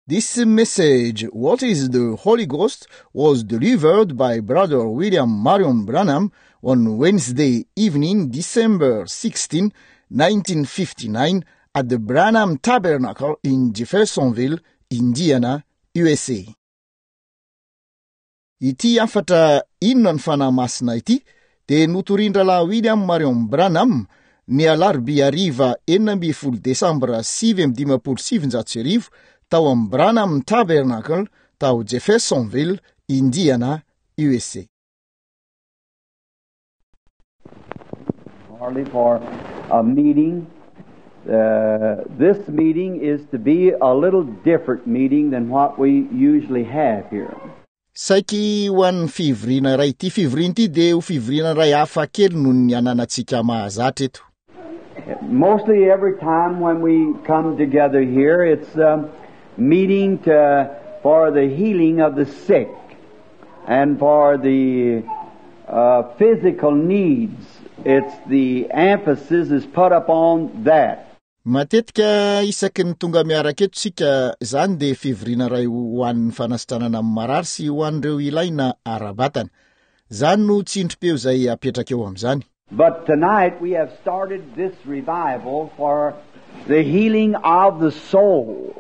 This message, What is the Holy Ghost, was delivered by Brother William Marion Branham on Wednesday evening, December 16, 1959, at the Branham Tabernacle in Jeffersonville, Indiana, USA. Ity afatra inona ny fanahy masina ity, dia notorindra William Marion Branham ny alarobia hariva 14 Desambra 1957 tao amin'ny Branham Tabernacle tao Jeffersonville, Indiana, USA. Hardly for a meeting. This meeting is to be a little different meeting than what we usually have here. Saiky ho an'ny fivoriana ray ity fivoriana ity dia ho fivoriana ray hafa kely noho ny ananantsika mahazatra eto. Mostly every time when we come together here, it's a meeting for the healing of the sick and for the physical needs. It's the emphasis is put upon that. Matetika isaky ny tonga miaraka eto sika zany dia fivoriana ray ho an'ny fanasitranana amin'ny marary sy ho an'ireo ilaina ara-batana. Zany no tsindrim-peo izay apetraka eo amin'izany. But tonight we have started this revival for the healing of the soul,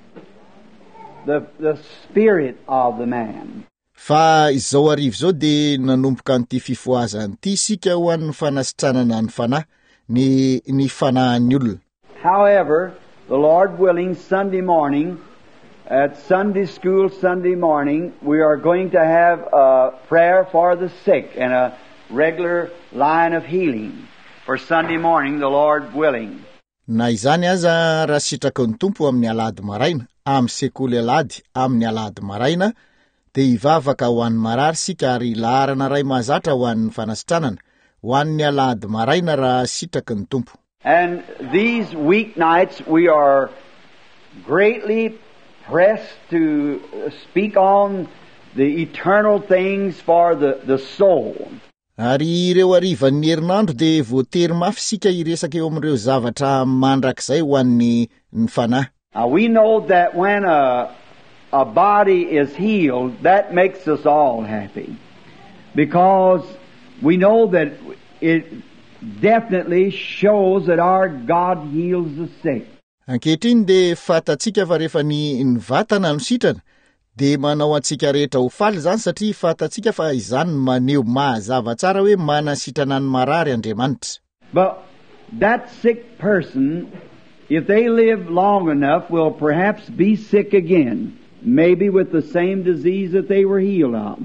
the spirit of the man. Fa izao arivo zao dia nanomboka an'ity fifoazana ity sika ho an'ny fanasitranana ny fanahy, ny fanahin'ny olona. However, the Lord willing, Sunday morning, at Sunday school Sunday morning, we are going to have a prayer for the sick and a regular line of healing for Sunday morning, the Lord willing. Na izany aza raha sitraka ny tompo amin'ny alady maraina, amin'ny sekoly alady amin'ny alady maraina, dia hivavaka ho an'ny marary sika ary laharana ray mahazatra ho an'ny fanasitranana, ho an'ny alady maraina raha sitraka ny tompo. And these weeknights we are greatly pressed to speak on the eternal things for the soul. Ary ireo harivan'ny herinandro dia voatery mafy sika hiresaka eo amin'ireo zavatra mandrakizay ho an'ny fanahy. We know that when a body is healed, that makes us all happy. Because we know that it definitely shows that our God heals the sick. Ankehitriny dia fatatsika fa rehefa ny vatana no sitrana, dia manao antsika rehetra ho faly zany satria fatatsika fa izany maneho mazava tsara hoe manasitrana ny marary Andriamanitra. But that sick person, if they live long enough, will perhaps be sick again, maybe with the same disease that they were healed of.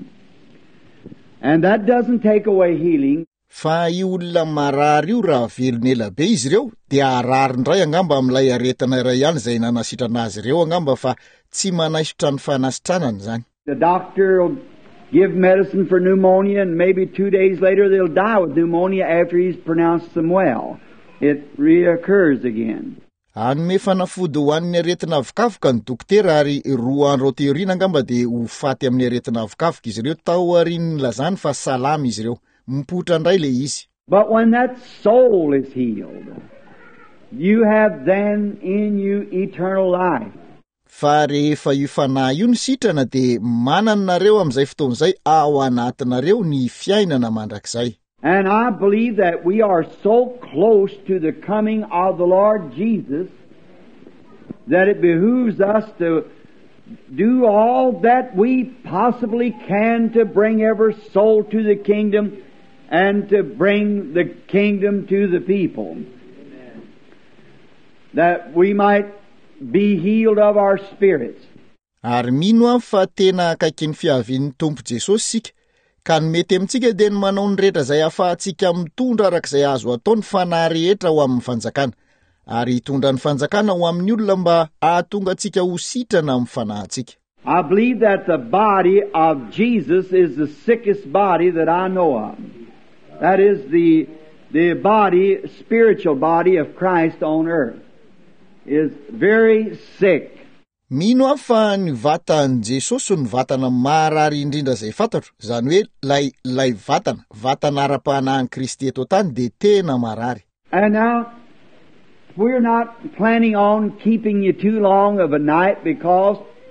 And that doesn't take away healing. Fa io olona marary io raha velony ela be izy ireo, dia arary ndray angamba amin'ilay aretina iray ihany izay nanasitrana azy ireo angamba fa tsy manaisotra ny fanasitranany zany. The doctor will give medicine for pneumonia and maybe 2 days later they'll die with pneumonia after he's pronounced them well. It reoccurs again. Anome fanafody ho an'ny aretina avokavoka ny dokotera ary 2 andro teoriana angamba dia ho faty amin'ny aretina avokavoka izy ireo tao arin'ny lazany fa salama izy ireo. Mputra ndray le izy. But when that soul is healed, you have then in you eternal life. Fa rehefa io fanahy io ny sitrana dia mananareo amin'izay fotoan'izay ao anatinareo ny fiainana mandrakizay. And I believe that we are so close to the coming of the Lord Jesus that it behooves us to do all that we possibly can to bring every soul to the kingdom and to bring the kingdom to the people. Amen. That we might be healed of our spirits. Ary mino fa tena akaiky ny fiavian'ny Tompo Jesosy sika, ka ny mety amintsika dia ny manao ny rehetra izay ahafahantsika mitondra arak'izay azo atao ny fanahy rehetra ho amin'ny fanjakana, ary hitondra ny fanjakana ho amin'ny olona mba ahatonga antsika ho sitrana amin'ny fanahintsika. I believe that the body of Jesus is the sickest body that I know of. That is the body, spiritual body of Christ on earth is very sick. Mino aho fa ny vatan'i Jesosy ny vatana marary indrindra izay fantatro, izany hoe lay vatana ara-panahin'i Kristy eto tany dia tena marary. And now, we're not planning on keeping you too long of a night because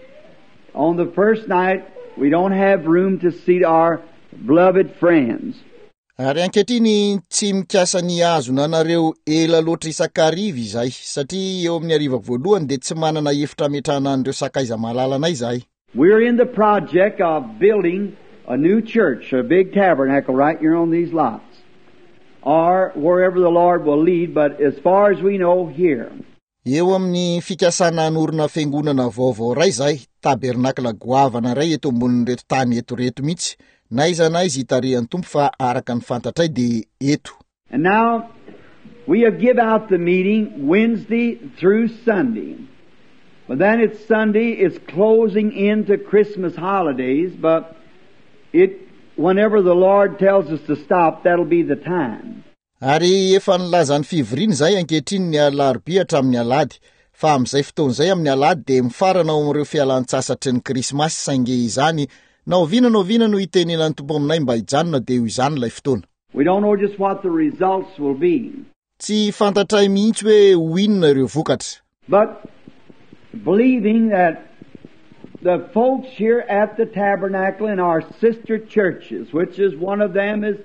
on the first night, we don't have room to seat our beloved friends. Ary ankehitriny tsy mikasa ny azona anareo ela loatra isakariva izay satria eo amin'ny hariva voalohany dia tsy manana efitra ametrahana an'ireo sakaiza malalanay izay. We're in the project of building a new church, a big tabernacle right here on these lots, or wherever the Lord will lead, but as far as we know, here. Eo amin'ny fikasana anorina fiangonana vaovao ray izay, tabernakla goavana ray eto ambonin'reto tany eto mihitsy. Naiza hitarehan'ny Tompo fa araka ny fantatray dia eto. And now, we have give out the meeting Wednesday through Sunday. But then it's Sunday, it's closing into Christmas holidays, but whenever the Lord tells us to stop, that'll be the time. Ary efa nilazany fivoriana izay ankehitriny ny alarobia hatramin'ny alady, fa amin'izay fotoan'izay amin'ny alady dia mifarana ao amin'ireo fialan-tsasatry ny Krismasy sainge izany naoviana no itenenan'ny Tompo aminay mba hijanona dia izany ilay fotoana. We don't know just what the results will be. Tsy fantatray mihitsy hoe ho inona ireo vokatra. But believing that the folks here at the tabernacle in our sister churches, which is one of them is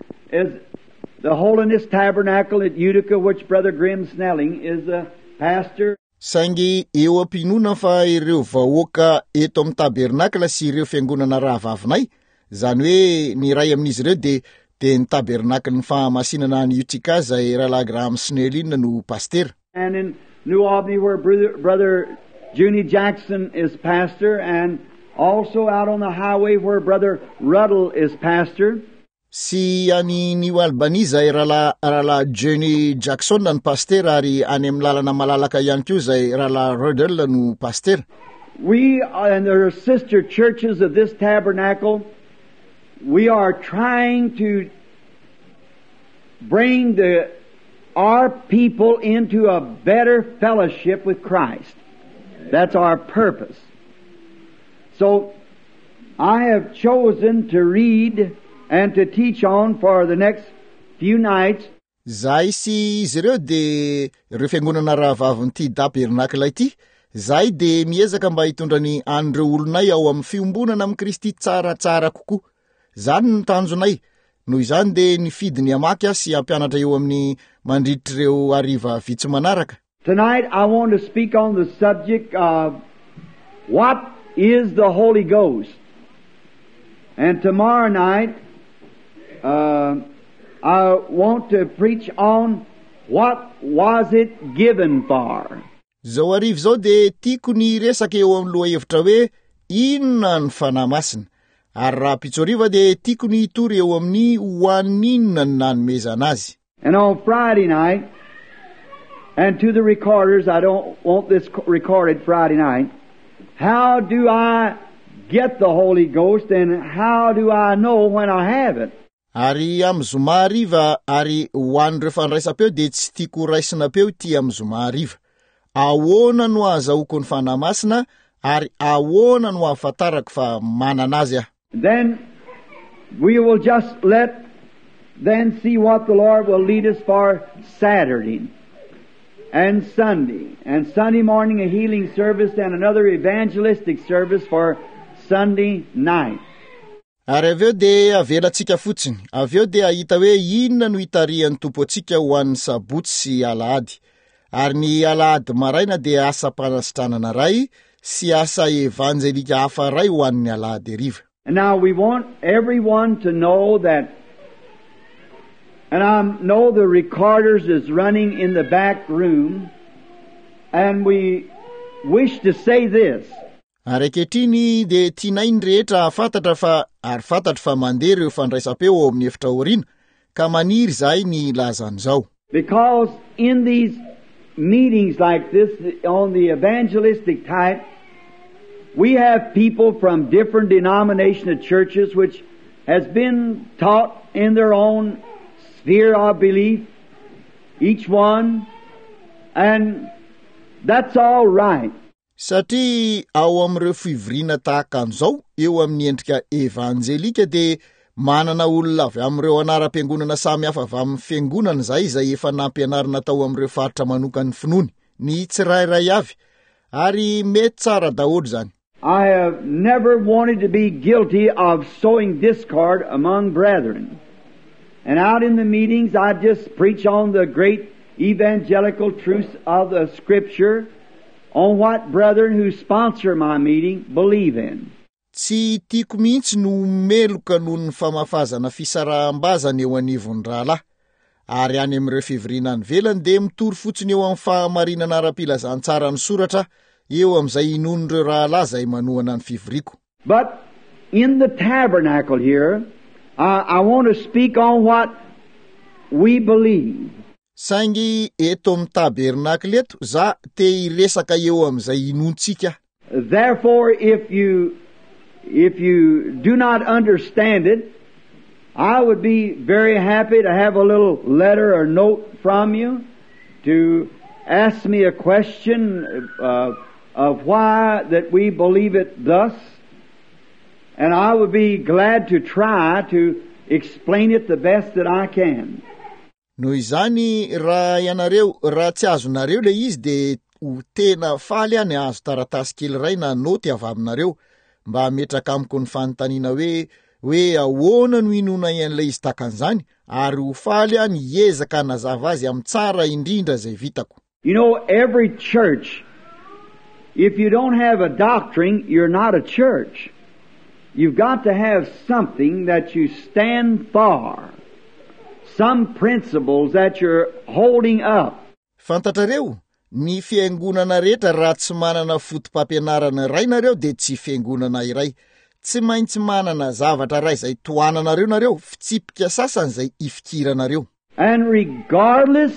the Holiness Tabernacle at Utica, which Brother Grim Snelling is a pastor. Saingy eo ampinona fa ireo vahoaka eto amin'ny tabernakla sy ireo fiangonana rahavavinay, zany hoe ny ray amin'izy ireo dia ny tabernakla ny fahamasinana ny Utica izay rahalahy Graham Snelling no pasteur. And in New Albany where Brother Junie Jackson is pastor, and also out on the highway where Brother Ruddle is pastor. Si ani New Albany izay rahalahy Junie Jackson ny pasteur ary any amin'ny lalana malalaka ihany koa izay rahalahy Ruddle no pasteur. We and there are sister churches of this tabernacle. We are trying to bring our people into a better fellowship with Christ. That's our purpose. So, I have chosen to read and to teach on for the next few nights. Zay si izy ireo de ireo fiangonana rahavavin'ity tabernakla ity, zay de miezaka mba hitondrany an'ireo olonay ao amin'ny fiombonana amin'ny Kristy tsaratsara kokoa. Zany ny tanjonay. Noho izany de nifidy ny amaky sy ampianatra eo amin'ny mandritr'ireo ariva vitsy manaraka. Tonight I want to speak on the subject of what is the Holy Ghost. And tomorrow night I want to preach on what was it given for. Zao arivo zao de tiako ny resaka eo amin'ny loha hevitra hoe inona ny fanahy masina. Ary raha pitsoriva de tiako ny hitory eo amin'ny hoaninona ny nanomezana azy. And on Friday night, and to the recorders, I don't want this recorded Friday night, how do I get the Holy Ghost and how do I know when I have it? Ary amin'ny zoma hariva ary hoan'ireo fandraisam-peo de tsy tiako raisina-peo ty amin'ny zoma hariva. Ahoana no ahazahoako ny fanahy masina ary ahoana no ahafantarako fa manana azy aho. Then we will just then see what the Lord will lead us for Saturday and Sunday. And Sunday morning a healing service and another evangelistic service for Sunday night. Ary aveo de avelatsika fotsiny. Aveo de ahita hoe inona no hitarihan'ny Tompo antsika ho an'ny sabotsy sy alahady. Ary ny alahady maraina de asa mpanasitranana ray sy asa evanjelika hafa ray ho an'ny alahady hariva. And now we want everyone to know that, and I know the recorders is running in the back room, and we wish to say this. Ary ankehitriny de tianay ny rehetra fantatra fa ary fantatra fa mandeha ireo fandraisam-peo ao amin'ny efitra aoriana ka maniry zahay ny lazan'izao. Because in these meetings like this on the evangelistic type, we have people from different denominational churches which has been taught in their own sphere of belief, each one, and that's all right. Satria ao amin'ireo fivoriana tahaka an'izao eo amin'ny endrika evanjelika de manana olona avy amin'ireo anaram-piangonana samy hafa avy amin'ny fiangonana izay efa nampianarina tao amin'ireo faritra manokany finoany, ny tsirairay avy, ary mety tsara daholo zany. I have never wanted to be guilty of sowing discord among brethren. And out in the meetings, I just preach on the great evangelical truths of the Scripture, on what brethren who sponsor my meeting believe in. Tsy tiako mihitsy no meloka noho ny famafazana fisaraham-bazana eo anivon'ny rahalahy, ary any amin'ireo fivoriana any velany dia mitory fotsiny eo amin'ny fahamarinana ara-pilazantsara ny soratra eo amin'izay inon'ireo rahalahy izay manohana ny fivoriako. But in the tabernacle here, I want to speak on what we believe. Saingy eto amin'ny tabernakle eto, za te hiresaka eo amin'izay inontsika. Therefore, if you do not understand it, I would be very happy to have a little letter or note from you to ask me a question of why that we believe it thus. And I would be glad to try to explain it the best that I can. Noho izany raha ianareo raha tsy azonareo le izy de ho tena faly any azo taratasy kely ray na noty avy aminareo mba metraka amiko ny fanontaniana hoe ahoana no inona ian'ilay izy takan'izany ary ho faly any hiezaka hanazava azy amin'ny tsara indrindra zay vitako. You know, every church, if you don't have a doctrine, you're not a church. You've got to have something that you stand for. Some principles that you're holding up. Fantatrareo, ny fiangonana rehetra raha tsy manana fotom-pampianarana iray nareo de tsy fiangonana iray. Tsy maintsy manana zavatra ray zay toananareo nareo, fitsipika sasany zay ifikiranareo. And regardless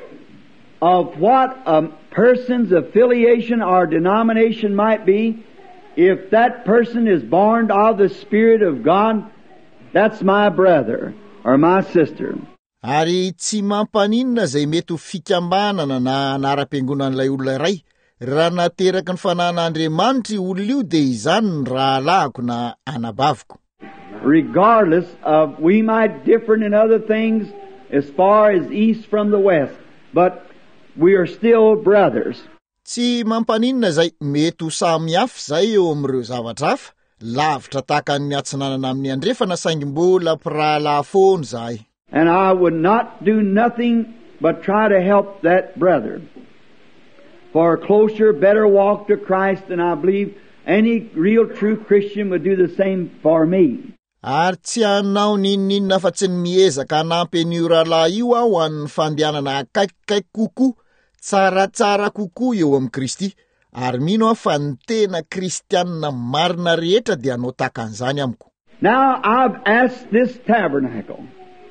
of what a person's affiliation or denomination might be, if that person is born of the Spirit of God, that's my brother or my sister. Ary tsy mampaninona zay mety ho fikambanana na anara-piangonan'ilay olona iray, raha nateraky ny fanan'Andriamanitra olona io de izany ny rahalahiko na anabaviko. Regardless of, we might differ in other things as far as east from the west, but we are still brothers. Tsy mampaninona zay mety ho samy hafa zay eo amin'ireo zavatra hafa, lavitra tahaka ny atsinanana amin'ny andrefana saingy mbola mpirahalahy foana zahay. And I would not do nothing but try to help that brother for a closer, better walk to Christ, and I believe any real true Christian would do the same for me. Ary tsy hanao ninninona fa tsy ny miezaka hanampy an'io rahalahy io aho amin'ny fandehanana akaikikaiky kokoa, tsaratsara kokoa eo amin'ny Kristy, ary mino aho fa ny tena kristianina marina rehetra dia hanao takan'izany amiko. Now I've asked this tabernacle.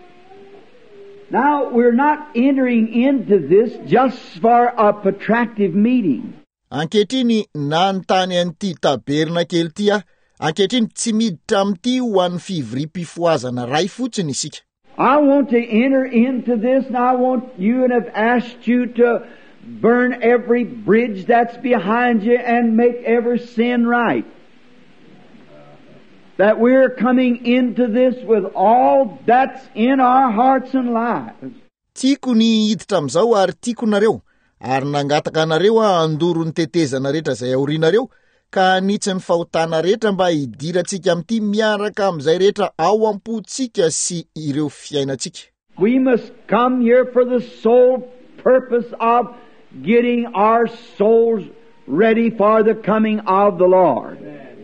Now we're not entering into this just for a protracted meeting. Ankehitriny nanontany an'ity tabernakely ity aho, ankehitriny tsy miditra amin'ity ho an'ny fivorim-pifoazana ray fotsiny isika. I want to enter into this, and I want you, and have asked you to burn every bridge that's behind you and make every sin right. That we're coming into this with all that's in our hearts and lives. Tiako ny hiditra amin'izao ary tiako nareo, ary nangataka nareo andoro ny tetezana rehetra zay aorianareo, ka nitsy ny fahotana rehetra mba hidirantsika amin'ity miaraka amin'izay rehetra ao am-pontsika sy ireo fiainantsika. We must come here for the sole purpose of getting our souls ready for the coming of the Lord.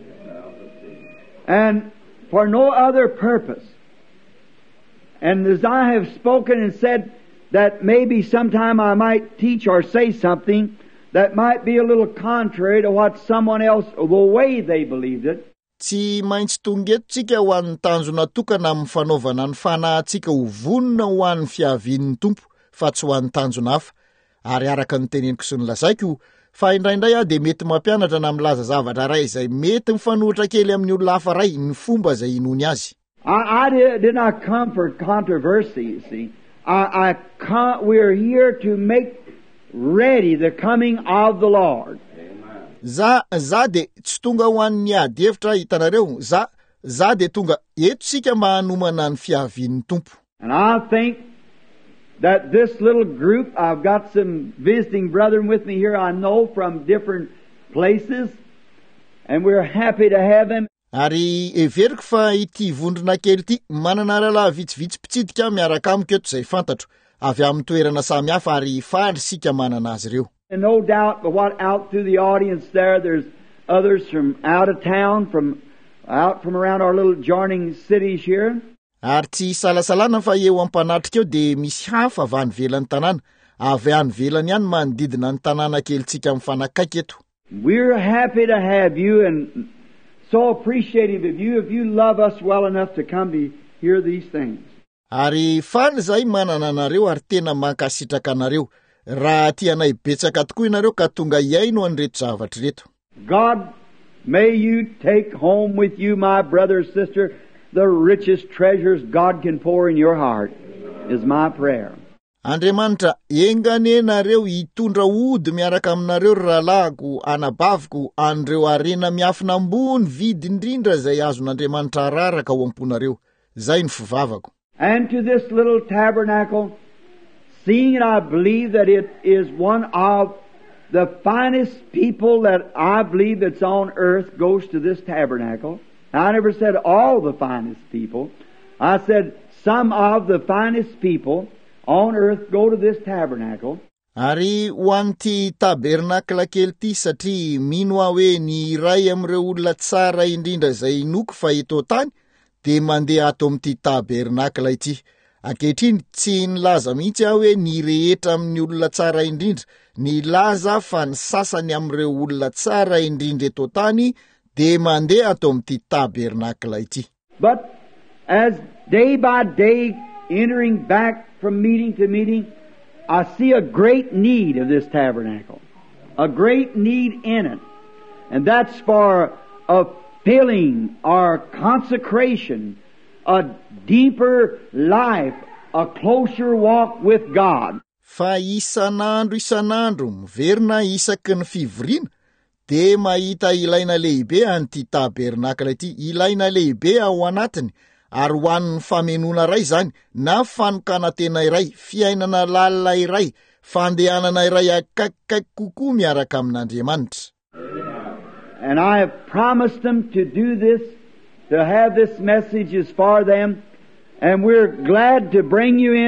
And for no other purpose. And as I have spoken and said that maybe sometime I might teach or say something that might be a little contrary to what someone else, the way they believed it. Tsy maintsy tongetontsika ho an'ny tanjona tokana amin'ny fanaovana ny fanahintsika ho vonona ho an'ny fiavian'ny tompo fa tsy ho an'ny tanjona hafa. Ary araka ny teneniko sy ny lazaiko, fa indraindray aho de mety mampianatra na milaza zavatra ray izay mety mifanohitra kely amin'ny olona hafa ray ny fomba zay inony azy. I did not come for controversy, you see. We're here to make ready the coming of the Lord. Za de tsy tonga ho an'ny ady hevitra hitanareo, za de tonga eto sika mba hanomana ny fiavian'ny tompo. And I think that this little group, I've got some visiting brethren with me here I know from different places, and we're happy to have them. Ary everiko fa ity vondrona kely ity manana rahalahy vitsivitsy mpitsidika miaraka amiko eto izay fantatro avy amin'ny toerana samihafa ary faly sika manana azy ireo. And no doubt but what out through the audience there's others from out of town, from around our little adjoining cities here. Ary tsy salasalana fa eo ampanatrika eo dia misy hafa avy any velany tanàna, avy any velany ihany manodidina ny tanàna kelitsika mifanakaiky eto. We're happy to have you and so appreciative of you if you love us well enough to come to hear these things. Ary faly zay manana anareo ary tena mankasitraka anareo. Raha tianay betsaka tokoa ianareo ka tonga iaino an'ireto zavatra reto. God, may you take home with you, my brother, sister, the richest treasures God can pour in your heart, is my prayer. Andriamanitra, enganenareo hitondra ody miaraka aminareo rahalahiko, anabaviko, an'ireo arena miafina ambony vidy indrindra zay azon'Andriamanitra araraka ao amponareo. Zay ny fivavako. And to this little tabernacle, seeing it, I believe that it is one of the finest people that I believe that's on earth goes to this tabernacle. I never said all the finest people. I said some of the finest people on earth go to this tabernacle. Ary wanti tabernakla kelty satria mino aho hoe ny iray amin'ireo olona tsara indrindra zay noko fa eto tany de mandeha ato amin'ity tabernakla ity. Ankehitriny tsy nilaza mihitsy aho hoe ny rehetra amin'ny olona tsara indrindra, ny laza fa ny sasany amin'ireo olona tsara indrindra eto tany de mandeha ato amin'ity tabernakla ity. But as day by day entering back from meeting to meeting, I see a great need of this tabernacle, a great need in it, and that's for a filling or consecration, a deeper life, a closer walk with God. Fa isanandro miverina isaky ny fivoriana de mahita ilaina lehibe an'ity tabernakla ity, ilaina lehibe ao anatiny ary ho an'ny famenona iray zany, na fanokana tena iray, fiainana lalina iray, fandehanana iray akaikikaiky kokoa miaraka amin'Andriamanitra. And I have promised them to do this, to have this message is for them, and we're glad to bring you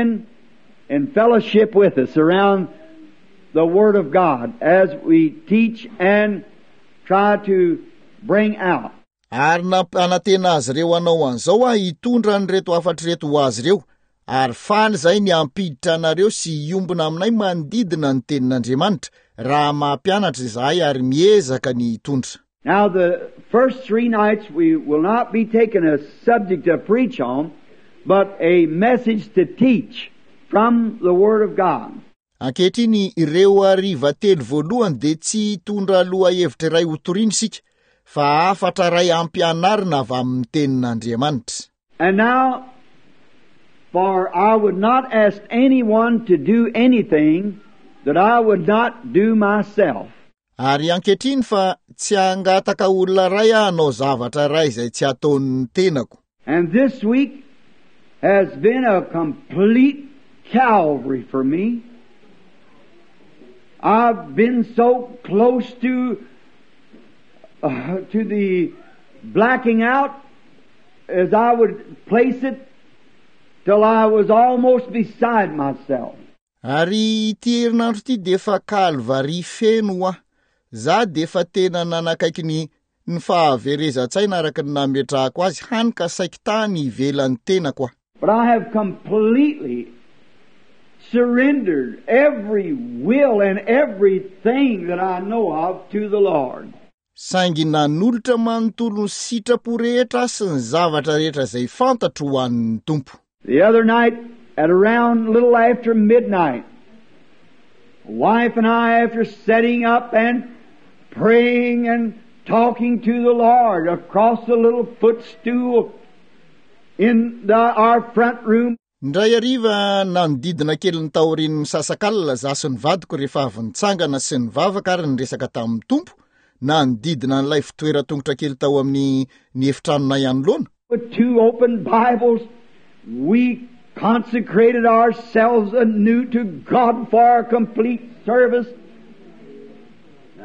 in fellowship with us around the Word of God as we teach and try to bring out. Ary anatena azy reo anao an'izao hitondra an'ireto afatry-reto ho azy reo, ary faly zay ny ampiditra anareo sy iombona aminay manodidina ny tenin'Andriamanitra raha mampianatra izahay ary miezaka ny hitondra. Now the first 3 nights we will not be taking a subject to preach on, but a message to teach from the Word of God. Ankehitriny ireo hariva telo voalohany de tsy hitondra aloha hevitra iray hotoriana sika, fa afatra ray ampianarina avy amin'ny tenin'Andriamanitra. And now, for I would not ask anyone to do anything that I would not do myself. Ary ankehitriny fa tsy hangataka olona ray hanao zavatra ray zay tsy ataon'ny tenako. And this week has been a complete Calvary for me. I've been so close to the blacking out, as I would place it, till I was almost beside myself. Ary ity herinandro ity defa Calvary feno aho. Za defa tena nanakaiky ny fahaverezan-tsaina araka ny nametrahako azy hanika saiky tany ivelan'ny tenako. But I have completely surrendered every will and everything that I know of to the Lord. Saingy nanolotra manontolo ny sitrapo rehetra sy ny zavatra rehetra zay fantatro ho an'ny Tompo. The other night, at around a little after midnight, wife and I, after setting up and praying and talking to the Lord across the little footstool in our front room. Ndray ariva nanodidina kely ny taorian'ny misasakalina za sy ny vadiko rehefa avy nitsangana sy ny vavaka ary niresaka tamin'ny Tompo, nanodidina n'ilay fitoeran-tongotra kely tao amin'ny ny efitranonay anoloana. With 2 open Bibles, we consecrated ourselves anew to God for our complete service.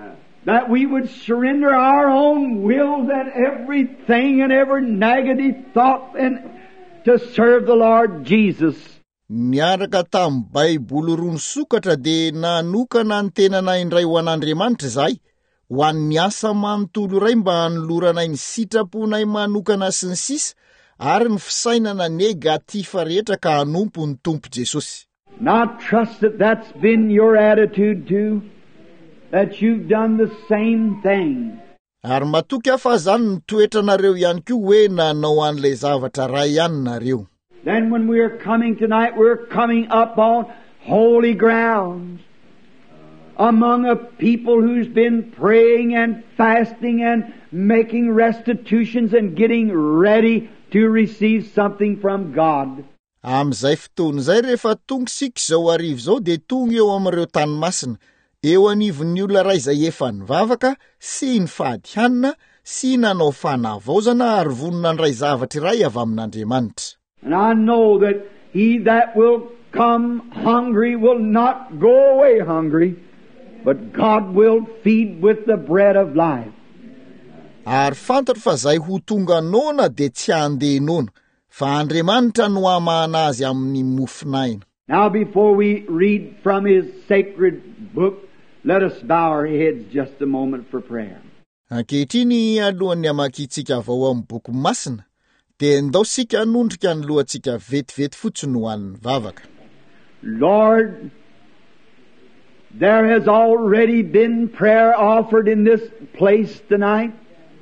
that we would surrender our own wills and everything and every negative thought and to serve the Lord Jesus. Niaraka tamin'ny Baiboly roa nisokatra dia nanokana ny tenana indray ho an'Andriamanitra izahay ho an'ny asa manontolo iray mba hanoloranay ny sitraponay manokana sy ny sisa ary ny fisainana negatifa rehetra ka hanompo ny Tompo Jesosy. Now trust that that's been your attitude too, that you've done the same thing. Ary matoky afa zany ny toetranareo ihany koa hoe nanao an'ilay zavatra ray ihany nareo. Then when we're coming tonight, we're coming up on holy ground among a people who's been praying and fasting and making restitutions and getting ready to receive something from God. Am'izay fotoana izay rehefa tonga sika izao arivo izao dia tonga eo amin'ireo tanymasina, eo anivon'ny olona ray izay efa nivavaka sy nifady hanina sy nanao fanavaozana ary vonona ndray zavatra iray avy amin'Andriamanitra. And I know that he that will come hungry will not go away hungry, but God will feed with the bread of life. Ary fantatro fa zay ho tonga nona dia tsy handeha nona, fa Andriamanitra no hamahana azy amin'ny mofinaina. Now before we read from his sacred book, let us bow our heads just a moment for prayer. Ankehitriny alohan'ny hamakitsika avao amin'ny boky masina, dia ndao sika hanondrika ny lohantsika vetivety fotsiny ho an'ny vavaka. Lord, there has already been prayer offered in this place tonight.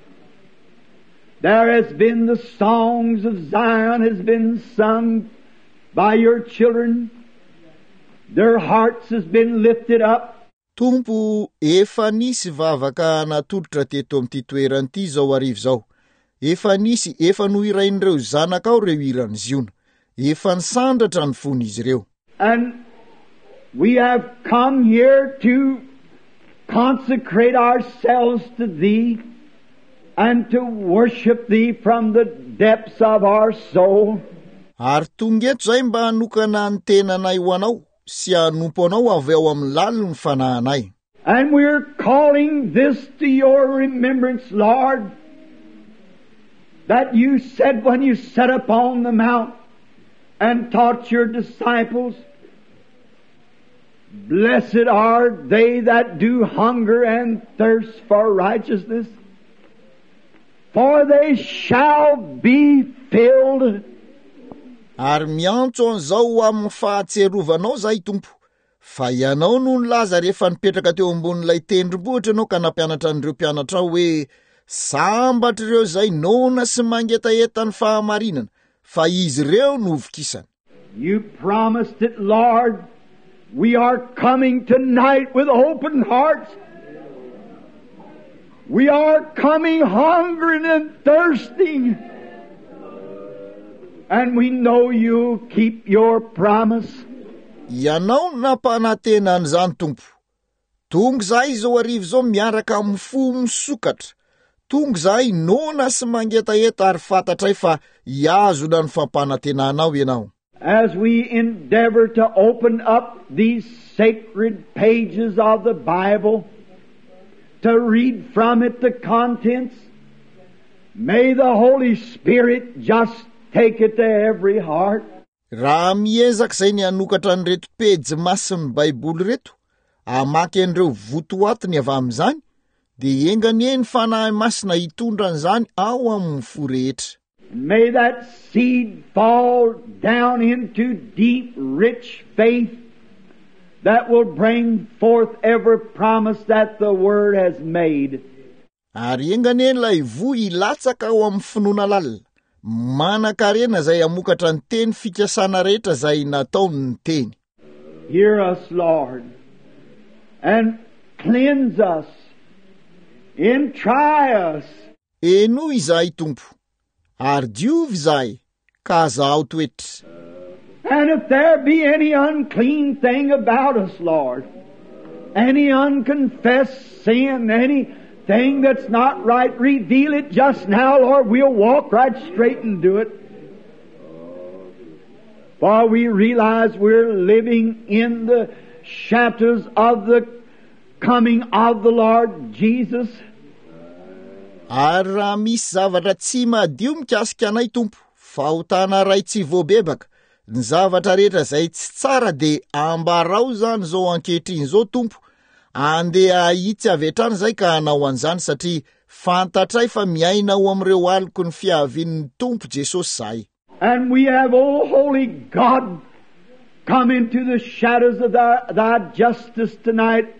There has been the songs of Zion has been sung by your children. Their hearts has been lifted up. Tompo, efa nisy vavaka natolotra teto amin'ity toerana ity zao arivo zao. Efa nisy, efa nohirain'ireo zanaka ao reo hirany ziona. Efa nisandratra ny fon'izy ireo. And we have come here to consecrate ourselves to Thee and to worship Thee from the depths of our soul. Ary tonga eto zay mba hanokana ny tenanay ho anao sy hanompo anao avy ao amin'ny laliny fanahinay. And we're calling this to your remembrance, Lord, that you said when you sat upon the mount and taught your disciples, blessed are they that do hunger and thirst for righteousness, for they shall be filled. Ary miantso an'izao amin'ny fahatserovanao zay Tompo, fa ianao no nilaza rehefa nipetraka teo ambonin'ilay tendrombohitra ianao ka nampianatra an'ireo mpianatra ao hoe sambatra ireo zay nona sy mangetaeta ny fahamarinana, fa izy ireo no hovokisana. You promised it, Lord. We are coming tonight with open hearts. We are coming hungering and thirsting. And we know you'll keep your promise. Ianao nampanantena an'izany Tompo. Tonga zay zao arivo zao miaraka amin'ny fo misokatra. Tonga zay nona sy mangetaeta ary fantatray fa iazona ny fampanantenanao ianao. As we endeavor to open up these sacred pages of the Bible, to read from it the contents, may the Holy Spirit just take it to every heart. Raha miezaka zay ny hanokatra ny reto pejy masin'ny Baiboly reto, amaky an'ireo votoatiny avy amin'izany, dia engany eny fanahy masina hitondra an'izany ao amin'ny fo rehetra. May that seed fall down into deep, rich faith that will bring forth every promise that the Word has made. Ary engany eny lay vo ilatsaka ao amin'ny finoana lalina, manan-karena zay amokatra ny teny fikasana rehetra zay nataony ny teny. Hear us, Lord, and cleanse us, and try us. Eno izahay Tompo, ary diovy izahay, ka azaho toetra. And if there be any unclean thing about us, Lord, any unconfessed sin, anything that's not right, reveal it just now, Lord. We'll walk right straight and do it. For we realize we're living in the shadows of the coming of the Lord Jesus? Ary raha misy zavatra tsy madio mikasika anay tompo, fahotana ray tsy voabebaka, ny zavatra rehetra zay tsy tsara de ambarao zany zao ankehitriny zao tompo, andeha ahitsy avy hatrany zay ka hanao an'izany satria fantatray fa miaina ao am'ireo aloko ny fiavin'ny tompo Jesosy zahay. And we have, O holy God, come into the shadows of thy justice tonight,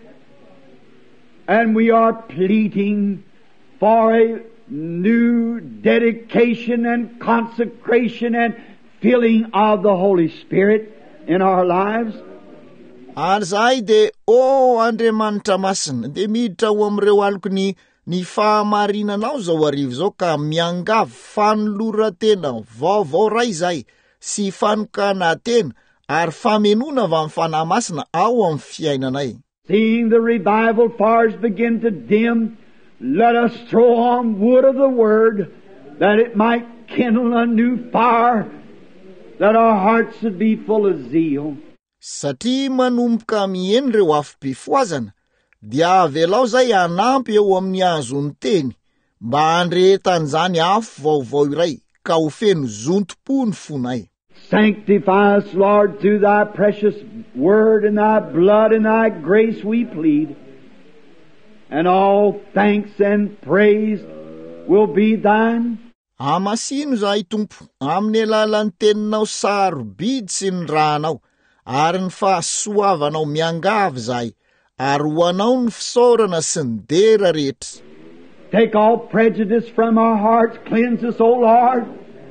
and we are pleading for a new dedication and consecration and filling of the Holy Spirit in our lives. Ary zahay de Andriamanitra masina de miditra ho am'ireo aloko ny fahamarinanao zao arivo zao ka miangavy fanolora-tena vaovao ray zay sy fanokana tena ary famenona avy amin'ny fanahy masina ao amin'ny fiainanay. Seeing the revival fires begin to dim, let us throw on wood of the Word, that it might kindle a new fire, that our hearts should be full of zeal. Satria manomboka mieny reo afim-pifoazana, dia avelao zay anampy eo amin'ny azony teny, mba handrehetan'izany afo vaovao iray, ka ho feno zontom-po ny fonay. Sanctify us, Lord, through Thy precious Word and Thy blood and Thy grace we plead. And all thanks and praise will be Thine. Amasino zahay tompo, amin'ny alalan'ny teninao sarobidy sy ny ranao, ary ny fahasoavanao miangavy zahay, ary ho anao ny fisaorana sy ny dera rehetra. Take all prejudice from our hearts, cleanse us, O Lord.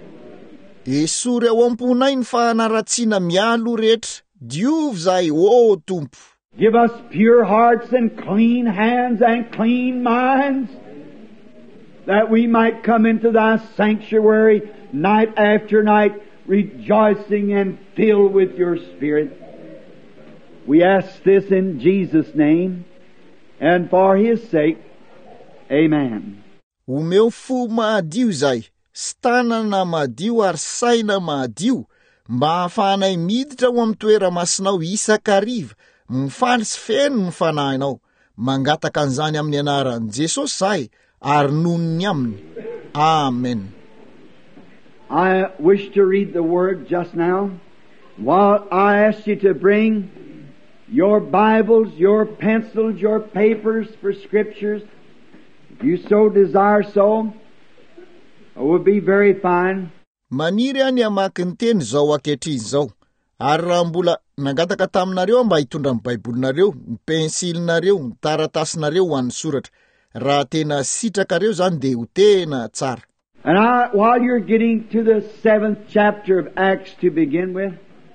Esory ao am-ponay ny fahanaratsiana mialo rehetra, diovy zahay o tompo. Give us pure hearts and clean hands and clean minds, that we might come into Thy sanctuary night after night, rejoicing and filled with Your Spirit. We ask this in Jesus' name, and for His sake. Amen. Omeo fo mahadio zahay, sy tanana madio ary saina madio, mba hahafahanay miditra ho amin'ny toera masinao isakariva, mifandry sy feno ny fanahinao, mangataka an'izany amin'ny anaran'i Jesosy zahay, ary nonony aminy. Amen. I wish to read the Word just now. While I ask you to bring your Bibles, your pencils, your papers for Scriptures, if you so desire so, it would be very fine. Maniry any hamaky ny teny zao ankehitriny zao, ary raha mbola nangataka taminareo mba hitondra ny baibolinareo, ny pensilinareo, ny taratasinareo ho an'ny soratra, raha tena sitrakareo zany de ho tena tsara. And while you're getting to the 7th chapter of Acts to begin with,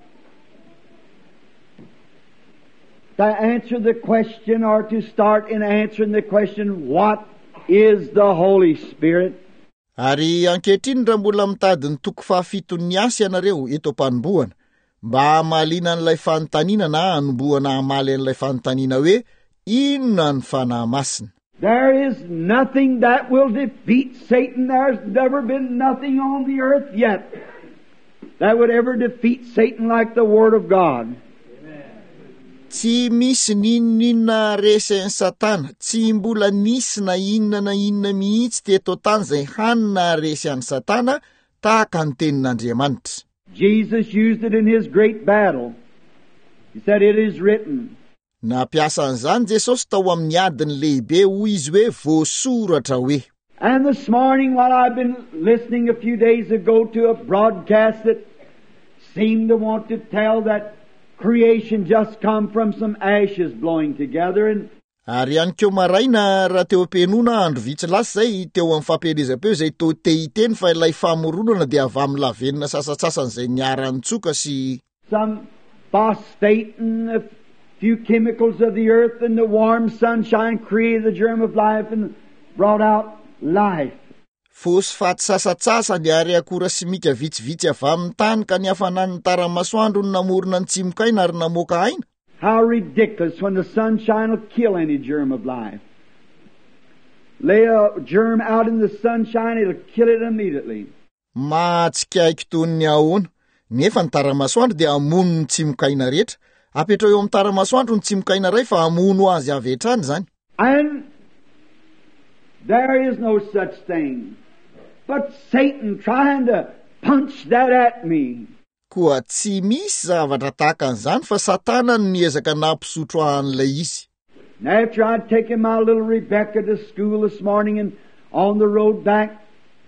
to answer the question, or to start in answering the question, what is the Holy Spirit? Ary ankehitriny raha mbola mitady ny toko fahafitony asy ianareo eto am-panombohana, mba hamalina an'ilay fanontaniana na hanombohana hamaly an'ilay fanontaniana hoe inona ny fanahy masina. There is nothing that will defeat Satan. There's never been nothing on the earth yet that would ever defeat Satan like the Word of God. Tsy misy ninona resen'ny Satana, tsy mbola nisy na inona mihitsy teto tany zay hanina resy an'ny Satana tahaka ny tenin'Andriamanitra. Jesus used it in His great battle. He said, it is written. Napiasa an'izany Jesosy tao amin'ny adiny lehibe hoy izy hoe voasoratra hoe. And this morning, while I've been listening a few days ago to a broadcast that seemed to want to tell that creation just come from some ashes blowing together, and Ary ihany keo maraina raha teo am-pianona andro vitsy lasa zay teo amin'ny fampielezam-peo zay to tehiteny fa ilay famoronana dia avy amin'ny lavenina sasatsasany zay niara-nitsoka sy some phosphate and a few chemicals of the earth and the warm sunshine created the germ of life and brought out life. Fosfaty sasatsasany ary akora simika vitsivitsy avy amin'ny tany ka ny hafanan'ny taramasoandro ny namorona ny tsimokaina ary namoaka aina. How ridiculous when the sunshine will kill any germ of life. Lay a germ out in the sunshine, it'll kill it immediately. Mahatsikaiky toy ny ahoana, nefa ny taramasoandro dia amono ny tsimokaina rehetra, apetrao eo amin'ny taramasoandro ny tsy mikaina ray fa hamono azy avy hatrany zany. And there is no such thing. But Satan trying to punch that at me. Koa tsy misy zavatra tahaka an'izany fa Satana no niezaka nampisotro an'ilay izy. And after I'd taken my little Rebecca to school this morning and on the road back,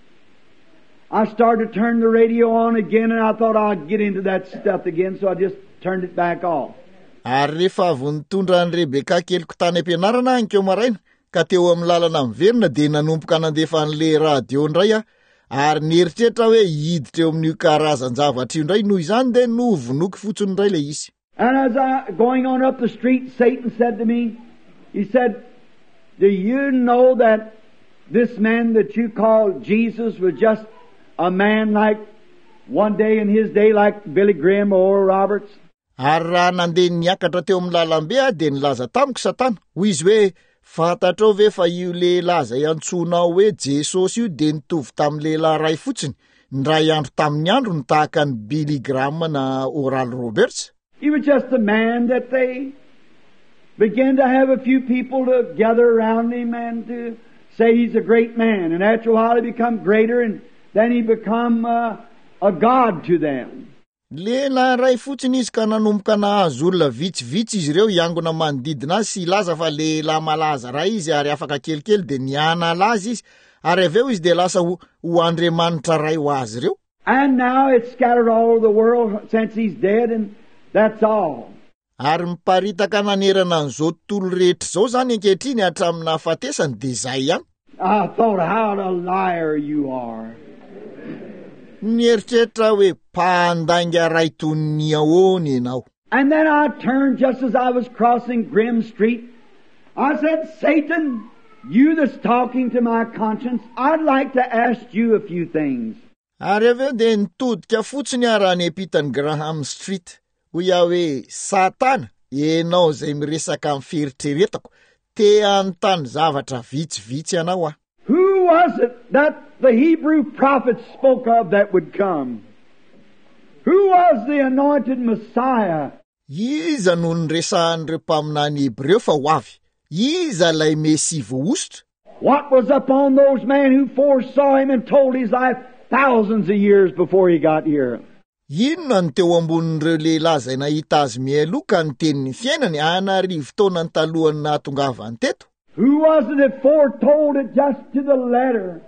I started to turn the radio on again and I thought I'd get into that stuff again, so I just turned it back off. Ary rehefa avy nitondra an Rebeka keliko tany am-pianarana ankeo maraina ka teo amin'ny lalana miverina dia nanomboka nandefa an'le radio ndray ary nieritreritra hoe hiditra eo amin'io karazan-javatra io ndray noho izany dia novonoky fotsiny ndray le izy. And as I going on up the street, Satan said to me, he said, "Do you know that this man that you call Jesus was just a man like one day in his day like Billy Graham or Oral Roberts?" Ary raha nandeha niakatra teo amin'ny lalambe dia nilaza tamiko Satana hoy izy hoe fantatrao ve fa io lehilahy izay antsonao hoe Jesosy io dia nitovy tamin'ny lehilahy ray fotsiny ndray andro tamin'ny andro ny tahaka ny Billy Graham na Oral Roberts. He was just a man that they began to have a few people to gather around him and to say he's a great man. And after a while he become greater and then he become a god to them. Lehilahy ray fotsiny izy ka nanomboka nahazo olona vitsivitsy izy ireo iangona manodidina azy sy ilaza fa lehilahy malaza ray izy ary afaka kelikely dia nianala azy izy ary avy eo izy dia lasa ho andriamanitra ray ho azy ireo. And now it's scattered all over the world since he's dead, and that's all. Ary miparitaka nanerana an'izao tontolo rehetra izao zany ankehitriny hatramin'ny hafatesany dia izay ihany. I thought, how a liar you are. Nieritreritra hoe mpandainga ray tony ahoana ianao. And then I turned just as I was crossing Grim Street. I said, "Satan, you that's talking to my conscience, I'd like to ask you a few things." Ary avy eo dia nitodika fotsiny raha ny ampitan'ny Graham Street. Hoy aho hoe Satana, ianao izay miresaka amin'ny fieritreretako, te anontany zavatra vitsivitsy ianao aho. Who was it that the Hebrew prophets spoke of that would come? Who was the anointed Messiah? Iza no niresahan'ireo mpaminany Hebreo fa ho avy? Iza lay Mesi voaositra? What was upon those men who foresaw him and told his life thousands of years before he got here? Inona ny teo ambonin'ireo lehilahy izay nahita azy mialoka ny tenin'ny fiainany anarivo taona ny talohany nahatongavany teto? Who was it that foretold it just to the letter?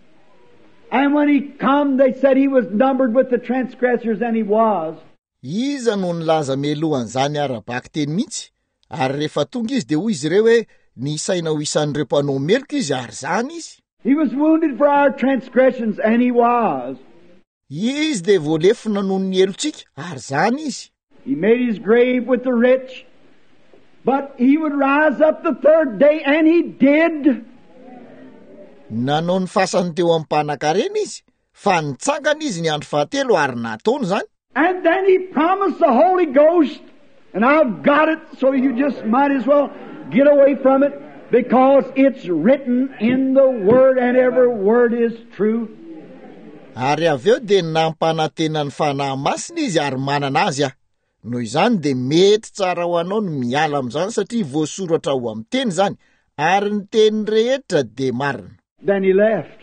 And when he come, they said he was numbered with the transgressors, and he was. Iza no nilaza mialohan'izany ara-baky teny mihitsy? Ary rehefa tonga izy dia hoy izy ireo hoe nisaina ho isan'ireo mpanao meloka izy ary zany izy. He was wounded for our transgressions, and he was. Izy dia voalefona noho ny elontsika ary zany izy. He made his grave with the rich, but he would rise up the third day, and he did. Nanao ny fasany teo amin'ny mpanan-karena izy, fa nitsangana izy ny andro fahatelo ary nataony zany. And then he promised the Holy Ghost, and I've got it, so you just might as well get away from it, because it's written in the Word, and every word is true. Ary avy eo dia nampanantena ny fanahy masina izy ary manana azy aho. Noho izany dia mety tsara ho anao ny miala amin'izany satria voasoratra ho amin'ny teny zany ary ny teny rehetra dia marina. Then he left.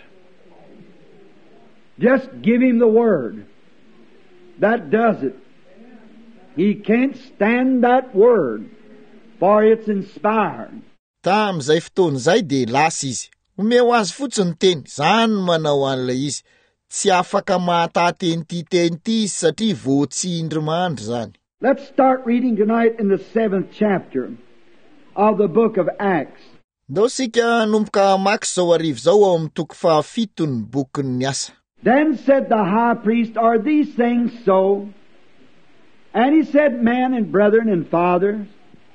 Just give him the Word. That does it. He can't stand that Word, for it's inspired. Tamin'izay fotoana izay dia lasa izy. Omeo azy fotsiny teny, zany manao an'ilay izy. Tsy afaka mahatahty teny ity izy satria voatsindry mandry zany. Let's start reading tonight in the 7th chapter of the book of Acts. Ndao sika nomboka mamaky zao arivo zao ao amin'ny toko fahafito ny bokin'ny asa. Then said the high priest, "Are these things so?" And he said, "Men and brethren and fathers,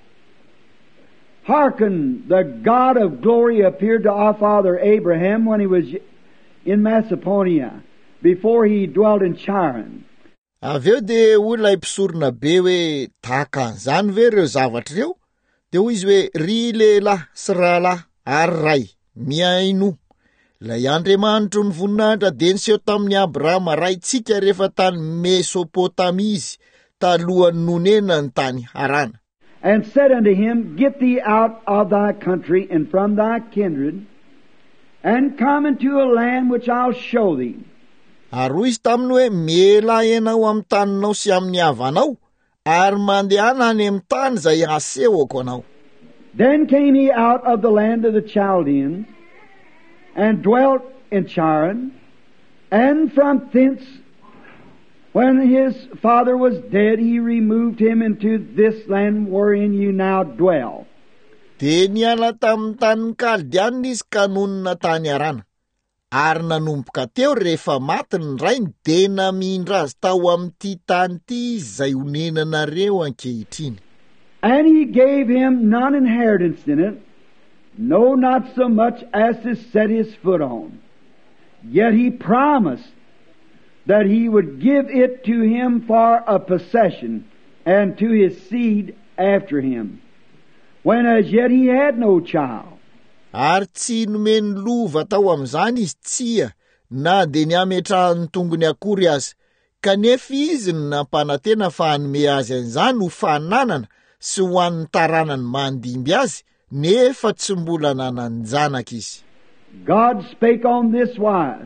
hearken, the God of glory appeared to our father Abraham when he was in Macedonia, before he dwelt in Charan." Avy eo dia olona impisorona be hoe tahaka an'izany ve ireo zavatra ireo? Dia hoy izy hoe ry lehilahy sy rahalahy ary ray miaino. Ilay Andriamanitro ny voninahitra dia niseho tamin'ny Abrahama raintsika rehefa tany Mesopotamia izy talohan'ny nonena ny tany harana. And said unto him, Get thee out of thy country and from thy kindred, and come into a land which I'll show thee. Ary hoy izy taminy hoe, mela ianao amin'ny taninao sy amin'ny havanao, ary mandehana any amin'ny tany izay asehoko anao. Then came he out of the land of the Chaldeans, and dwelt in Charan, and from thence, when his father was dead, he removed him into this land wherein you now dwell. De niala tamin'ny tanin'ny Kaldiana izy ka nonina tany Harana. Ary nanomboka teo rehefa maty ny rainy de namindra azy tao amin'ity tany ity izay honenanareo ankehitriny. And he gave him none inheritance in it, no, not so much as to set his foot on. Yet he promised that he would give it to him for a possession, and to his seed after him, when as yet he had no child. Ary tsy nomeny lova tao amin'izany izy tsia, na de ny ametrahany tongony akory azy, kanefa izy no nampanantena fa hanome azy an'izany ho fananana sy ho an'ny taranany mandimby azy, nefa tsy mbola nanan-janaka izy. God spake on this wise,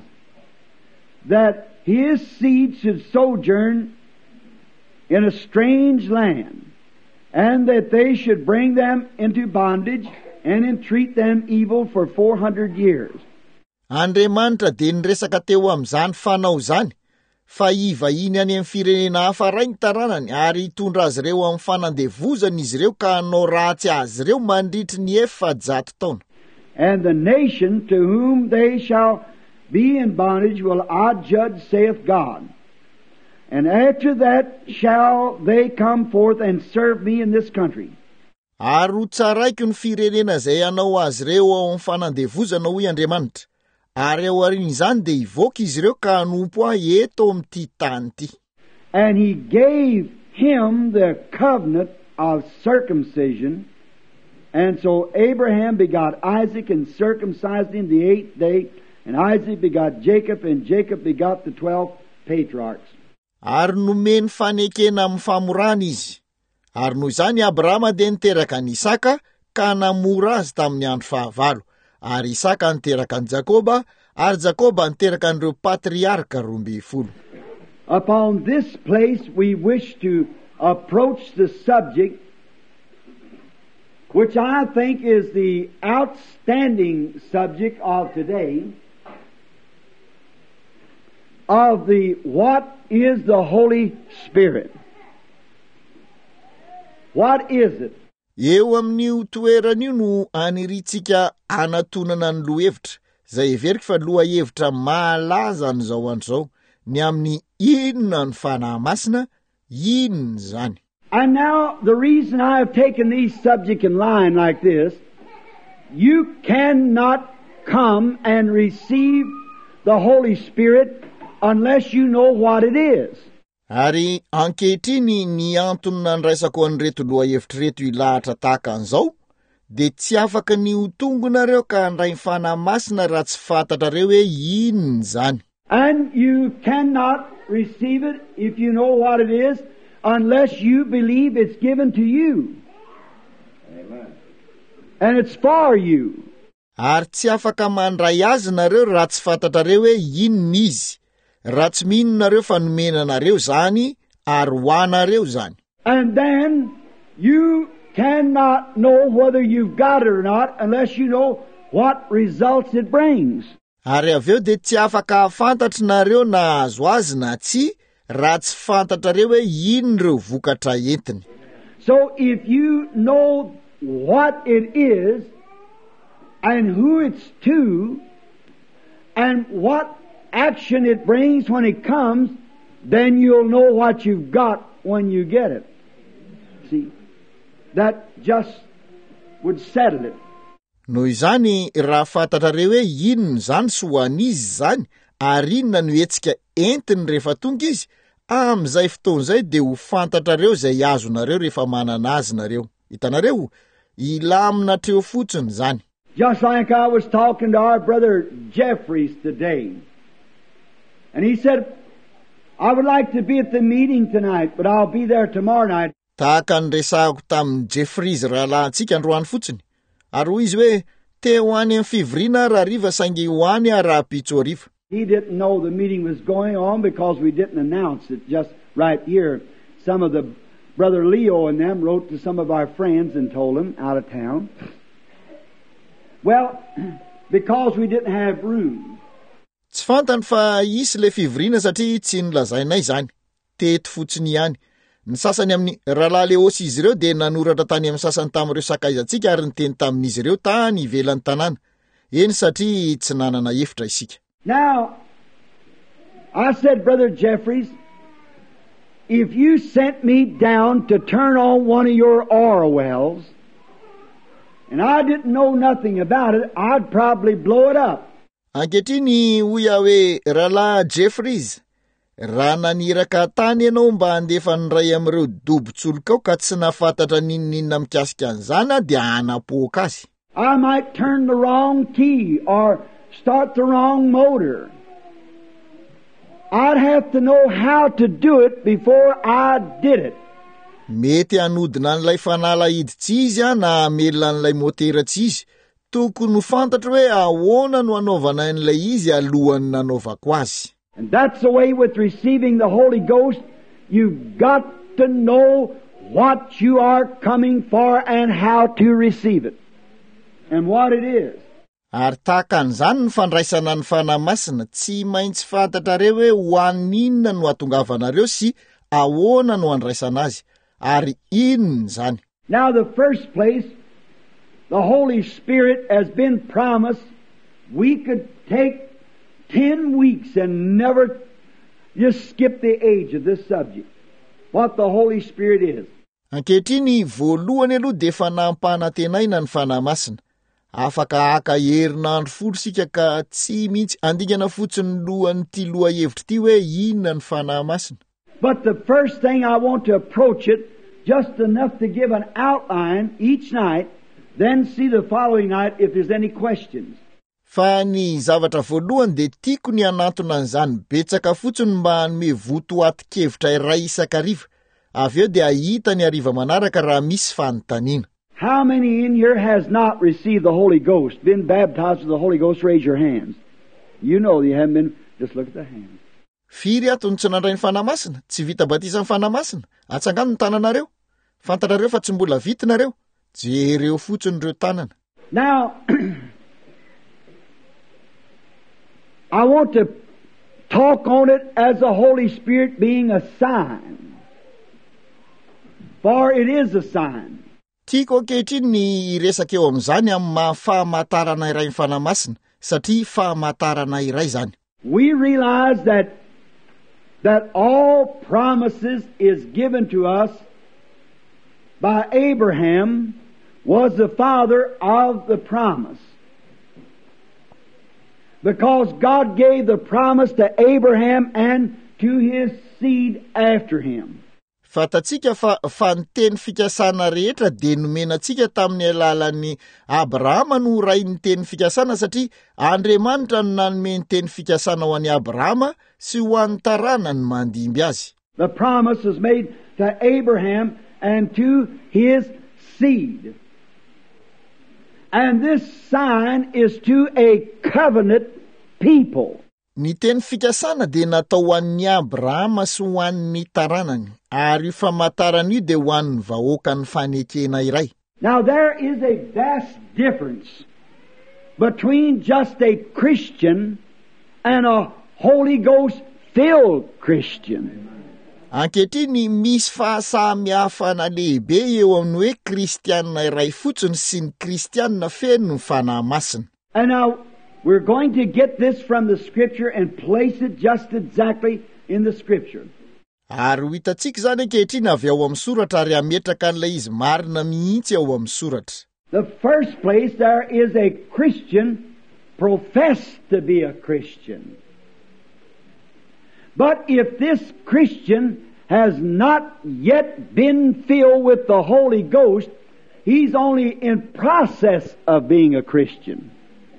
that his seed should sojourn in a strange land, and that they should bring them into bondage, and entreat them evil for 400 years. Andriamanitra de niresaka teo amin'izany fanao zany, fa ivahiny any amin'ny firenena hafa ray ny taranany, ary hitondra azy ireo amin'ny fanandevozana izy ireo ka hanao ratsy azy ireo mandritry ny 700 taona. And the nation to whom they shall be in bondage will I judge, saith God. And after that shall they come forth and serve me in this country. Ary ho tsaraiko ny firenena izay hanao azy ireo ao amin'ny fanandevozana hoy Andriamanitra. Ary ao aorian'izany de hivoaka izy ireo ka hanompo ahy eto amin'ity tany ity. And he gave him the covenant of circumcision. And so Abraham begot Isaac and circumcised him the 8th day. And Isaac begot Jacob, and Jacob begot the 12 patriarchs. Ary nomeny fanekena amin'ny famorana izy. Ary noho izany Abrahama de niteraka ny Isaka ka namora azy tamin'ny andro fahavalo. Ary Isaka niteraka ny Jakoba, ary Jakoba niteraka an'ireo patriarka 12. Upon this place we wish to approach the subject which I think is the outstanding subject of today, of the what is the Holy Spirit. What is it? Eo amin'io toerana io no aniritsika anatonana ny lohevitra, zay everika fa lohahevitra malaza an'izao andro zao, ny amin'ny inona ny fanahy masina, inona zany. And now the reason I have taken these subjects in line like this, you cannot come and receive the Holy Spirit unless you know what it is. Ary ankehitriny ny antony nandraisako an'ireto lohahevitra reto ilahatra tahaka an'izao, de tsy afaka ny ho tongonareo ka handray ny fanahy masina raha tsy fantatrareo hoe inona zany. And you cannot receive it if you know what it is unless you believe it's given to you. Amen. And it's for you. Ary tsy afaka mandray azy nareo raha tsy fantatrareo hoe inona izy, raha tsy mihinonareo fa nomenanareo zany ary ho anareo zany. And then you cannot know whether you've got it or not unless you know what results it brings. Ary aveo de tsy afaka fantatra nareo na azo azy na tsy, raha tsy fantatrareo hoe inona ireo vokatra entiny. So if you know what it is, and who it's to, and what action it brings when it comes, then you'll know what you've got when you get it. See, that just would settle it. Noho izany raha fantatrareo hoe inona zany sy ho an'izy zany, ary inona no hetsika entiny rehefa tonga izy, amin'izay fotoan'izay de ho fantatrareo zay azonareo rehefa manana azy nareo. Hitanareo, ilamina treo fotsiny zany. Just like I was talking to our brother Jeffries today. And he said, I would like to be at the meeting tonight, but I'll be there tomorrow night. Tahaka ny resahako tamin'ny Jeffries rahalahintsika androany fotsiny. Ary hoy izy hoe, te ho any amin'ny fivoriana rahariva saingy ho any rahampitsoariva. He didn't know the meeting was going on because we didn't announce it just right here. Some of the Brother Leo and them wrote to some of our friends and told them out of town. Well, because we didn't have room. Tsy fantany fa isy le fivoriana satria tsy nolazainay zany. Teto fotsiny ihany. Ny sasany amin'ny rahalahy Leosy izy ireo dia nanoratra tany amin'ny sasany tamin'ireo sakaizatsika ary niteny tamin'izy ireo tany ivelan'ny tanàna. Eny satria tsy nanana efitra isika. Now, I said, Brother Jeffries, if you sent me down to turn on one of your oil wells, and I didn't know nothing about it, I'd probably blow it up. Ankehitriny hoy aho hoe rahalahy Jeffries, raha naniraka tany ianao mba handefa ny ray amin'ireo dobo-tsolokao ka tsy nafantatra ninonina mikasika an'izany dia hanapoaka azy. I might turn the wrong key or start the wrong motor. I'd have to know how to do it before I did it. Mety hanodina an'ilay fanala hiditsy izy na hamelona an'ilay motera tsy izy. Tokony ho fantatra hoe ahoana no hanaovana an'ilay izy alohany nanaovako azy. And that's the way with receiving the Holy Ghost. You've got to know what you are coming for and how to receive it. And what it is. Ary tahaka an'izany ny fandraisana ny fanahy masina, tsy maintsy fantatrareo hoe ho aninona no hatongavanareo sy ahoana no handraisana azy, ary inona zany. Now the first place, the Holy Spirit has been promised. We could take 10 weeks and never just skip the age of this subject. What the Holy Spirit is. Ankehitriny voalohany aloha dia efa nampanantenaina ny fanahy masina. Afaka haka herinandro folo sika ka tsy mihitsy andingana fotsiny lohan'ity lohahevitra ity hoe inona ny fanahy masina. But the first thing I want to approach it just enough to give an outline each night, then see the following night if there's any questions. Fa ny zavatra voalohany dia tiako ny anatona an'izany betsaka fotsiny mba hanome voto atikevitra iray isakariva. Avy eo dia ahita ny hariva manaraka raha misy fanontaniana. How many in here has not received the Holy Ghost, been baptized with the Holy Ghost? Raise your hands. You know you haven't been. Just look at the hands. Firy ato ny tsy nandray ny fanahy masina, tsy vita batisa ny fanahy masina. Atsangano ny tananareo. Fantatrareo fa tsy mbola vitinareo. Jereo fotsiny ireo tanana. Now, I want to talk on it as the Holy Spirit being a sign. For it is a sign. Tiako ankehitriny ny resaka eo amin'izany amin'ny maha-fahamatarana iray ny fanahy masina, satria fahamatarana iray zany. We realize that all promises is given to us by Abraham, was the father of the promise. Because God gave the promise to Abraham and to his seed after him. Fatatsika fa ny teny fikasana rehetra dia nomenantsika tamin'ny alalan'ny Abrahama no ray ny teny fikasana satria Andriamanitra no nanome ny teny fikasana ho an'i Abrahama sy ho an'ny tarana ny mandimby azy. The promise was made to Abraham and to his seed. And this sign is to a covenant people. Ny teny fikasana dia natao ho an'ny Abrahama sy ho an'ny taranany, ary io famantarana io dia ho an'ny vahoaka ny fanekena iray. Now there is a vast difference between just a Christian and a Holy Ghost-filled Christian. Ankehitriny misy fahasamihafana lehibe eo amin'ny hoe kristianina iray fotsiny sy ny kristianina feno ny fanahy masina. And now we're going to get this from the Scripture and place it just exactly in the Scripture. Ary ho hitantsika zany ankehitriny avy ao amin'ny soratra ary ametraka an'ilay izy marina mihitsy ao amin'ny soratra. The first place, there is a Christian professed to be a Christian. But if this Christian has not yet been filled with the Holy Ghost, he's only in process of being a Christian.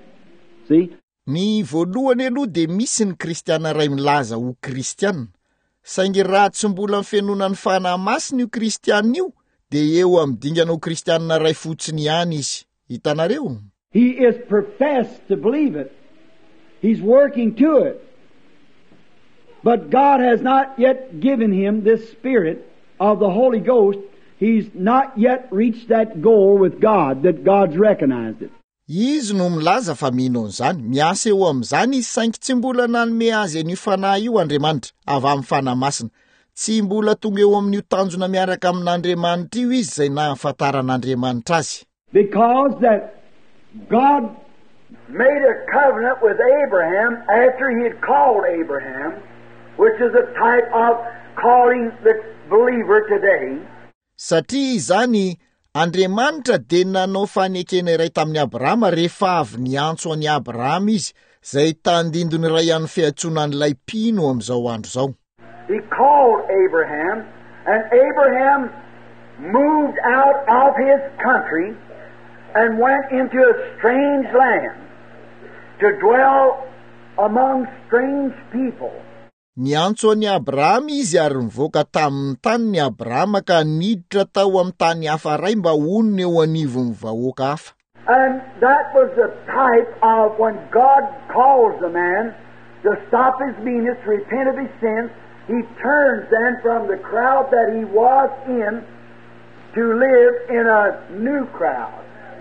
See? Ny voalohany aloha dia misy ny kristiana iray milaza ho kristianina. saingy raha tsy mbola mifenonany fanahy masina io kristianina io dia eo amin'ny dinganao kristianina ray fotsiny ihany izy. Hitanareo? He is professed to believe it. He's working to it. But God has not yet given him this Spirit of the Holy Ghost. He's not yet reached that goal with God, that God's recognized it. Izy no milaza fa mino an'izany, miasa eo amin'izany izy saingy tsy mbola nanome azy an'io fanahy io Andriamanitra avy amin'ny fanahy masina. Tsy mbola tonga eo amin'io tanjona miaraka amin'Andriamanitra io izy izay nahafantaran'Andriamanitra azy. Because that God made a covenant with Abraham after he had called Abraham, which is a type of calling the believer today. Satria izany Andriamanitra dia nanao fanekena iray tamin'ny Abrahama rehefa avy niantso an'i Abrahama izy, izay tandindony iray amin'ny fiantsonan'ilay mpino amin'izao andro izao. He called Abraham, and Abraham moved out of his country and went into a strange land to dwell among strange people. Niantso an'i Abrahama izy ary nivoaka tamin'ny taniny Abrahama ka niditra tao amin'ny tany hafa iray mba honony eo anivon'ny vahoaka hafa. And that was the type of when God calls a man to stop his meanness, repent of his sins, he turns then from the crowd that he was in to live in a new crowd,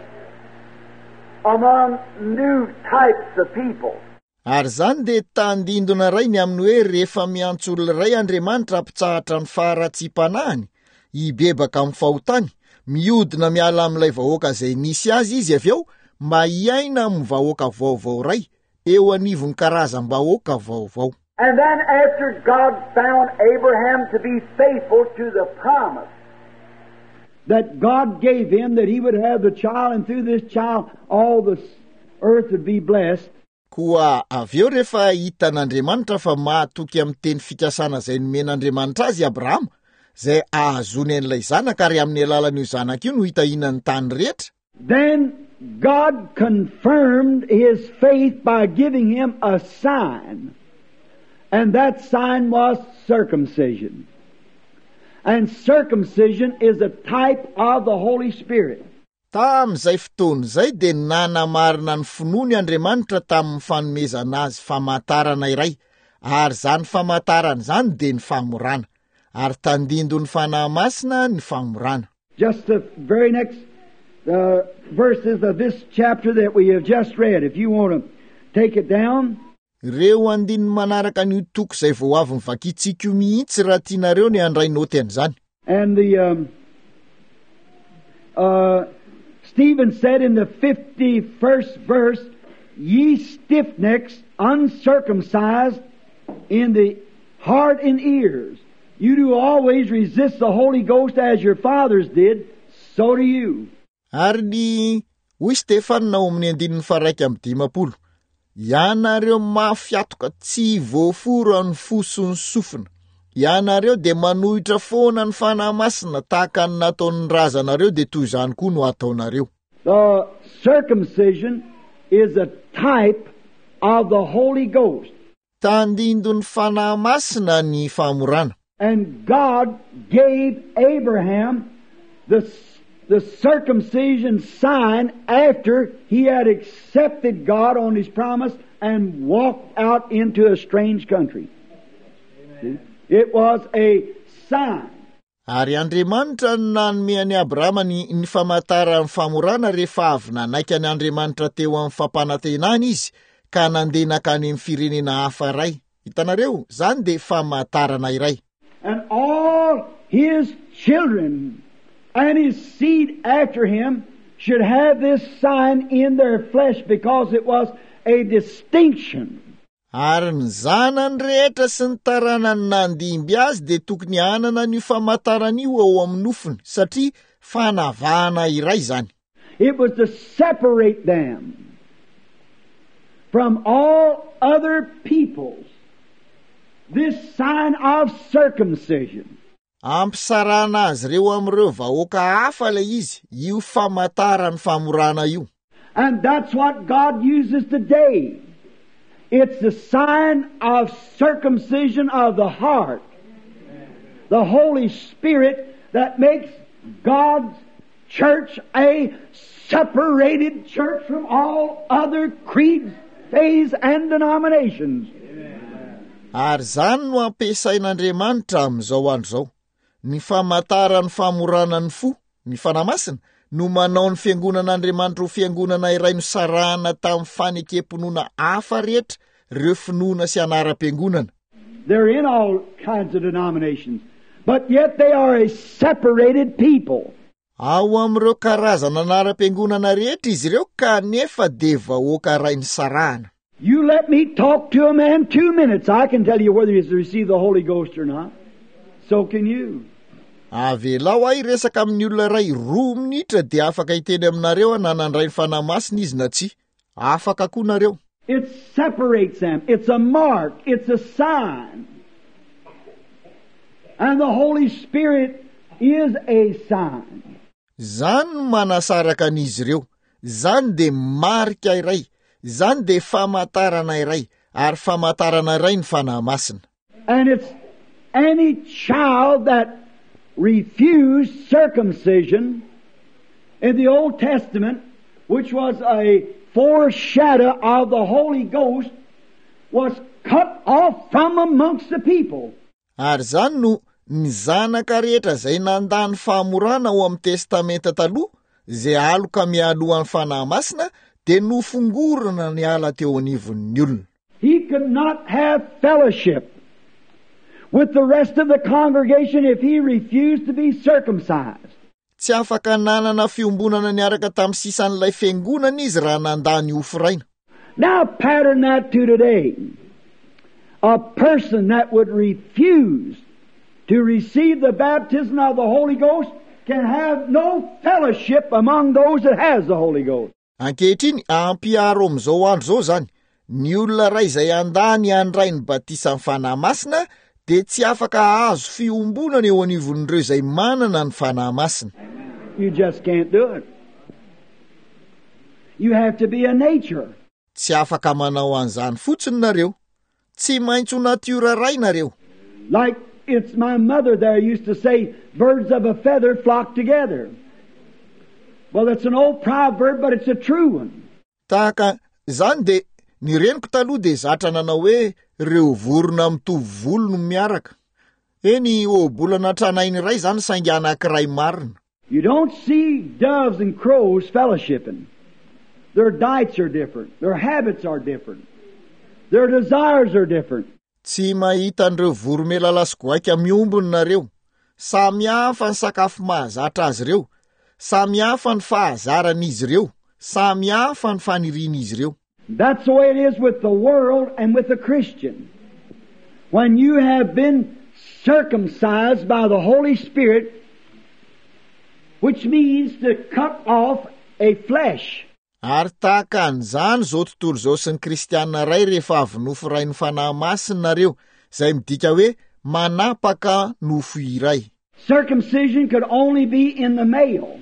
among new types of people. Ary zany dia tandindona iray ny amin'ny hoe rehefa miantso olona iray Andriamanitra ampitsahatra ny faharatsiam-panahiny, hibebaka amin'ny fahotany, mihodina miala amin'ilay vahoaka izay nisy azy izy avy eo, mba hiaina amin'ny vahoaka vaovao iray, eo anivon'ny karazam-bahoaka vaovao. And then after God found Abraham to be faithful to the promise that God gave him, that he would have the child, and through this child all the earth would be blessed. Koa avy eo rehefa hitan'Andriamanitra fa mahatoky amin'ny teny fikasana izay nomen'Andriamanitra azy Abrahama, izay ahazony an'ilay zanaka ary amin'ny alalan'io zanaka io no hitahinany tany rehetra. Then God confirmed his faith by giving him a sign, and that sign was circumcision. And circumcision is a type of the Holy Spirit. Tamin'izay fotoana izay dia nanamarina ny finoany Andriamanitra tamin'ny fanomezana azy famantarana iray, ary zany famantarana izany dia ny famorana, ary tandindo ny fanahy masina ny famorana. Just the very next verses of this chapter that we have just read, if you want to take it down. Ireo andininy manaraka ny toko izay vao avy nivakitsika io mihitsy raha tianareo ny handray noty an'izany. And the Stephen said in the 51st verse, ye stiff-necks, uncircumcised in the heart and ears, you do always resist the Holy Ghost as your fathers did, so do you. Ary ny hoy Stefana nao amin'ny andininy faraika amin'ny 50, ianareo mafiatoka tsy voaforo ny fosony sofina. Ianareo dia manohitra foana ny fanahy masina tahaka ny nataon'ny razanareo dia toy izany koa no ataonareo. The circumcision is a type of the Holy Ghost. Tandindo ny fanahy masina ny famorana. And God gave Abraham the circumcision sign after he had accepted God on his promise and walked out into a strange country. It was a sign. Ary Andriamanitra nanome an'i Abrahama ny famantarana famorana rehefa avy nanaiky an'i Andriamanitra teo amin'ny fampanantenana izy ka nandeha nakany amin'ny firenena hafa iray. Hitanareo, zany dia famantarana iray. And all his children and his seed after him should have this sign in their flesh because it was a distinction. Ary ny zanany rehetra sy ny taranany nandimby azy dia tokony hanana ny famantarana io ao amin'ny nofiny satria fanavahana iray zany. It was to separate them from all other peoples. This sign of circumcision. Ampisarana azy reo amin'ireo vahoaka hafa ilay izy, io famantarana famorana io. And that's what God uses today. It's the sign of circumcision of the heart the Holy Spirit that makes God's church a separated church from all other creeds, faiths, and denominations. Ary zany no ampiasain'Andriamanitra amin'izao andro zao. Ny famantarany famoranany fo, ny fanamasina, no manao ny fiangonan'Andriamanitra ho fiangonana iray nosarahana tamin'ny fanekemponona hafa rehetra, ireo finoana sy anaram-piangonana. They're in all kinds of denominations, but yet they are a separated people. Ao amin'ireo karazana anaram-piangonana rehetra izy ireo kanefa dia vahoaka iray nisarahana. You let me talk to a man 2 minutes, I can tell you whether he has received the Holy Ghost or not. So can you. Avelao ahy resaka amin'ny olona iray 2 minitra dia afaka hiteny aminareo na nandray ny fanamasina izy na tsy. Afaka koa nareo. It separates them. It's a mark. It's a sign. And the Holy Spirit is a sign. Zany no manasaraka an'izy ireo. Zany dia marika iray. Zany dia famantarana iray. Ary famantarana iray ny fanahy masina. And it's any child that refused circumcision in the Old Testament, which was a foreshadow of the Holy Ghost, was cut off from amongst the people. Ary zany no ny zanaka rehetra zay nandany famorana ao amin'ny testamenta taloha, zay aloka mialohan'ny fanahy masina, dia nofongorana ny ala teo anivon'ny olona. He could not have fellowship with the rest of the congregation if he refused to be circumcised. Tsy afaka nanana fiombonana niaraka tamin'ny sisan'ilay fiangonana izy raha nandany ofiraina. Now pattern that to today. A person that would refuse to receive the baptism of the Holy Ghost can have no fellowship among those that has the Holy Ghost. Ankehitriny ampiaro amin'izao andro zao zany, ny olona ray izay andany handray ny batisa amin'ny fanahy masina dia tsy afaka azo fiombonana eo anivon'ireo izay manana ny fanahy masina. You just can't do it. You have to be a nature. Tsy afaka manao an'izany fotsiny nareo. Tsy maintsy ho natiora ray nareo. Like it's my mother there used to say, birds of a feather flock together. Well, it's an old proverb, but it's a true one. Tahaka zany dia ny reniko taloha dia zatra nanao hoe reo vorona mitovy volo no miaraka. Eny obolana tranainy ray zany saingy anankiray marina. You don't see doves and crows fellowshipping. Their diets are different. Their habits are different. Their desires are different. Tsy mahita an'ireo voromailala sy goaika miombony nareo. Samy hafa ny sakafo mahazatra azy ireo. Samy hafa ny fahazaran'izy ireo. Samy hafa ny fanirian'izy ireo. That's the way it is with the world and with the Christian. When you have been circumcised by the Holy Spirit, which means to cut off a flesh. Ary tahaka an'izany zao tontolo zao sy ny kristianina ray rehefa avy nofo ray ny fanahy masina nareo, izay midika hoe manapaka nofo iray. Circumcision could only be in the male.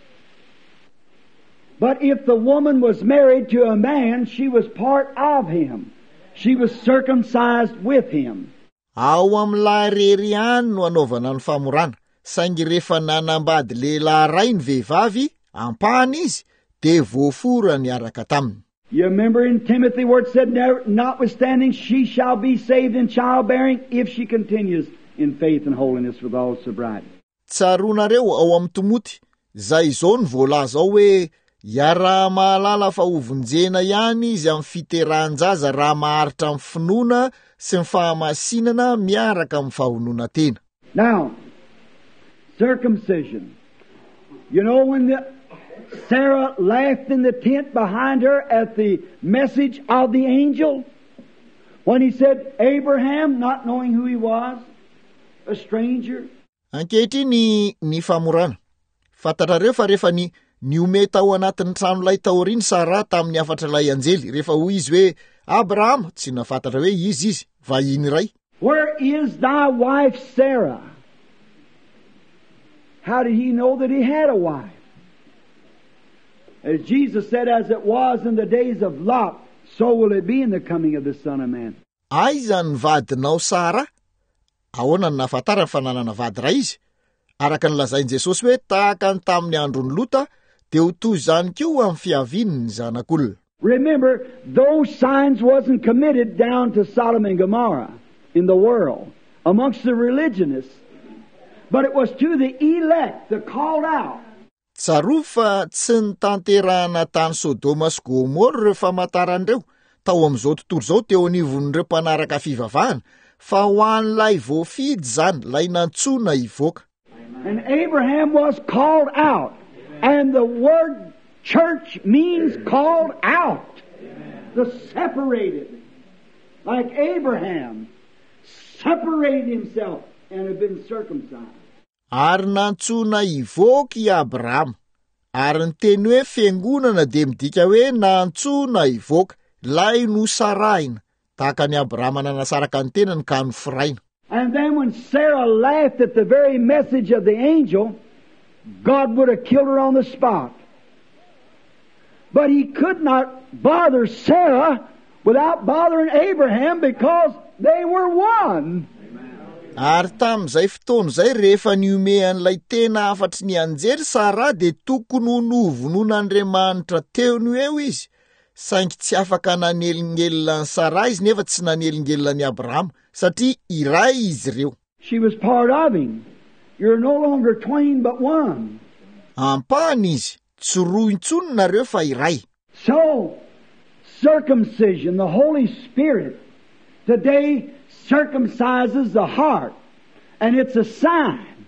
But if the woman was married to a man, she was part of him. She was circumcised with him. Ao amin'ilay rery ihany no anaovana ny famorana, saingy rehefa nanambady lehilahy ray ny vehivavy, ampahany izy, dia voafora niaraka taminy. You remember in Timothy where it said, notwithstanding she shall be saved in childbearing if she continues in faith and holiness with all sobriety. Tsaronareo ao amin'ny Timoty, zay izao ny voalaza ao hoe iara mahalala fa hovonjena ihany izy amin'ny fiterahan-jaza raha maharitra amin'ny finoana sy ny fahamasinana miaraka amin'ny fahonona tena. Now, circumcision. You know when Sarah laughed in the tent behind her at the message of the angel? When he said, Abraham, not knowing who he was, a stranger. Ankehitriny ny famorana. Fantatrareo fa rehefa ny ome tao anatin'ny tranolay taoriny Sara tamin'ny afatralay anjely, rehefa hoy izy hoe Abraham, tsy nafantatra hoe izy, vahiny ray. Where is thy wife Sarah? How did he know that he had a wife? As Jesus said, as it was in the days of Lot, so will it be in the coming of the Son of Man. Aiza ny vadinao Sara? Ahoana ny nahafantarany fananana vady ray izy? Araka ny lazainy Jesosy hoe tahaka ny tamin'ny andron'ny Lota, dia ho toy izany koa amin'ny fiaviany ny zanak'olona. Remember, those signs wasn't committed down to Sodom and Gomorrah in the world, amongst the religionists, but it was to the elect, the called out. Tsarovy fa tsy nitanterahana tany Sodoma sy Gomora ireo famantaran'ireo tao amin'izao tontolo izao teo anivon'ireo mpanaraka fivavahana, fa ho an'ilay voafidy zany, lay nantsoina hivoaka. And Abraham was called out, and the word church means called out, the separated, like Abraham separated himself and had been circumcised. Ary nantsoina hivoaka i Abrahama, ary ny teny hoe fiangonana dia midika hoe nantsoina hivoaka, lay nosarahina, tahaka ny Abrahama nanasaraka ny tenany ka nofiraina. And then when Sarah laughed at the very message of the angel, God would have killed her on the spot. But he could not bother Sarah without bothering Abraham because they were one. Ary tamin'izay fotoana izay rehefa niomean'ilay tena afatry ny anjery Sara dia tokony ho novonoan'Andriamanitra teo ny eo izy, saingy tsy afaka nanelingelina ny Sara izy nefa tsy nanelingelina ny Abrahama, satria iray izy ireo. She was part of him. You're no longer twain but one. Ampahany izy, tsy roa intsony nareo fa iray. So, circumcision, the Holy Spirit, today circumcises the heart. And it's a sign,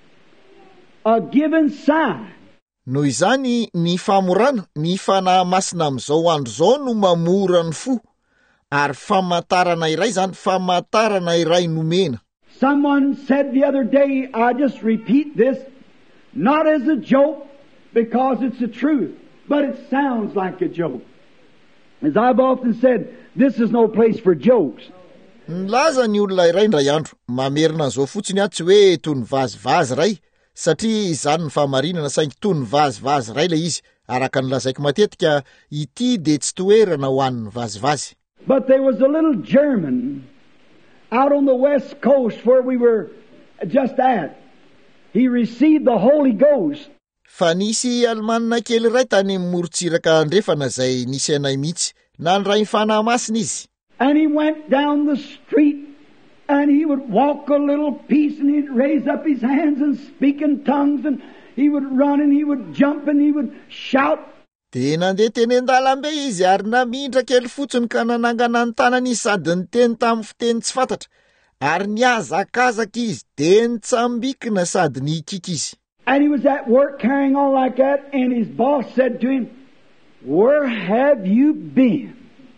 a given sign. Noho izany ny famorana, ny fanahy masina amin'izao andro izao no mamora ny fo, ary famantarana iray zany, famantarana iray nomena. Someone said the other day, I just repeat this, not as a joke, because it's the truth, but it sounds like a joke. As I've often said, this is no place for jokes. Nilaza ny olona iray indray andro, mamerina an'izao fotsiny tsy hoe toy ny vazivazy ray, satria izany ny famarinana, saingy toy ny vazivazy ray ilay izy, araka ny lazaiko matetika ity dia tsy toerana ho an'ny vazivazy. But there was a little German out on the west coast where we were just at. He received the Holy Ghost. Fa nisy Alemanina kely iray tany morotsiraka andrefana izay nisy anay mihitsy, nandray fanahy masina izy. And he went down the street and he would walk a little piece and he'd raise up his hands and speak in tongues and he would run and he would jump and he would shout. Dia nandeha teny an-dalambe izy ary namindra kely fotsiny ka nanangana ny tanany sady niteny tamin'ny fiteny tsy fantatra, ary niazakazaka izy dia nitsambikina sady nikika izy. And he was at work carrying on like that and his boss said to him, "Where have you been?"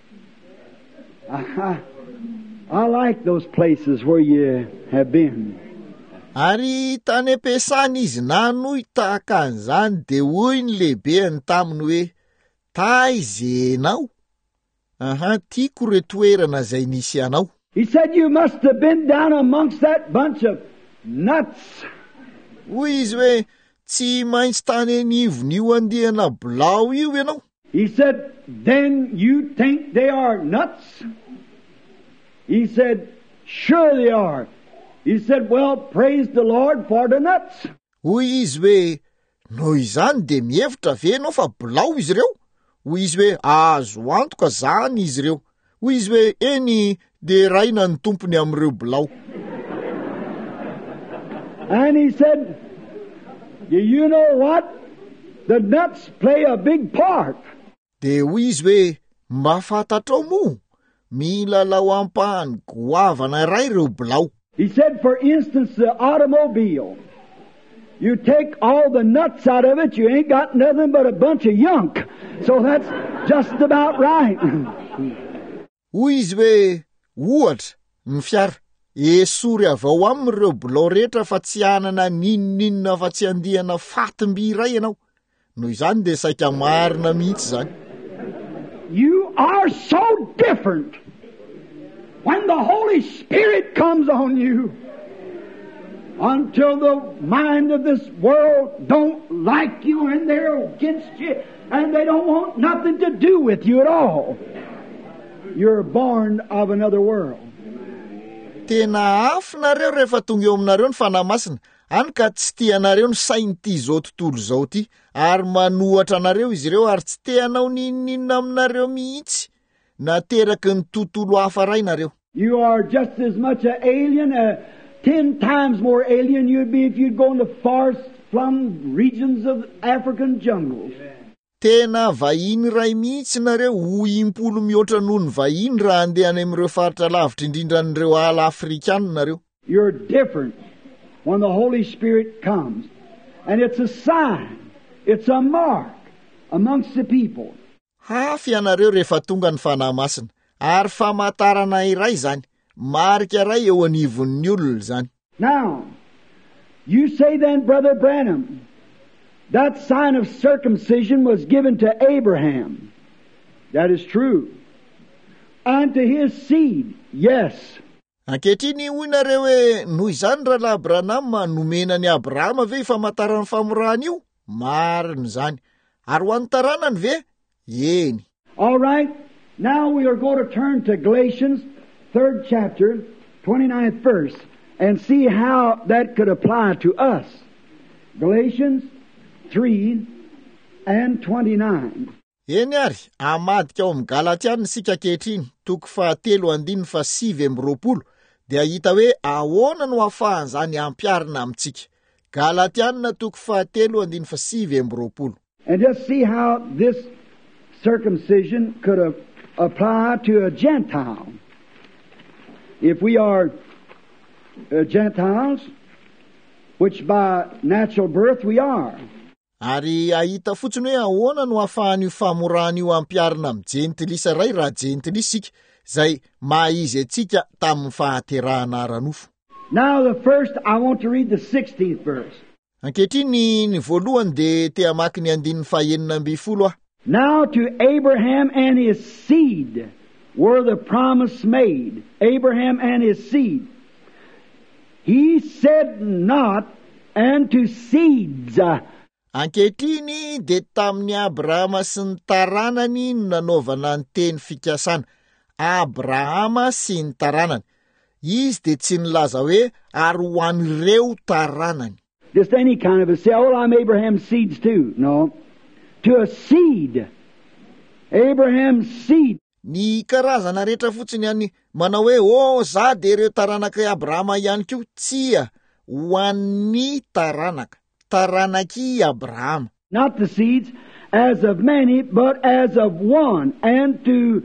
I like those places where you have been. Ary tany am-piasany izy nanohy tahaka an'izany dia hoy ny lehibeny taminy hoe, taiza ianao? Tiako ireo toerana izay nisy anao. He said, "You must have been down amongst that bunch of nuts." Hoy izy hoe, tsy maintsy tany anivon'io andihana bilao io ianao. He said, "Then you think they are nuts?" He said, "Sure they are." He said, "Well, praise the Lord for the nuts." Hoy izy hoe, noho izany dia mihevitra ve ianao fa bilao izy ireo? Hoy izy hoe, azo antoka zany izy ireo. Hoy izy hoe, eny dia raina ny tompony amin'ireo bilao. And he said, "You know what? The nuts play a big part." Dia hoy izy hoe, mba fantatrao moa, milalao ampahany goavana iray ireo bilao. He said, for instance, the automobile. You take all the nuts out of it, you ain't got nothing but a bunch of yunk. So that's just about right. Hoy izy hoe, ohatra, ny fiara, esory avy ao amin'ireo bilao rehetra fa tsy hanana ninninona fa tsy andihana fatim-by iray ianao. Noho izany dia saika marina mihitsy zany. You are so different when the Holy Spirit comes on you. Until the mind of this world don't like you and they're against you and they don't want nothing to do with you at all. You're born of another world. Tena afinareo rehefa tonga eo aminareo ny fanahy masina, any ka tsy tianareo ny sainy ty zao tontolo zao ty, ary manohatra anareo izy ireo ary tsy te hanao ninninona aminareo mihitsy, nateraky ny tontolo hafa ray nareo. You are just as much an alien, 10 times more alien you'd be if you'd go in the far-flung regions of African jungles. Tena vahiny ray mihitsy nareo, ho impolo mihoatra noho ny vahiny raha andeha any amin'ireo faritra lavitra indrindra n'ireo ala Afrikana nareo. You're different when the Holy Spirit comes. And it's a sign, it's a mark amongst the people. Hafa ianareo rehefa tonga ny fanahy masina, ary famantarana iray zany, marika ray eo anivon'ny olona zany. Now, you say then, Brother Branham, that sign of circumcision was given to Abraham. That is true. And to his seed, yes. Ankehitriny hoy nareo hoe noho izany rahalahy Branham nomena ny Abrahama ve famantarana famorana io? Marina zany. Ary ho an'ny taranany ve? Eny. All right. Now we are going to turn to Galatians, 3rd chapter, 29th verse, and see how that could apply to us. Galatians 3 and 29. Eny ary, amadika ao amin'ny Galatiana sika kehitriny, 3:17-20, dia hita hoe ahoana no ahafahan'izany ampiarina amintsika. Galatiana 3:17-20. And just see how this circumcision could apply to a Gentile. If we are Gentiles, which by natural birth we are. Ary ahita fotsiny hoe ahoana no ahafahan'io famorana io ampiarina amin'ny jentilisa ray raha jentilisika, zay maizy atsika tamin'ny fahaterahana ara-nofo. Now the first, I want to read the 16th verse. Ankehitriny ny voalohany de te hamaky ny 9:40. Now to Abraham and his seed were the promise made. Abraham and his seed. He said not, and to seeds. Ankehitriny de tamin'ny Abrahama sy ny taranany no nanaovana ny teny fikasana. Abrahama sy ny taranany. Izy de tsy nilaza hoe ary ho an'ireo taranany. Just any kind of a say, oh, I'm Abraham's seeds too. No. To a seed. Abraham's seed. Ny karazana rehetra fotsiny any manao hoe za de ireo taranaka Abrahama ihany koa, tsia ho an'ny taranaka. Taranaki Abraham. Not the seeds as of many, but as of one, and to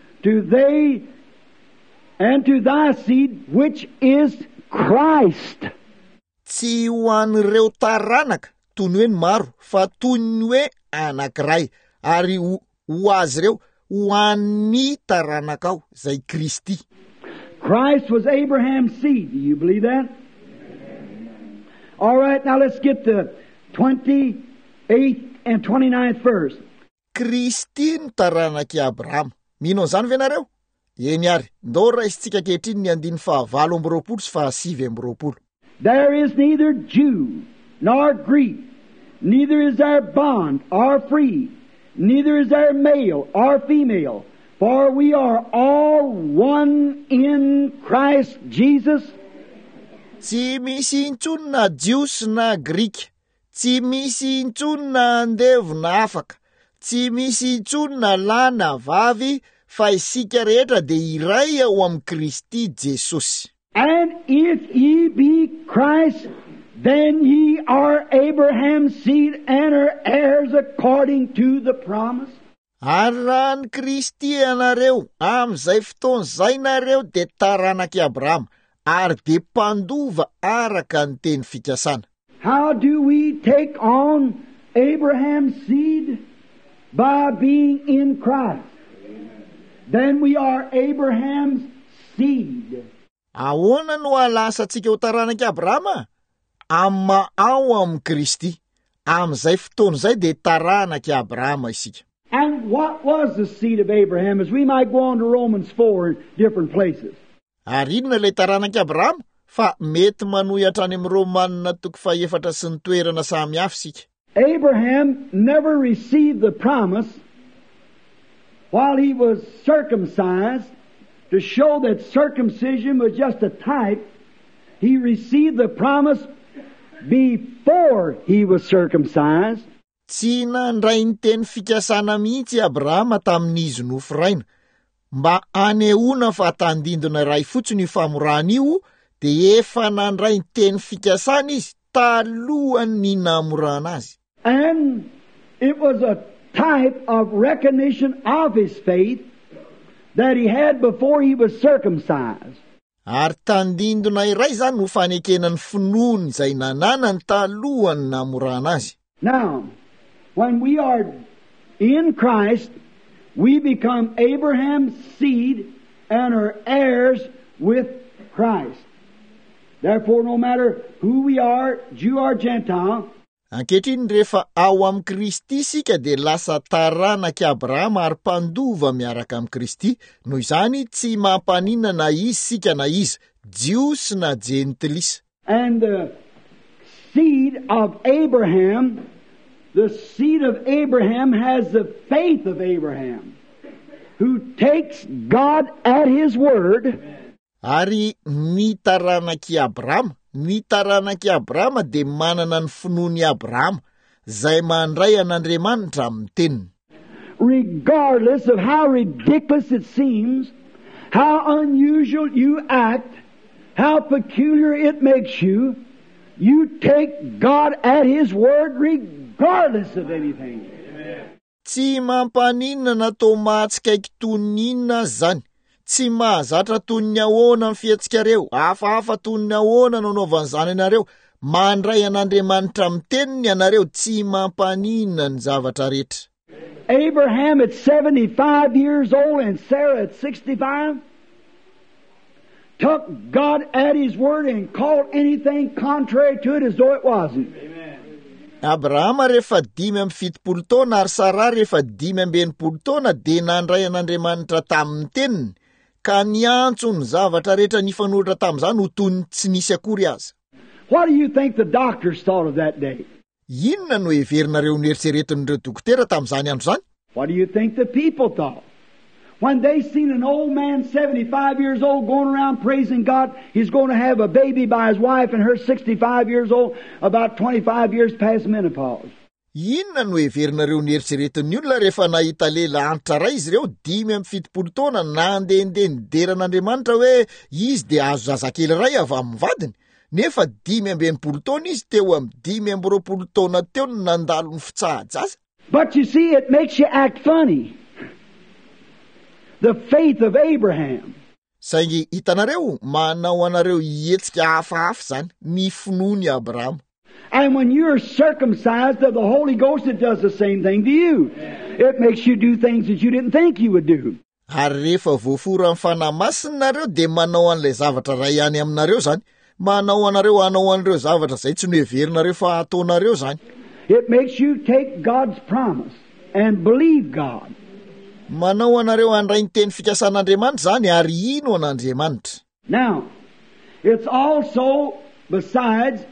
thy seed, which is Christ. Tsy ho an'ireo taranaka toy ny hoe ny maro, fa toy ny hoe anankiray, ary ho azy ireo ho an'ny taranaka ao, zay Kristy. Christ was Abraham's seed. Do you believe that? All right, now let's get the 28th and 29th verse. Kristy ny taranaky Abraham. Mino an'izany ve nareo? Eny ary, ndao raisitsika kehitriny ny 9:20 sy 7:20. There is neither Jew nor Greek, neither is there bond or free, neither is there male or female, for we are all one in Christ Jesus. Tsy misy intsony na jiosy na grika, tsy misy intsony na andevo na afaka, tsy misy intsony na lahy na vavy, fa isika rehetra de iray ao amin'ny Kristy Jesosy. And if ye be Christ, then ye are Abraham's seed and are heirs according to the promise. Ary raha ny Kristy anareo, amin'izay fotoana zay nareo de taranaky Abraham, ary de mpandova araka ny teny fikasana. How do we take on Abraham's seed? By being in Christ. Then we are Abraham's seed. Ahoana no alasantsika ho taranaky Abrahama? Amma ao amin'ny Kristy. Amin'izay fotoana zay de taranaky Abrahama isika. And what was the seed of Abraham? As we might go on to Romans 4 in different places. Ary inona ilay taranaky Abrahama? Fa mety manohy hatrany amin'ny Romanina 4 sy ny toerana samy hafa sika. Abraham never received the promise while he was circumcised to show that circumcision was just a type, he received the promise before he was circumcised. Tsy nandray ny teny fikasana mihitsy Abrahama tamin'izy nofiraina, mba anehoana fa tandindona iray fotsiny io famorana io, dia efa nandray ny teny fikasana izy talohany namorana azy. And it was a type of recognition of his faith that he had before he was circumcised. Ary tandindona iray zany ho fanekenany finoany izay nananany talohany namorana azy. Now, when we are in Christ, we become Abraham's seed and are heirs with Christ. Therefore, no matter who we are, Jew or Gentile, ankehitriny rehefa ao am Kristy isika dia lasa taranaky Abrahama ary mpandova miaraka am Kristy, noho izany tsy mampanina na izy sika na izy, Jiu sy na Jentilisa. and the seed of Abraham, the seed of Abraham has the faith of Abraham, who takes God at His word. Ary ny taranaky Abrahama dia manana ny finoany Abrahama, zay mandray an'Andriamanitra amin'ny teniny. Regardless of how ridiculous it seems, how unusual you act, how peculiar it makes you, you take God at His word regardless of anything. Tsy mampaninona na tao matsikaiky toninina zany. Tsy mahazatra toniny ahoana ny fihetsikareo, hafahafa toniny ahoana nanaovan'izany ianareo, mandray an'Andriamanitra amin'ny teniny ianareo, tsy mampaninona ny zavatra rehetra. Abraham at 75 years old and Sarah at 65 took God at His word and called anything contrary to it as though it wasn't. Abrahama rehefa 5 taona ary Sara rehefa 5 taona dia nandray an'Andriamanitra tamin'ny teniny, ka niantso ny zavatra rehetra nifanoratra tamin'izany ho toy ny tsy nisy akory aza. What do you think the doctors thought of that day? Inona no heverinareo nieritseretin'ireo dokotera tamin'izany andro zany? What do you think the people thought? When they seen an old man 75 years old going around praising God, he's going to have a baby by his wife and her 65 years old, about 25 years past menopause. Inona no heverinareo nieritseretin'ny olona rehefa nahita lehilahy antitra ray izy ireo 5 taona nandehandeha nideran'Andriamanitra hoe izy dia azo zazakely ray avy amin'ny vadiny, nefa 15 taona izy teo amin'ny 20 taona teo no nandalo ny fitsahajaza. But you see, it makes you act funny. The faith of Abraham. Saingy hitanareo, manao anareo hetsika hafahafa zany, ny finoany Abrahama. And when you're circumcised of the Holy Ghost, it does the same thing to you. It makes you do things that you didn't think you would do. Ary rehefa voafora amin'ny fanahy masinareo dia manao an'ilay zavatra ray ihany aminareo zany, manao anareo hanao an'ireo zavatra zay tsy noheverinareo fa ataonareo zany. It makes you take God's promise and believe God. Manao anareo handray ny teny fikasan'Andriamanitra zany ary ino an'Andriamanitra. Now, it's also, besides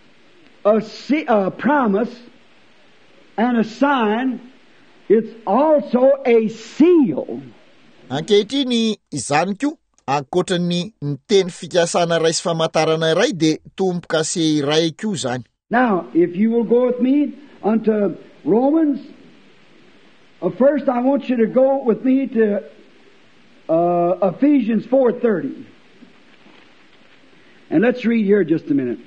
a promise and a sign, it's also a seal. Ankehitriny izany koa, ankoatran'ny ny teny fikasana iray sy famantarana iray dia tombo-kase iray koa zany. Now, if you will go with me unto Romans, first I want you to go with me to Ephesians 4:30. And let's read here just a minute.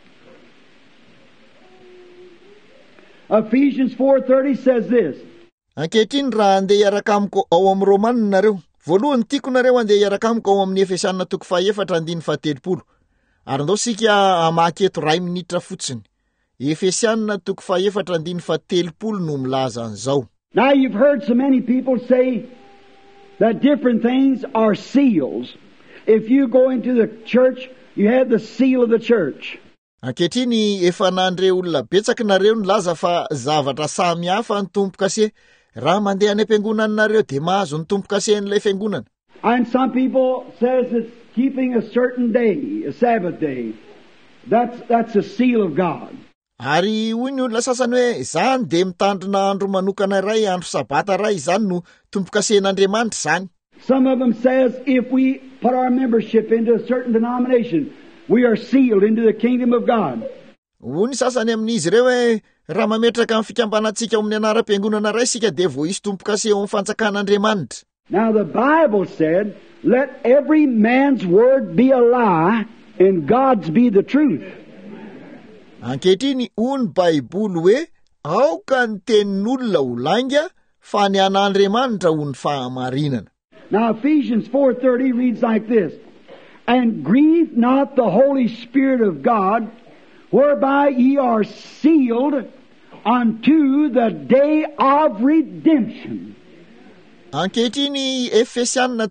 Ephesians 4:30 says this. Ankehitriny raha andeha hiaraka amiko ao amin'ny Romanina nareo, voalohany tiako nareo andeha hiaraka amiko ao amin'ny Efesianina 4:17. Ary ndao sika hamaky eto 2 minitra fotsiny. Efesianina 4:17 no milaza an'izao. Now you've heard so many people say that different things are seals. If you go into the church, you have the seal of the church. Ankehitriny efa nandre olona betsaka nareo nilaza fa zavatra samy hafa ny tompo-kase. Raha mandeha any am-piangonana nareo dia mahazo ny tompo-kase n'ilay fiangonana. And some people says it's keeping a certain day, a Sabbath day. That's a seal of God. Ary hoy ny olona sasany hoe izany dia mitandrina andro manokana iray, andro sabata iray, izany no tompo-kasen'Andriamanitra izany. Some of them says if we put our membership into a certain denomination, we are sealed into the kingdom of God. Hoy sasany amin'izy ireo hoe raha mametraka amin'ny fikambanantsika amin'ny anaram-piangonana iray sika dia voahisy tompo-kase eo amin'ny fanjakan'Andriamanitra. Now the Bible said, let every man's word be a lie and God's be the truth. Ankehitriny hoy ny Baiboly hoe aoka ny tenin'olona ho lainga fa ny an'Andriamanitra ho ny fahamarinana. Now Ephesians 4:30 reads like this, and grieve not the Holy Spirit of God, whereby ye are sealed unto the day of redemption. Ankehitriny Efesianina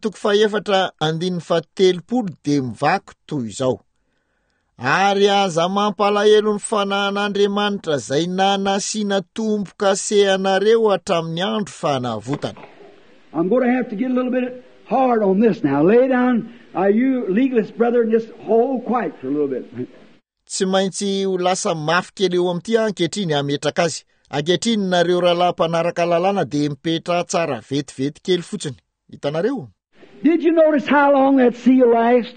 4:7 dia mivaky toy izao. Ary aza mampalahelo ny fanahin'Andriamanitra zay nanasiana tompo-kase anareo hatramin'ny andro fanavotana. I'm going to have to get a little bit hard on this now. Lay down, you legalist brother, and just hold quiet for a little bit. Tsy maintsy ho lasa mafy kely eo amin'ity ankehitriny ametraka azy. Ankehitriny nareo rahalahy mpanaraka lalàna dia mipetra tsara vetivety kely fotsiny. Hitanareo? Did you notice how long that seal lasts?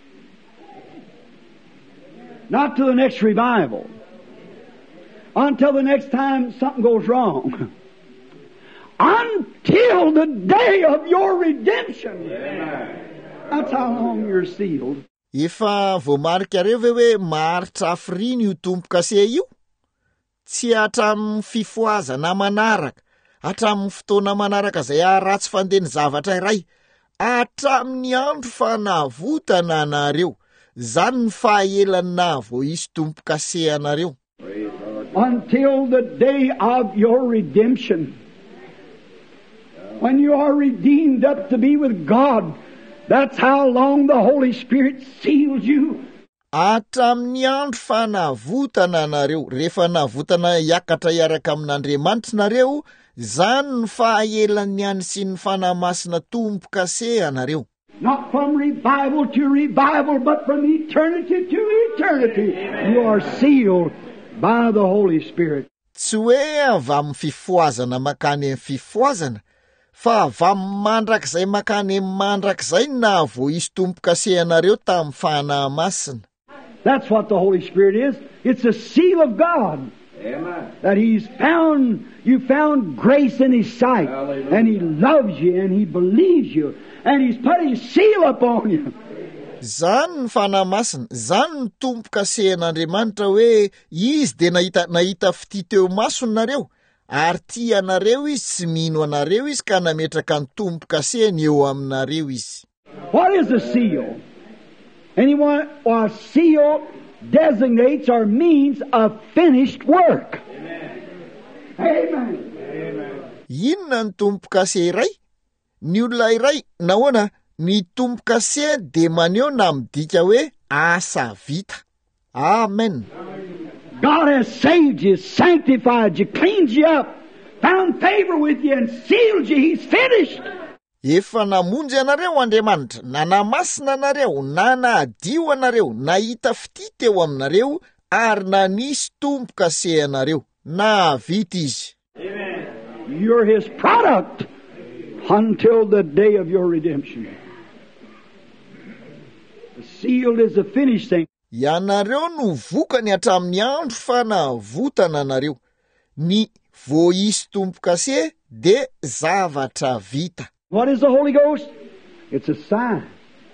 Not to the next revival. Until the next time something goes wrong. Until the day of your redemption. That's how long you're sealed. Efa voamarika reo ve hoe maharitra hafiriny io tompo-kase io? Tsy hatramin'ny fifoazana manaraka, hatramin'ny fotoana manaraka izay haratsy fandeny zavatra iray, hatramin'ny andro fanavotana anareo. Zany ny fahaelany na voahisy tompo-kase anareo. Until the day of your redemption. When you are redeemed up to be with God, that's how long the Holy Spirit seals you. Hatramin'ny andro fanavotana anareo, rehefa navotana hiakatra hiaraka amin'Andriamanitra nareo, zany ny fahaelany any sy ny fanamasina tompo-kase anareo. Not from revival to revival, but from eternity to eternity. You are sealed by the Holy Spirit. Tsy hoe avy amin'ny fifoazana makany amin'ny fifoazana, fa avy amin'ny mandrakizay makany amin'ny mandrakizay na voahisy tompo-kase anareo tamin'ny fanahy masina. That's what the Holy Spirit is. It's a seal of God. Amen. That He's found, you found grace in His sight. Hallelujah. And He loves you and He believes you. And He's put His seal upon you. Zany ny fanahy masina, zany ny tompo-kase an'Andriamanitra hoe izy dia nahita fity teo masony nareo, ary tia anareo izy, tsy mino anareo izy ka nametraka ny tompo-kaseny eo aminareo izy. What is a seal? Anyone, or a seal designates or means a finished work. Amen. Amen. Inona ny tompo-kase iray? Ny olona iray, nahoana, ny tompo-kase dia maneho na midika hoe asa vita. Amen. God has saved you, sanctified you, cleaned you up, found favor with you and sealed you. He's finished. Efa namonjy anareo Andriamanitra, na namasina anareo, na nahadio anareo, nahita fity teo aminareo, ary nanisy tompo-kase anareo. Nahavita izy. Amen. You're His product until the day of your redemption. The seal is a finished thing. Ianareo no vokany hatramin'ny andro fanavotana anareo. Ny voahisy tompo-kase de zavatra vita. What is the Holy Ghost? It's a sign.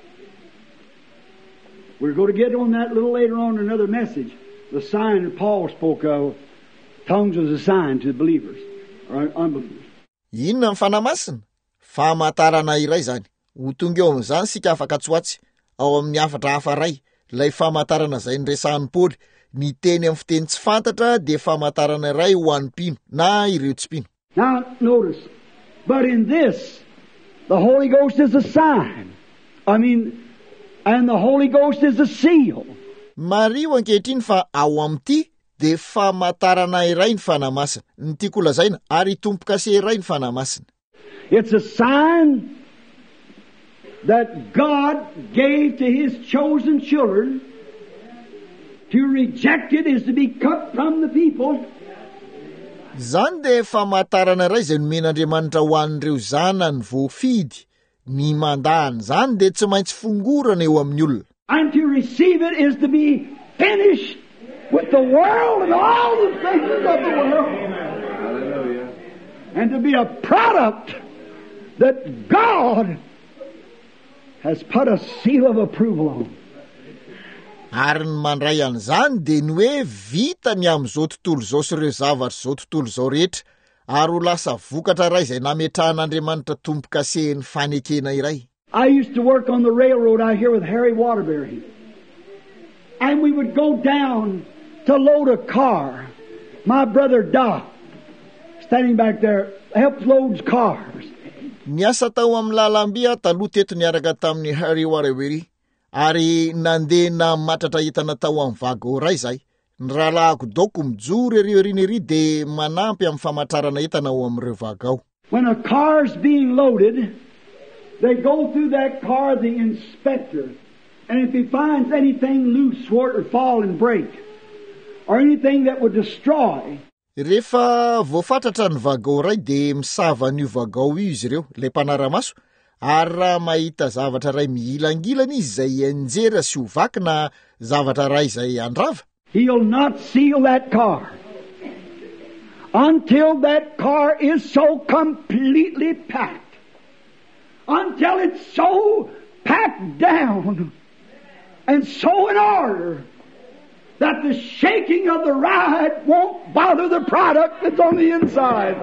We're going to get on that a little later on in another message. The sign that Paul spoke of. Tongues was a sign to the believers or unbelievers. Inona ny fanahy masina? Famantarana iray zany. Ho tonga eo amin'izany sika afaka tsoatsy ao amin'ny hafatra hafa ray. Ilay famantarana izay niresahan'i Paoly, ny teny amin'ny fiteny tsy fantatra dia famantarana iray ho an'ny mpino na ireo tsy mpino. Now notice, but in this, the Holy Ghost is a sign. And the Holy Ghost is a seal. Mario ankehitriny fa ao amin'ity dia famantarana iray ny fanahy masina. Ny tiako lazaina ary tompo-kase iray ny fanahy masina. It's a sign that God gave to His chosen children. To reject it is to be cut from the people. Zany dia famantarana iray izay nomen'Andriamanitra ho an'ireo zanany voafidy ny mandahany zany dia tsy maintsy fongorana eo amin'ny olona. And to receive it is to be finished with the world and all the things of the world. Hallelujah. And to be a product that God has put a seal of approval on. Ary ny mandray an'izany dia ny hoe vitany amin'izao tontolo izao sy ireo zavatra izao tontolo izao rehetra, ary ho lasa vokatra iray izay nametrahan'Andriamanitra tompo-kasehiny fanekena iray. I used to work on the railroad out here with Harry Waterbury. And we would go down to load a car. My brother Doc, standing back there, helps load cars. Niasa tao amin'ny lalam-bia taloha teto niaraka tamin'ny Harry Waterbury, ary nandeha namatratra entana tao amin'ny vago ray zay. Ny rahalahako doko mijoro ery dia manampy amin'ny famatrarana entana ao amin'ireo vagao. When a car's being loaded, they go through that car, the inspector, and if he finds anything loose where it would fall and break, or anything that would destroy. Rehefa voafatatra ny vagao ray dia misava n'io vagao io izy ireo, ilay mpanaramaso, ary raha mahita zavatra ray mihilangilana izy izay enjera sy ho vaky na zavatra ray izay andrava. He'll not seal that car until that car is so completely packed, until it's so packed down and so in order that the shaking of the ride won't bother the product that's on the inside.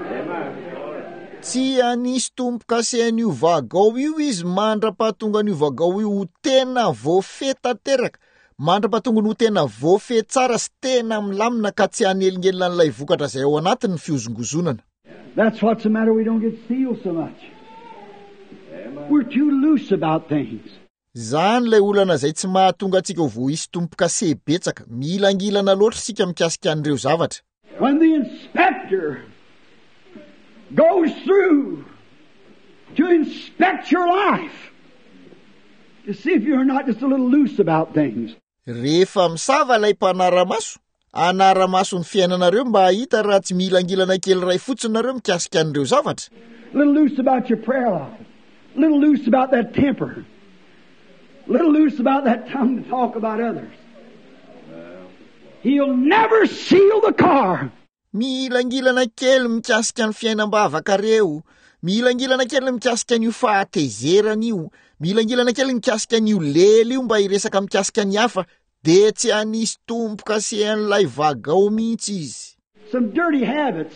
Tsy anisy tompo-kasehan'io vagao io izy mandra-pahatonga an'io vagao io ho tena voafehy tanteraka, mandra-pahatonga ho tena voafehy tsara sy tena milamina ka tsy hanelingelina an'ilay vokatra izay ao anatiny fiozongozonana. That's what's the matter, we don't get sealed so much. We're too loose about things. Zany lay olana izay tsy mahatonga antsika ho voahisy tompo-kaseh betsaka, milangilana loatra sika mikasika an'ireo zavatra. When the inspector goes through to inspect your life to see if you're not just a little loose about things. Rehefa misava lay mpanaramaso, anaramaso ny fiainanareo mba hahita raha tsy milangilana kely ray fotsiny nareo mikasika an'ireo zavatra. A little loose about your prayer life. A little loose about that temper. A little loose about that tongue to talk about others. He'll never seal the car. Milangilana kely mikasika ny fiainam-bavakareo, milangilana kely mikasika an'io fahatezerana io, milangilana kely mikasika an'io lely io mba hiresaka mikasika ny hafa, dia tsy hanisy tompo-kasehan'ilay vagao mihitsy izy. Some dirty habits,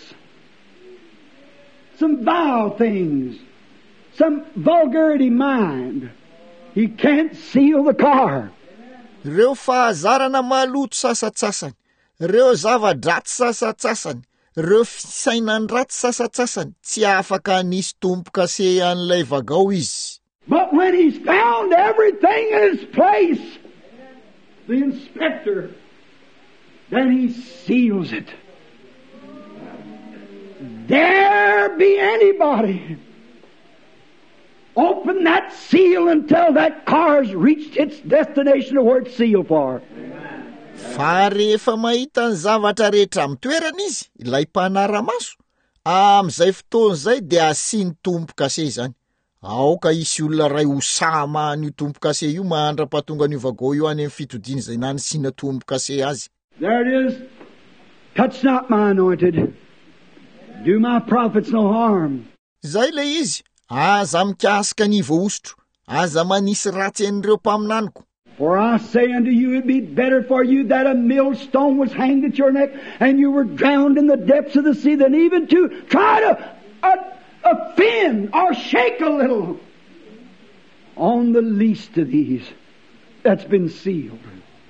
some vile things, some vulgarity mind. He can't seal the car. Reo fahazarana maloto sasatsasany, reo zava-dratsy sasatsasany, reo fisainandratsy sasatsasany, tsy afaka hanisy tompo-kasehan'ilay vagao izy. But when he's found everything in its place, the inspector, then he seals it. There be anybody open that seal until that car's reached its destination of where it's sealed for. Fa rehefa mahita ny zavatra rehetra amin'ny toerana izy, ilay mpanaramaso, amin'izay fotoan'izay dia asiany tompo-kaseh izany. Aoka isy olona ray ho sama an'io tompo-kaseh io mandra-pahatonga an'io vagao io any amin'ny fitodiana izay nanisiana tompo-kaseh azy. There it is. Touch not my anointed. Do my prophets no harm. Zay le izy. Aza mikasika ny voaositro, aza manisy ratsy an'ireo mpaminaniko. For I say unto you, it'd be better for you that a millstone was hanged at your neck and you were drowned in the depths of the sea than even to try to offend or shake a little on the least of these that's been sealed.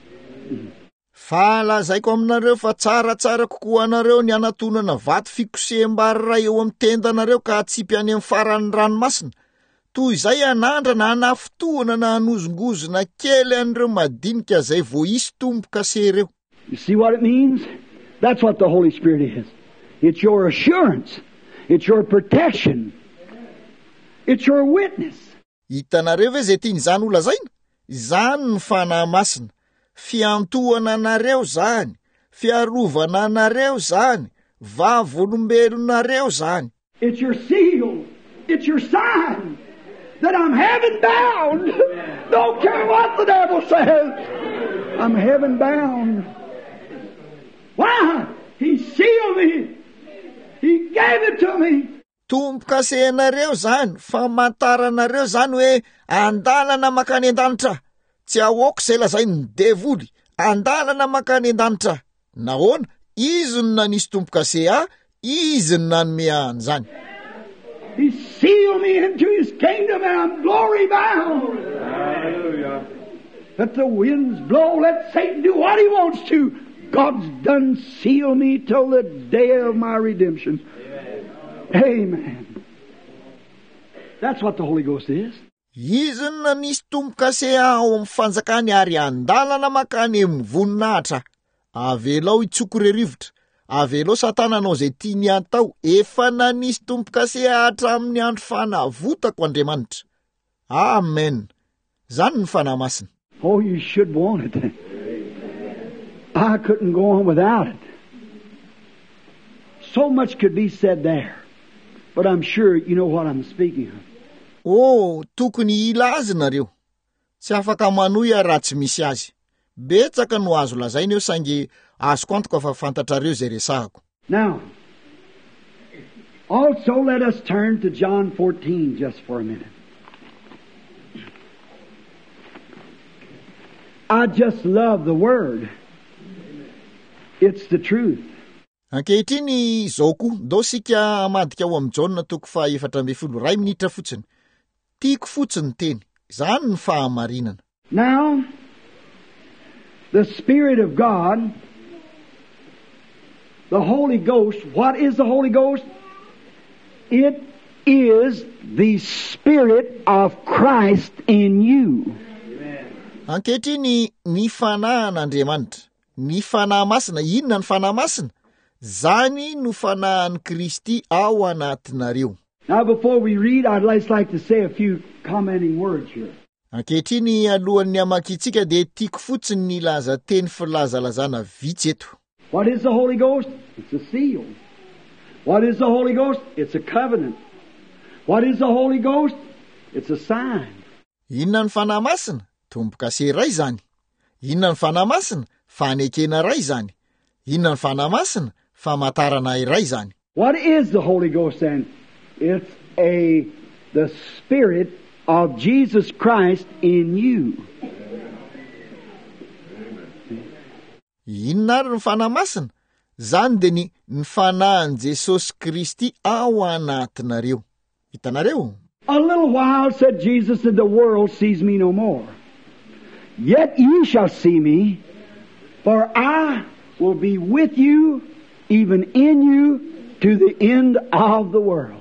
Fa lazaiko aminareo fa tsaratsara kokoa anareo ny anatonana vato fikoseham-bary ray eo amin'ny tendanareo ka hatsipy any amin'ny faran'ny ranomasina. Toy izay anandra na hanafotoana na hanozongozona kely an'ireo madinika izay voahisy tompo-kaseh reo. You see what it means? That's what the Holy Spirit is. It's your assurance. It's your protection. It's your witness. Hitanareo ve zay tiany zany olazaina? Zany ny fanahy masina. Fiantohana anareo zany, fiarovana anareo zany, vavolombelonareo zany. It's your seal. It's your sign. that I'm heaven bound. Don't care what the devil says. I'm heaven bound. Why? He sealed me. He gave it to me. Tompo-kasenareo zany, famantaranareo zany hoe andalana makany an-danitra. Tsy ahoako izay lazay ny devoly, andalana makany an-danitra. Nahoana? Izy no nanisy tompo-kase izy no nanome an'izany. He sealed me into His kingdom and I'm glory bound. Hallelujah. Let the winds blow, let Satan do what he wants to. God's done seal me till the day of my redemption. Amen. That's what the Holy Ghost is. Izy no nanisy tompo-kase ao amin'ny fanjakany ary andalana makany amin'ny voninahitra. Avelao itsokore rivotra. Avelao satananao zay tiany atao. Efa nanisy tompo-kase hatramin'ny andro fanavotako Andriamanitra. Amen. Zany ny fanahy masina. Oh, you should want it. I couldn't go on without it. So much could be said there. But I'm sure you know what I'm speaking of. Oh, tokony ila azy nareo. Tsy afaka manohy raha tsy misy azy. Betsaka no azo lazaina eo sange azoko antoka fa fantatrareo zay resahako. Now, also let us turn to John 14 just for a minute. I just love the Word. It's the truth. Ankehitriny izao koa, ndao sika amadika ao amin'ny John 4:12, 2 minitra fotsiny. Tiako fotsiny teny. Zany ny fahamarinana. Now, the Spirit of God, the Holy Ghost, what is the Holy Ghost? It is the Spirit of Christ in you. Ankehitriny ny fanahin'Andriamanitra. Ny fanahy masina, inona ny fanahy masina? Zany no fanahin'i Kristy ao anatinareo. Now before we read, I'd just like to say a few commenting words here. Ankehitriny alohan'ny amakitsika dia tiako fotsiny ny laza teny filazalazana vitsy eto. What is the Holy Ghost? It's a seal. What is the Holy Ghost? It's a covenant. What is the Holy Ghost? It's a sign. Inona ny fanahy masina? Tompo-kase ray zany. Inona ny fanahy masina? Fanekena ray zany. Inona ny fanahy masina? Famantarana iray zany. What is the Holy Ghost then? It's the Spirit of Jesus Christ in you. Inona ary ny fanahy masina? Zany dia ny fanahin'i Jesosy Kristy ao anatinareo. Hitanareo? A little while, said Jesus, and the world sees me no more. Yet ye shall see me, for I will be with you, even in you, to the end of the world.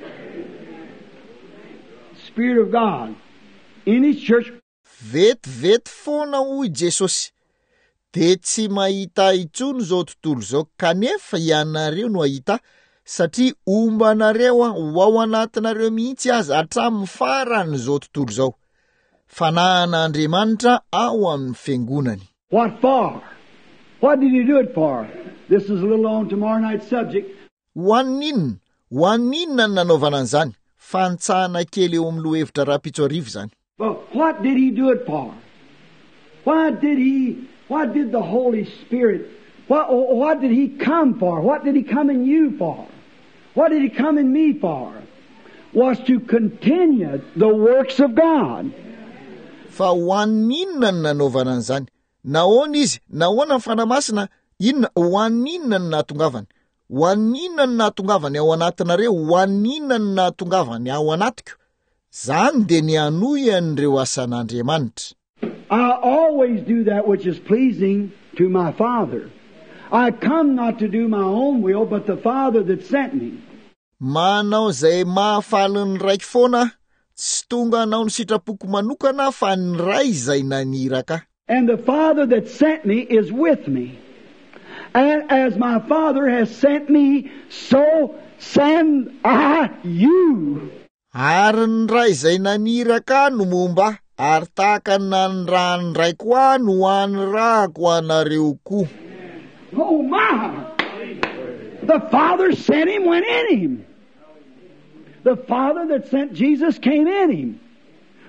Spirit of God in His church. Vetivety foana hoy Jesosy. De tsy mahita intsony zao tontolo zao, kanefa ianareo no ahita, satria ombanareo ho ao anatinareo mihitsy azy hatramin'ny farany zao tontolo zao. Fanahin'Andriamanitra ao amin'ny fiangonany. What for? What did He do it for? This is a little on tomorrow night's subject. Hoaninona no nanaovana an'izany? Fantsahana kely eo amin'ny lohevitra rapitsoarivo zany. But what did He do it for? What did the Holy Spirit, what did He come for? What did He come in you for? What did He come in me for? Was to continue the works of God. Fa hoaninona no nanaovana an'izany? Nahoana izy? Nahoana ny fanahy masina? Inona? Hoaninona no nahatongavany? Hoaninona no nahatongavany ao anatinareo? Hoaninona no nahatongavany ao anatiko? Zany dia ny hanohy asan'Andriamanitra. I always do that which is pleasing to my Father. I come not to do my own will, but the Father that sent me. Manao zay mahafaly ny raiky foana, tsy tonga anao ny sitrapoko manokana fa ny ray zay naniraka. And the Father that sent me is with me. And as my Father has sent me, so send I you. Ary ny ray zay naniraka no momba, ary tahaka ny rany ray koa no anyrako anareo koa. Oh my! The Father sent Him, went in Him. The Father that sent Jesus came in Him.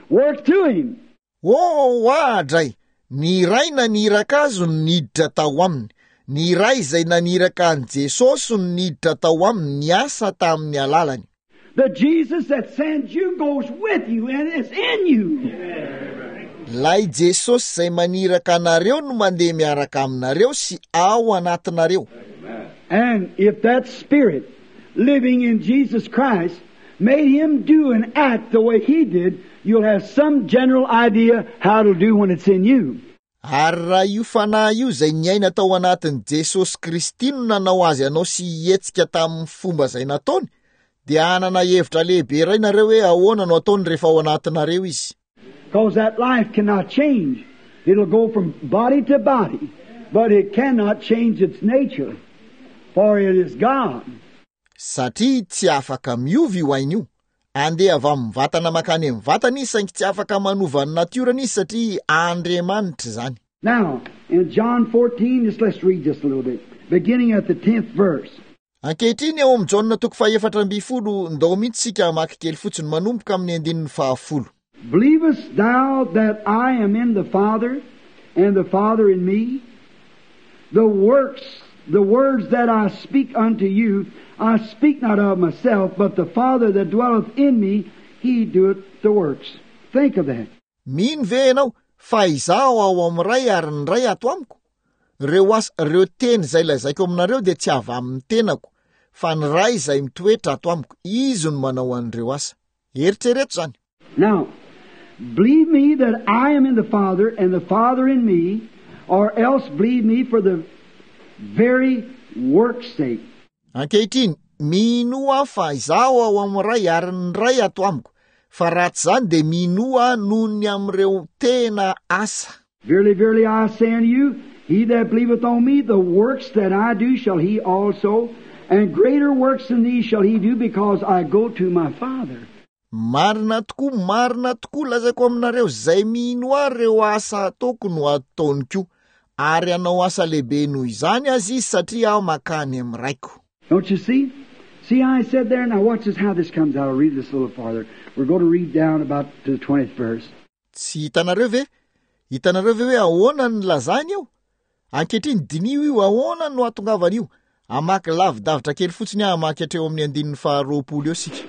work through him. Adray, ny iray naniraka azy no niditra tao aminy, ny iray izay naniraka an' Jesosy no niditra tao aminy niasa tamin'ny alalany. The Jesus that sends you goes with you and is in you. Lay Jesosy izay maniraka anareo no mandeha miaraka aminareo sy ao anatinareo. And if that Spirit living in Jesus Christ made him do and act the way he did, you'll have some general idea how to do when it's in you. Ary raha io fanahy io izay niaina tao anatin'i Jesosy Kristy no nanao azy anao sy hetsika tamin'ny fomba izay nataony, dia hanana hevitra lehibe iray nareo hoe ahoana no ataony rehefa ao anatinareo izy. Because that life cannot change. It'll go from body to body, but it cannot change its nature, for it is God. Satria tsy afaka miovy io ainy io. Andeha avy amin'ny vatana makany amin'ny vatana izy saingy tsy afaka manova ny natiorany izy satria Andriamanitra zany. Now, in John 14, just let's read just a little bit, beginning at the 10th verse. Ankehitriny ao amin'ny Jaona toko 4:10 ndao mihitsy sika mamaky kely fotsiny manomboka amin'ny 10. Believest thou that I am in the Father, and the Father in me? The words that I speak unto you, I speak not of myself, but the Father that dwelleth in me, he doeth the works. Think of that. Mino ve ianao fa izaho ao amin'ny ray ary ny ray ato amiko? Reo teny izay lazaiko aminareo dia tsy avy amin'ny tenako, fa ny ray izay mitoetra ato amiko, izy no manao an'ireo asa. Eritrereto zany. Now, believe me that I am in the Father, and the Father in me, or else believe me for the very work's sake. Ankehitriny, mino aho fa izaho ao amin'ny ray ary ny ray ato amiko, fa raha tsy zany dia mino aho noho ny amin'ireo tena asa. Verily, verily, I say unto you, he that believeth on me, the works that I do shall he also, and greater works than these shall he do, because I go to my Father. Marina tokoa lazaiko aminareo zay mino aho reo asa ataoko no ataony koa, ary anao asa lehibe noho izany azy izy satria aho makany amin'ny raiko. Don't you see? See how I said there? Now watch this, how this comes out. I'll read this a little farther. We're going to read down about to the 20th verse. Tsy hitanareo ve? Hitanareo ve hoe ahoana ny lazany io? Ankehitriny dinio io ahoana no atongavany io? Amaky lavidavitra kely fotsiny amaky hatreo amin'ny 20 eo sika.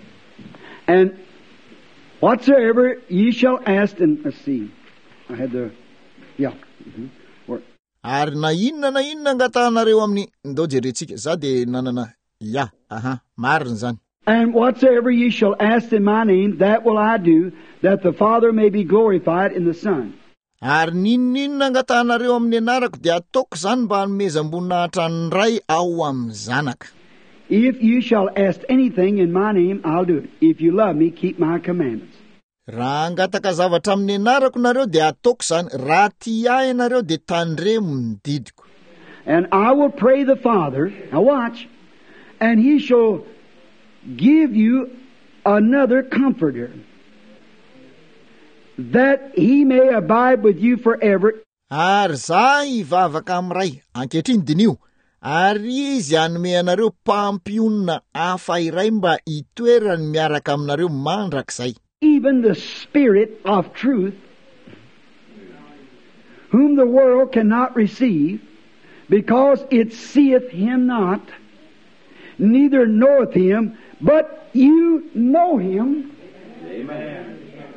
And whatsoever ye shall ask, and let's see, I had the, yeah. Ary na inona angatahanareo amin'ny ndao jeretsika za de nanana marina zany. And whatsoever ye shall ask in my name, that will I do, that the Father may be glorified in the Son. Ary ninona angatahanareo amin'ny anarako dia ataoko zany mba hanomezam-boninahitra ny ray ao amin'ny zanaka. If you shall ask anything in my name, I'll do it. If you love me, keep my commandments. Raha angataka zavatra amin'ny anarako nareo dia ataoko zany, raha tia ahy ianareo dia tandremo ny didiko. And I will pray the Father, now watch, and he shall give you another comforter, that he may abide with you forever. Ary za ivavaka amin'ny ray, ankehitriny dinio, ary izy hanome anareo mpampionina hafa iray mba hitoerany miaraka aminareo mandrakizay. Even the Spirit of truth, whom the world cannot receive, because it seeth him not, neither knoweth him, but you know him. Amen.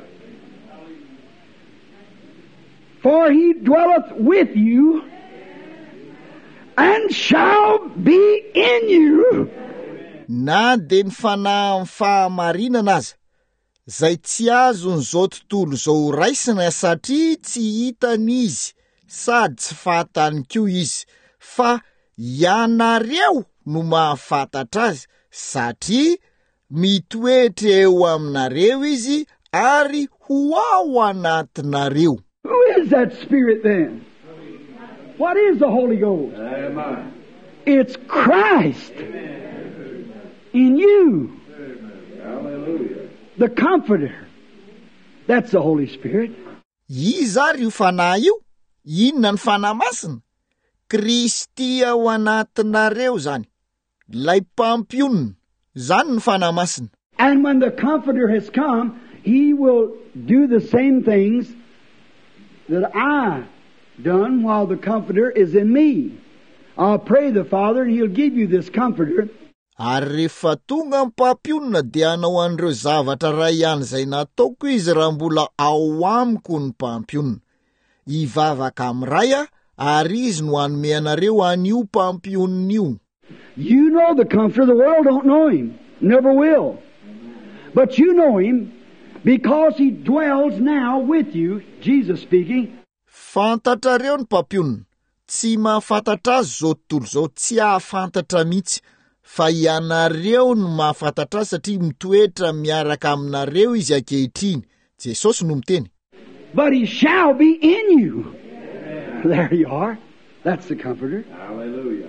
For he dwelleth with you, and shall be in you. Na de ny fanahy fahamarinana aza, zay tsy azon'izao tontolo zao raisina satria tsy hitany izy, sady tsy fantany koa izy, fa ianareo no mahafantatra azy, satria mitoetra eo aminareo izy, ary ho ao anatinareo. Who is that Spirit then? What is the Holy Ghost? Amen. It's Christ. Amen. In you. Hallelujah. The Comforter. That's the Holy Spirit. Iza ry io fanahy io? Inona ny fanahy masina? Kristy ao anatinareo zany. Lay mpampionina. Zany ny fanahy masina. And when the Comforter has come, He will do the same things that I done while the Comforter is in me. I'll pray the Father and He'll give you this Comforter. Ary rehefa tonga mpampionna dia hanao an'ireo zavatra ray ihany izay nataoko izy raha mbola ao amiko ny mpampionna. Hivavaka amin'ray ary izy no hanome anareo an'io mpampionna io. You know the Comforter. The world don't know Him. Never will. But you know Him because He dwells now with you, Jesus speaking. Fantatrareo ny mpampionna. Tsy mahafantatra azy zao tontolo zao, tsy hahafantatra mihitsy. Fa ianareo no mahafantatra azy satria mitoetra miaraka aminareo izy ankehitriny. Jesosy no miteny. But He shall be in you. There you are. That's the Comforter. Hallelujah.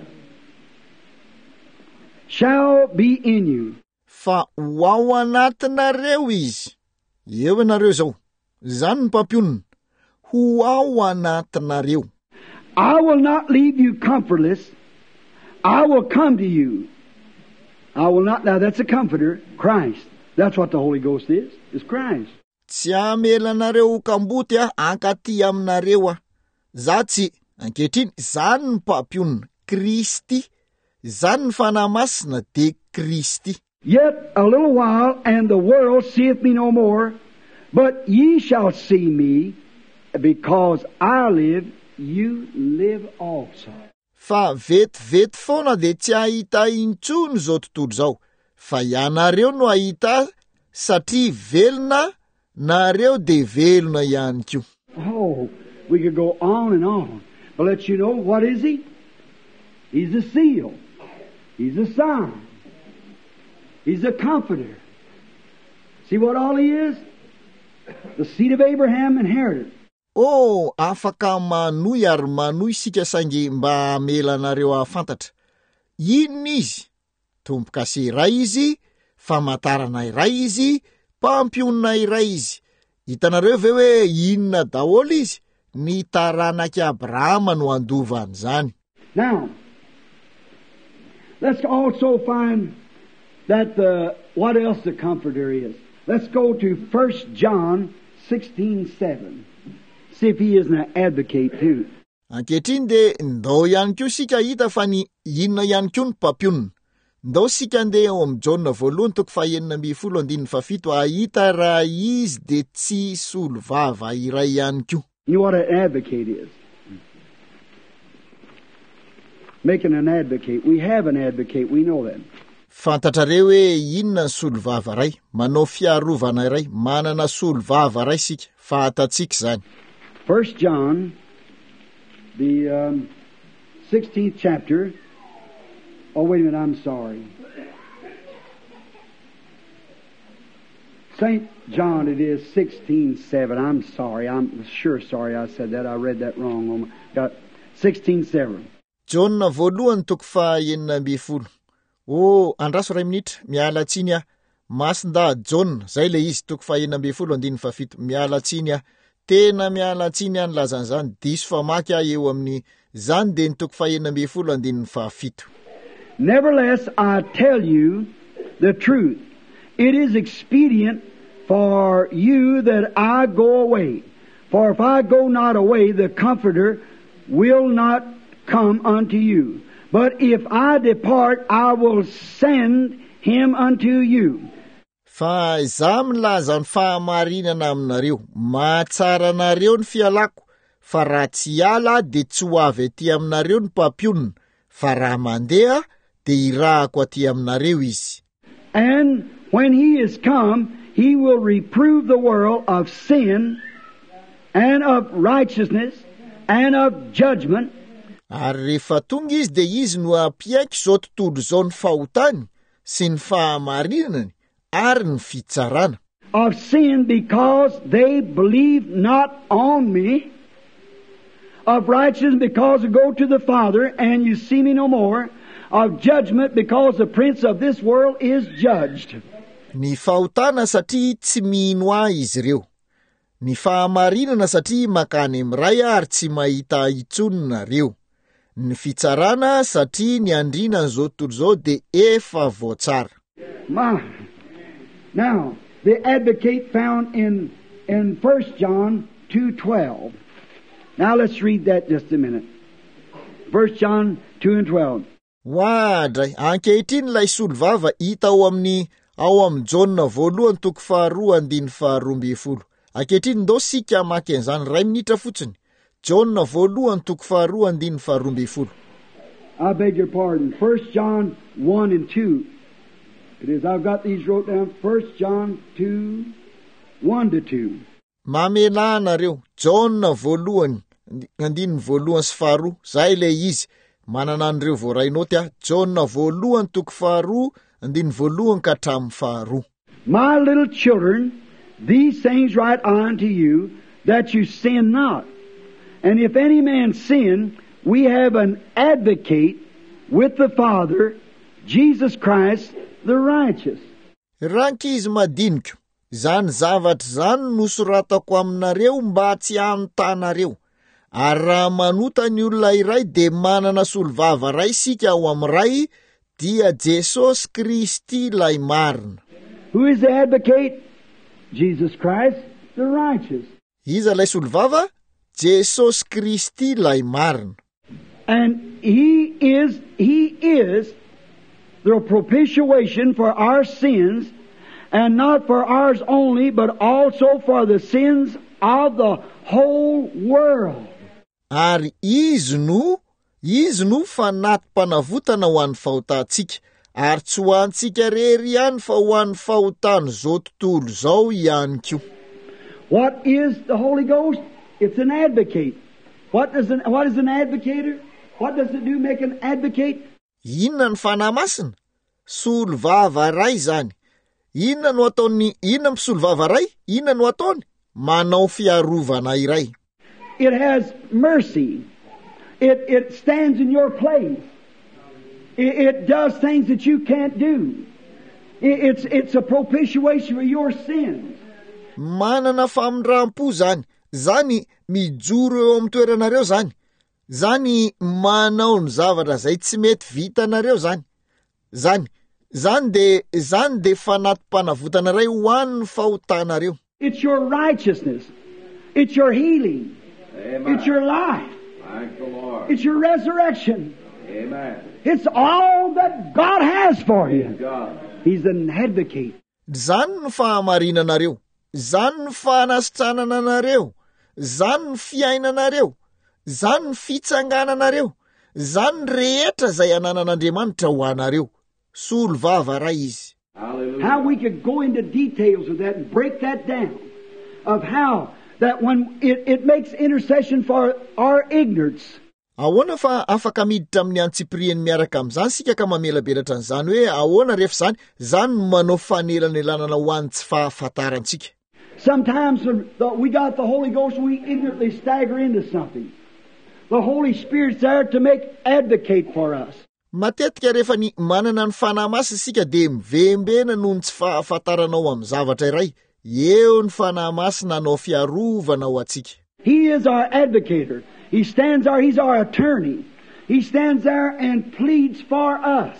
Shall be in you. Fa ho ao anatinareo izy. Eo ianareo zao. Zany ny mpampionna. Ho ao anatinareo. I will not leave you comfortless. I will come to you. I will not. Now that's a Comforter, Christ. That's what the Holy Ghost is Christ. Tsy hamela anareo kamboty ankaty aminareo. Za tsy ankehitriny zany ny mpampionna, Kristy. Zany ny fanahy masina de Kristy. Yet a little while, and the world seeth me no more, but ye shall see me, because I live, you live also. Fa vetivety foana de tsy ahita intsony zao tontolo zao. Fa ianareo no ahita satria velona, nareo de velona ihany koa. Oh, we could go on and on. But let you know, what is He? He's a seal. He's a sign. He's a Comforter. See what all He is? The seed of Abraham inherited. Oh, afaka manoy ary manoy sika saingy mba hamela anareo ahafantatra. Inona izy? Tompo-kase iray izy, famantarana iray izy, mpampionna iray izy. Hitanareo ve hoe inona daholo izy? Ny taranaky Abrahama no andovany zany. Now, let's also find that what else the Comforter is. Let's go to 1 John 16:7. See if He isn't an advocate too. Ankehitriny de ndao ihany koa sika hita fa ny inona ihany koa ny mpampionna. Ndao sika andeha ao amin'ny Jaona 1:17 ahita raha izy de tsy solo vava iray ihany koa. You know what an advocate is? Making an advocate. We have an advocate. We know that. Fantatrareo hoe inona ny solo vava ray, manao fiarovana iray, manana solo vava ray sika, fantatsika zany. 1 John, the 16th chapter. Oh, wait a minute, I'm sorry. St. John, it is 16:7. I'm sorry. I'm sure sorry I said that. I read that wrong. Got 16:7. Jaona 1:17. Oh, andraso ray minitra, miala tsiny masinda Jaona, zay le izy 1:17. Miala tsiny tena miala tsiny any lazany zany, diso famaky eo amin'ny zany de ny 1:17. Nevertheless, I tell you the truth. It is expedient for you that I go away. For if I go not away, the Comforter will not come unto you. But if I depart, I will send Him unto you. Fa izaho milaza ny fahamarinana aminareo, mahatsara anareo ny fialako, fa raha tsy ala de tsy ho avy aty aminareo ny mpampionna, fa raha mandeha de irahako aty aminareo izy. And when He is come, He will reprove the world of sin and of righteousness and of judgment. Ary rehefa tonga izy de izy no ampiaiky zao tontolo zao ny fahotany sy ny fahamarinany ary ny fitsarana. Of sin because they believe not on me. Of righteousness because I go to the Father and you see me no more. Of judgment because the prince of this world is judged. Ny fahotana satria tsy mino ahy izy ireo. Ny fahamarinana satria makany amiray ary tsy mahita intsony nareo. Ny fitsarana satria ny andrina zao tontolo zao de efa voatsara. Now, the advocate found in 1 John 2:12. Now let's read that just a minute. 1 John 2:12. Wadray, ankehitriny ilay solvava hita ao amin'ny Jona 1:2-2. Ankehitriny ndao sika maki an'izany 2 minitra fotsiny. Jona 1:2-2. I beg your pardon. 1 John 1:2. It is, I've got these wrote down. 1 John 2:1-2. Mamela nareo, Jona 1:2-2. Zay le izy. Manana an'ireo voarainao tia. Jona 1:2-2. My little children, these things write I unto you, that you sin not. And if any man sin, we have an advocate with the Father, Jesus Christ, the righteous. Rankizy madiniko, zany zavatra zany nosoratako aminareo mba tsy hanotanareo. Ary raha manota ny olona iray de manana solvava ray sika ao amin'ray, dia Jesosy Kristy lay marina. Who is the advocate? Jesus Christ, the righteous. Iza lay solvava? Jesosy Kristy lay marina. And He is the propitiation for our sins, and not for ours only, but also for the sins of the whole world. Ary izy no fanatim-panavotana ho an'ny fahotantsika, ary tsy ho antsika rery ihany fa ho an'ny fahotany zao tontolo zao ihany koa. What is the Holy Ghost? It's an advocate. What is an advocator? What does it do, make an advocate? Inona ny fanahy masina? Solvava ray zany. Inona no ataony? Inona ny solvava ray? Inona no ataony? Manao fiarovana iray. It has mercy. It stands in your place. It does things that you can't do. It's a propitiation for your sins. Manana famindram-po zany. Zany mijoro eo amin'ny toeranareo zany. Zany manao ny zavatra zay tsy mety vitanareo zany. Zany de fanatim-panavotana ray ho an'ny fahotanareo. It's your righteousness. It's your healing. Amen. It's your life. Thank the Lord. It's your resurrection. Amen. It's all that God has for you. God. He's an advocate. Zany ny fahamarinanareo. Zany ny fahanasitrananareo. Zany ny fiainanareo. Zany ny fitsangananareo. Zany rehetra zay ananan'Andriamanitra ho anareo. Solvava ray izy. Hallelujah. How we could go into details of that and break that down. Of how that when it makes intercession for our ignorance. Ahoana fa afaka miditra amin'ny antsipiriany miaraka amin'izany sika ka mamelabelatra an'izany hoe ahoana rehefa zany manao fanelanelana ho an'ny tsy fahafatarantsika. Sometimes we got the Holy Ghost, we ignorantly stagger into something. The Holy Spirit's there to make advocate for us. Matetika rehefa ny manana ny fanahy masina sika de mivembena noho ny tsy fahafataranao amin'ny zavatra iray. Eo ny fanahy masina anao fiarovana ho atsika. He is our advocator. He stands there, he's our attorney. He stands there and pleads for us.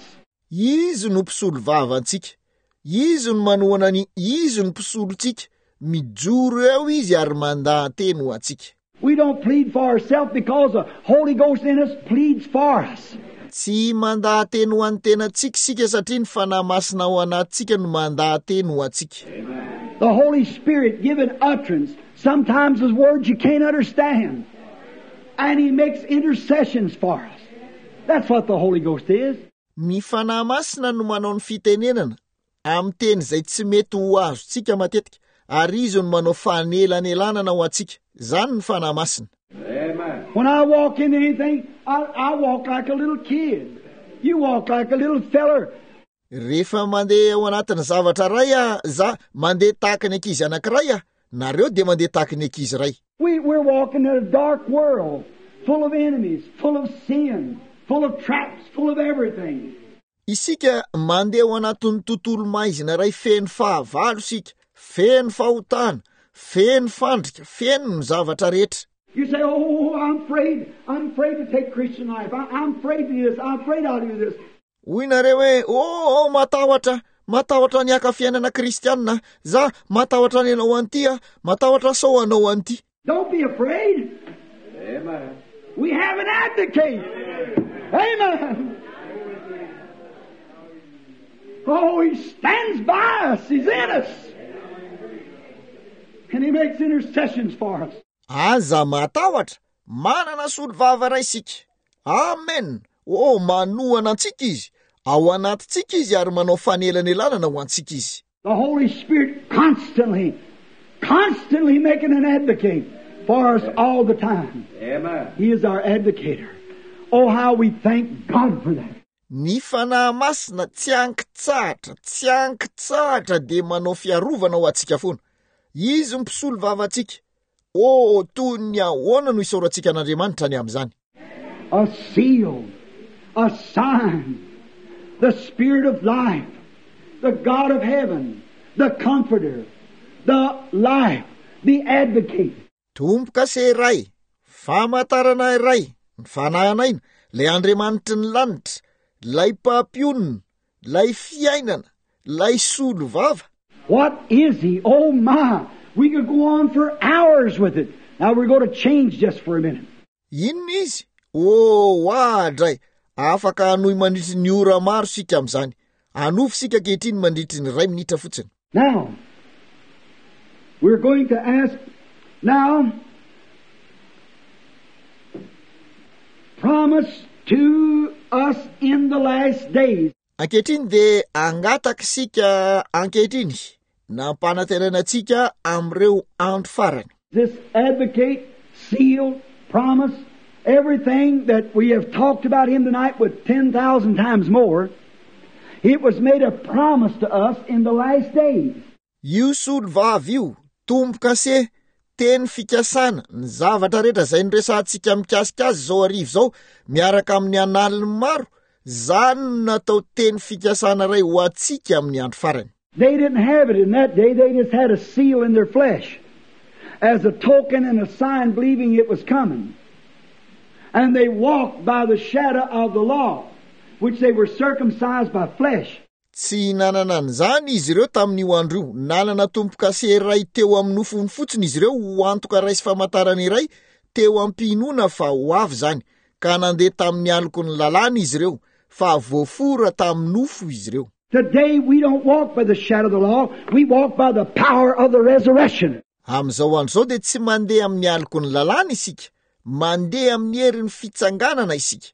Izy no mpisolo vavantsika. Izy no manohana ny izy no mpisolontsika. Mijoro eo izy ary mandahan-teny ho atsika. We don't plead for ourselves because the Holy Ghost in us pleads for us. Tsy mandahan-teny ho an'ny tenantsika sika satria ny fanahy masina ho anatsika no mandahan-teny ho atsika. The Holy Spirit given utterance. Sometimes there's words you can't understand. And He makes intercessions for us. That's what the Holy Ghost is. Ny fanahy masina no manao ny fitenenana amin'ny teny zay tsy mety ho azontsika matetika, ary izy no manao fanelanelana ho atsika. Zany ny fanahy masina. Amen. When I walk into anything, I walk like a little kid. You walk like a little feller. Rehefa mandeha ao anatin'ny zavatra ray mandeha tahaka ny ankizy anankiray nareo de mandeha tahaka ny ankizy ray. We're walking in a dark world, full of enemies, full of sin, full of traps, full of everything. Isika mandeha ao anatin'ny tontolo maizina ray feno fahavalo sika, feno fahotana, feno fandrika, feno ny zavatra rehetra. You say, oh, I'm afraid to take Christian life. I'm afraid to do this. I'm afraid I'll do this. Hoy nareo hoe, matahotra, matahotra ny aka-fiainana kristianina, za matahotra ny anao an'ity, matahotra sao anao an'ity. Don't be afraid. Amen. We have an advocate. Amen. Oh, He stands by us. He's in us. And He makes intercessions for us. Aza matahotra, manana solo-vava ray isika. Amen. Oh, manohana antsika izy. Ao anatintsika izy ary manao fanelanelana ho antsika izy. The Holy Spirit constantly making an advocate for us all the time. Amen. He is our advocator. Oh, how we thank God for that. Ny fanahy masina tsy ankitsahatra dia manao fiarovana ho antsika foana. Izy mpisolo vavantsika. Oh, toy ny ahoana no isaorantsika an'Andriamanitra ny amin'izany. A seal, a sign, the Spirit of life, the God of heaven, the Comforter, the life, the Advocate. Tompoka se iray, famantarana iray, ny fanahinaina, lay Andriamanitra ny lanitra, lay mpampionina, lay fiainana, lay solo vava. What is He? Oh my! We could go on for hours with it. Now we're going to change just for a minute. Inona izy? Oh, adray, afaka hanohy mandritry ny ora maro sika amin'izany. Anofy sika ankehitriny mandritry ny 2 minitra fotsiny. Now, we're going to ask now, promise to us in the last days. Ankehitriny dia angataka sika ankehitriny nampanantenanantsika am'ireo andro farany. This advocate, seal, promise, everything that we have talked about Him tonight with 10,000 times more, it was made a promise to us in the last days. Io solo vava io, tomboka se, teny fikasana, ny zavatra rehetra zay niresantsika mikasika azy zao arivo zao, miaraka amin'ny analiny maro, zany natao teny fikasana ray ho antsika amin'ny andro farany. They didn't have it in that day, they just had a seal in their flesh as a token and a sign believing it was coming. And they walked by the shadow of the law, which they were circumcised by flesh. Tsy nanana an'izany izy ireo tamin'io andro io, nanana tompoka se iray teo amin'ny nofony fotsiny izy ireo ho antoka ray sy famantarana iray teo am-pinoana fa ho avy zany, ka nandeha tamin'ny aloko ny lalàna izy ireo, fa voafora tamin'ny nofo izy ireo. Today we don't walk by the shadow of the law, we walk by the power of the resurrection. Amin'izao andro zao dia tsy mandeha amin'ny aloko ny lalàna isika, mandeha amin'ny herin'ny fitsanganana isika.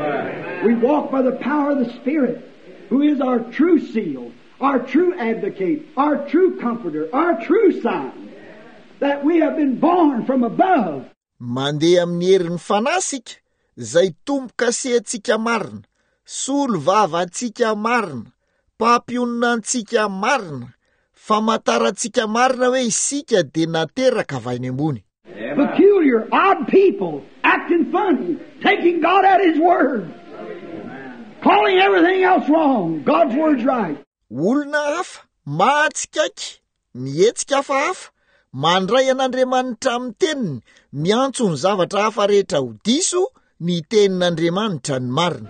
We walk by the power of the Spirit, who is our true seal, our true advocate, our true comforter, our true sign, that we have been born from above. Mandeha amin'ny herin'ny fanahy isika, zay tompoka se antsika marina, solo vava antsika marina, mpampionina antsika marina, famantarantsika marina hoe isika dia nateraka avy any ambony. Peculiar, odd people, acting funny, taking God at His word, calling everything else wrong. God's word's right. Olona hafa, mahatsikaiky, mihetsika hafahafa, mandray an'Andriamanitra amin'ny teniny, miantso ny zavatra hafa rehetra ho diso, ny tenin'Andriamanitra ny marina.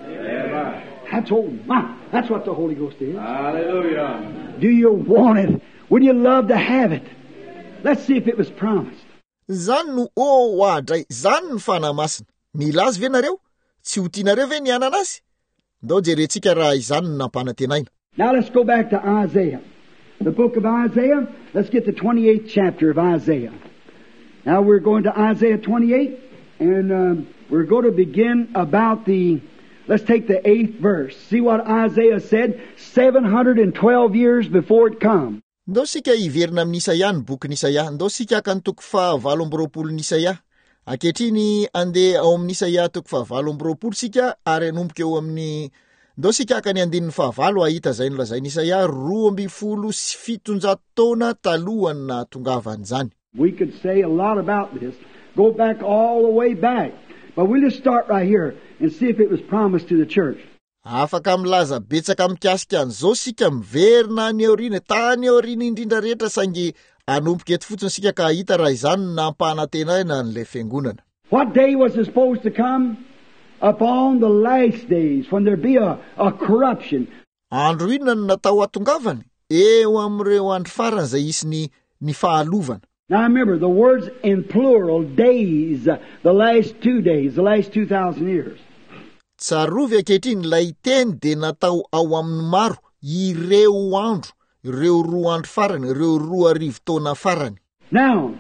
That's what the Holy Ghost is. Hallelujah. Do you want it? Would you love to have it? Let's see if it was promised. Zany no adray, zany ny fanahy masina. Mila azy ve nareo? Tsy ho tianareo ve ny anana azy? Ndao jerentsika raha izany no nampanantenaina. Now let's go back to Isaiah. The book of Isaiah. Let's get the 28th chapter of Isaiah. Now we're going to Isaiah 28, and we're going to begin about let's take the 8th verse. See what Isaiah said 712 years before it come. Ndao sika hiverina amin'ny Isaia ny bokin'ny Isaia. Ndao sika haka ny toko 720 Isaia. Ankehitriny andeha ao amin'ny Isaia toko 720 sika ary anomboka eo amin'ny ndao sika haka ny 19 ahita zay nolazain'ny Isaia 217 taona talohany na tongavany zany. We could say a lot about this. Go back all the way back. But we'll just start right here and see if it was promised to the church. Afaka milaza betsaka mikasika an'izao sika miverina ny aorina, tany aorina indrindra rehetra saingy anomboka eto fotsiny sika ka hita raha izany nampanantenaina n'ilay fiangonana. What day was it supposed to come? Upon the last days, when there be a corruption. andro inona no natao atongavany eo amin'ireo andro farany izay isy ny fahalovana. Now remember, the words in plural, days, the last 2 days, the last 2,000 years. Tsarovy ankehitriny ilay teny dia natao ao amin'ny maro ireo andro, ireo 2 andro farany, ireo 2,000 taona farany. Now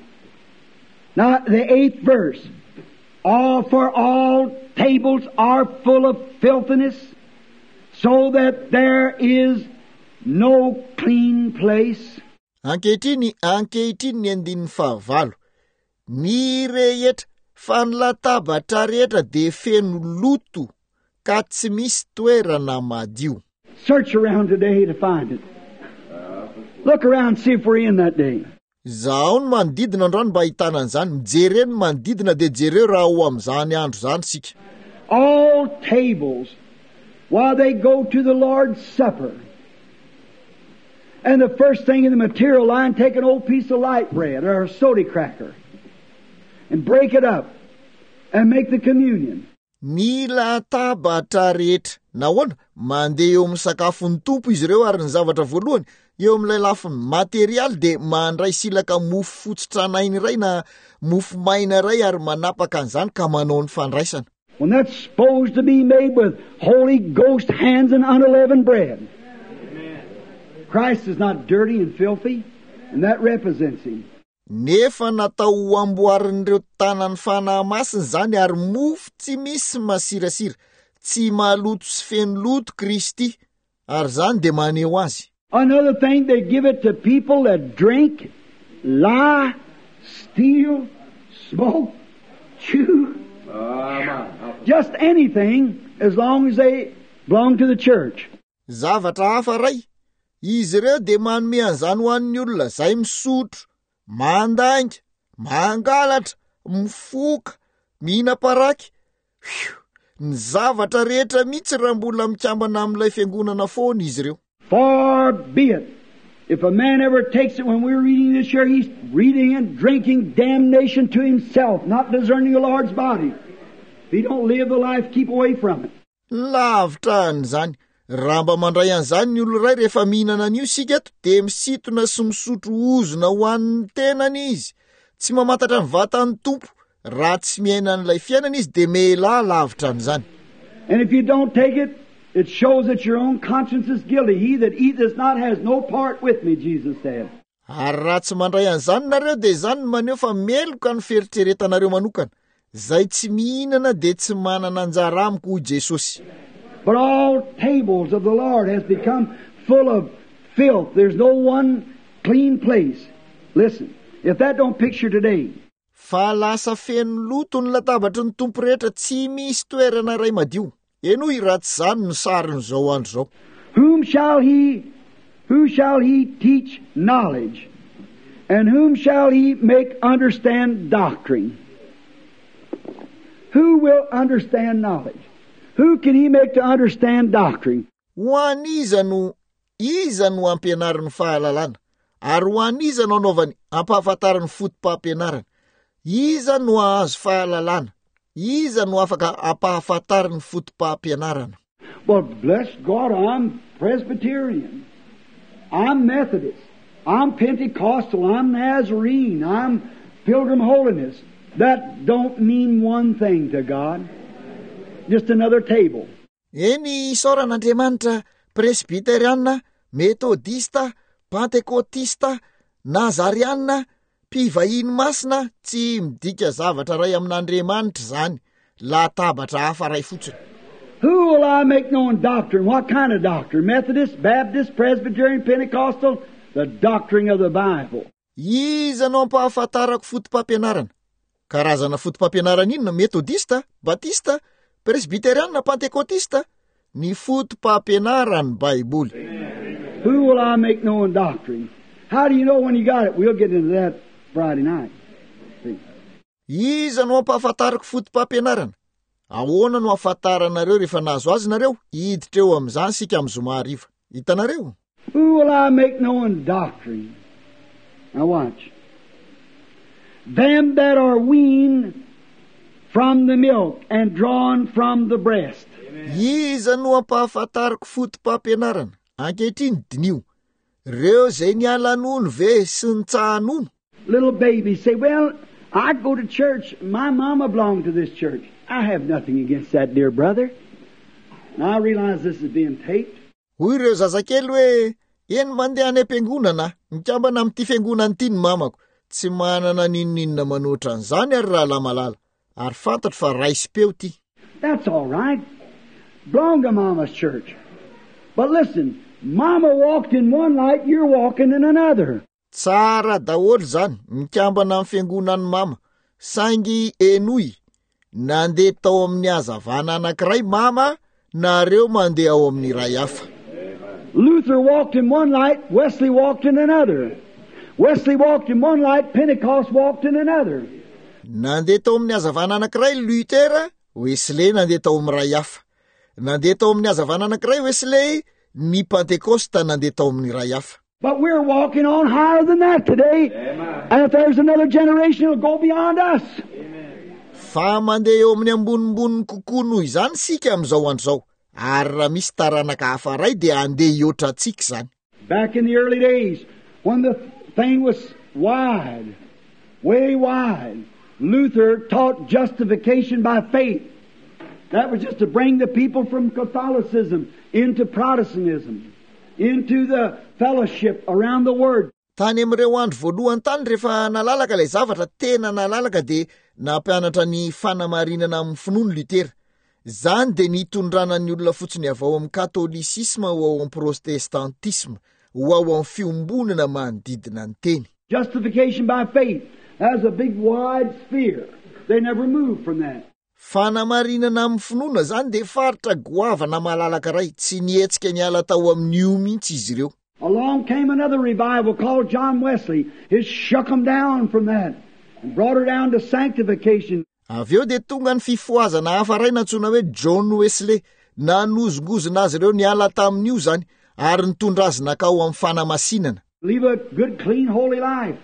the 8th verse. For all tables are full of filthiness, so that there is no clean place. Ankehitriny ny 15. Ny rehetra fa ny latabatra rehetra dia feno loto ka tsy misy toerana madio. Search around today to find it. Look around and see if we're in that day. Zaho ny manodidina androany mba ahitana an'izany, mijereny manodidina dia jereo raha ho amin'izany andro zany sika. All tables, while they go to the Lord's Supper, and the first thing in the material line, take an old piece of light bread or a soda cracker and break it up and make the communion. Ny latabatra rehetra nahoana mandeha eo amin'ny sakafon'ny tompo izy ireo ary ny zavatra voalohany eo amin'ilay lafiny materialy dia mandray silaka mofo fotsitranainy iray na mofo maina iray ary manapaka an'izany ka manao ny fandraisana. When that's supposed to be made with Holy Ghost hands and unleavened bread. Christ is not dirty and filthy, and that represents Him. Nefa natao amboarin'ireo tanany fanahy masina zany ary mofo tsy misy masirasira, tsy maloto sy feno loto Kristy, ary zany dia maneho azy. Another thing, they give it to people that drink, lie, steal, smoke, chew, just anything as long as they belong to the church. Zavatra hafa ray, izy ireo dia manome an'izany ho an'ny olona zay misotro, mandainga, mangalatra, mifoka, mihina-paraky. Ny zavatra rehetra mihitsy raha mbola mikambana amin'ilay fiangonana foana izy ireo. Far be it. If a man ever takes it when we're reading this year, he's reading and drinking damnation to himself, not discerning the Lord's body. If he don't live the life, keep away from it. Lavitra an'izany. Raha mba mandray an'izany ny olo iray rehefa mihinana an'io sika eto, dia misitona sy misotro ozona ho an'ny tenany izy. Tsy mamantatra ny vatan'ny tompo. Raha tsy miaina an'ilay fiainana izy dia mehala lavitra an'izany. And if you don't take it, it shows that your own conscience is guilty. He that eateth not has no part with me, Jesus said. Ary raha tsy mandray an'izany nareo dia izany no maneho fa meloka ny feritreretanareo manokana. Zay tsy mihinana dia tsy manana anjara amiko hoy Jesosy. But all tables of the Lord has become full of filth. There's no one clean place. Listen, if that don't picture today. Fa lasa feno loto ny latabatry ny tompo rehetra, tsy misy toerana ray madio. Eno raha tsy zany no sarin'izao andro zao. Who shall he teach knowledge? And whom shall he make understand doctrine? Who will understand knowledge? Who can he make to understand doctrine? Ho an'iza no ampianarany fahalalana, ary ho an'iza no anaovany ampahafantarany fotom-pampianarana. Iza no ahazo fahalalana? Iza no afaka ampahafantarany fotom-pampianarana? Well, bless God, I'm Presbyterian. I'm Methodist. I'm Pentecostal. I'm Nazarene. I'm Pilgrim Holiness. That don't mean one thing to God. Just another table. Eny isaoran'Andriamanitra, Presbyteriana, Metodista, Pentekotista, Nazariana, mpivahiny masina, tsy midika zavatra ray amin'Andriamanitra zany, latabatra hafa ray fotsiny. Who will I make known doctrine? What kind of doctrine? Methodist, Baptist, Presbyterian, Pentecostal? The doctrine of the Bible. Iza no ampahafantarako fotom-pampianarana? Karazana fotom-pampianarana inona? Metodista, Batista, Presbyteriana, Pentekotista? Ny fotom-pampianarany Baiboly. Who will I make known doctrine? How do you know when you got it? We'll get into that Friday night. See? Iza no ampahafantarako fotom-pampianarana? Ahoana no ahafantaranareo rehefa nahazo azy nareo? Hiditra eo amin'izany sika amin'ny zoma hariva. Hitanareo? Who will I make known doctrine? Now watch. Them that are weaned from the milk and drawn from the breast. Iza no ampahafantariko fotom-pampianarana ankehitriny dinio reo zay niala-nono ve sy nitsaha-nono. Little babies say, well, I go to church. My mama belonged to this church. I have nothing against that, dear brother. Now I realize this is being taped. Hoy ireo zazakely hoe eny mandeha any am-piangonana mikambana amin'ity fiangonana ity ny mamako tsy manana ninonina manoatra an'izany ary raha lamalala ary fantatro fa raisy-peo ty. That's all right. Belong to mama's church. But listen, mama walked in one light, you're walking in another. Tsara daholo zany mikambana amin'ny fiangonan'ny mama saingy enoy nandeha tao amin'ny hazavana anankiray mama nareo mandeha ao amin'ny iray hafa. Luther walked in one light, Wesley walked in another. Wesley walked in one light, Pentecost walked in another. Nandeha tao amin'ny hazavana anankiray Luther, Wesley nandeha tao amin'ny iray hafa. Nandeha tao amin'ny hazavana anankiray Wesley, ny Pentecosta nandeha tao amin'ny iray hafa. But we're walking on higher than that today. Amen. And if there's another generation, it'll go beyond us. Amen. Fa mandeha eo amin'ny ambonimbony kokoa noho izany sika amin'izao andro zao. Ary raha misy taranaka hafa ray dia andeha hihoatra antsika zany. Back in the early days, when the thing was wide, way wide, Luther taught justification by faith. That was just to bring the people from Catholicism into Protestantism, into the fellowship around the Word. Tany amin'ireo andro voalohany tany rehefa nalalaka ilay zavatra tena nalalaka dia nampianatra ny fanamarinana amin'ny finoana Lutera. Zany dia nitondrana ny olona fotsiny avy ao amin'ny katolisisma ho ao amin'ny protestantisme ho ao amin'ny fiombonana manodidina ny teny. Justification by faith has a big wide sphere. They never moved from that. Fanamarinana amin'ny finoana zany dia faritra goavana malalaka ray tsy nietsika niala tao amin'io mihitsy izy ireo. Along came another revival called John Wesley. It shook them down from that and brought her down to sanctification. Aveo dia tonga ny fifoazana hafa ray natsoina hoe John Wesley nanozongozona azy ireo niala tamin'io zany ary nitondra azy nakao amin'ny fanamasinana. Live a good, clean, holy life,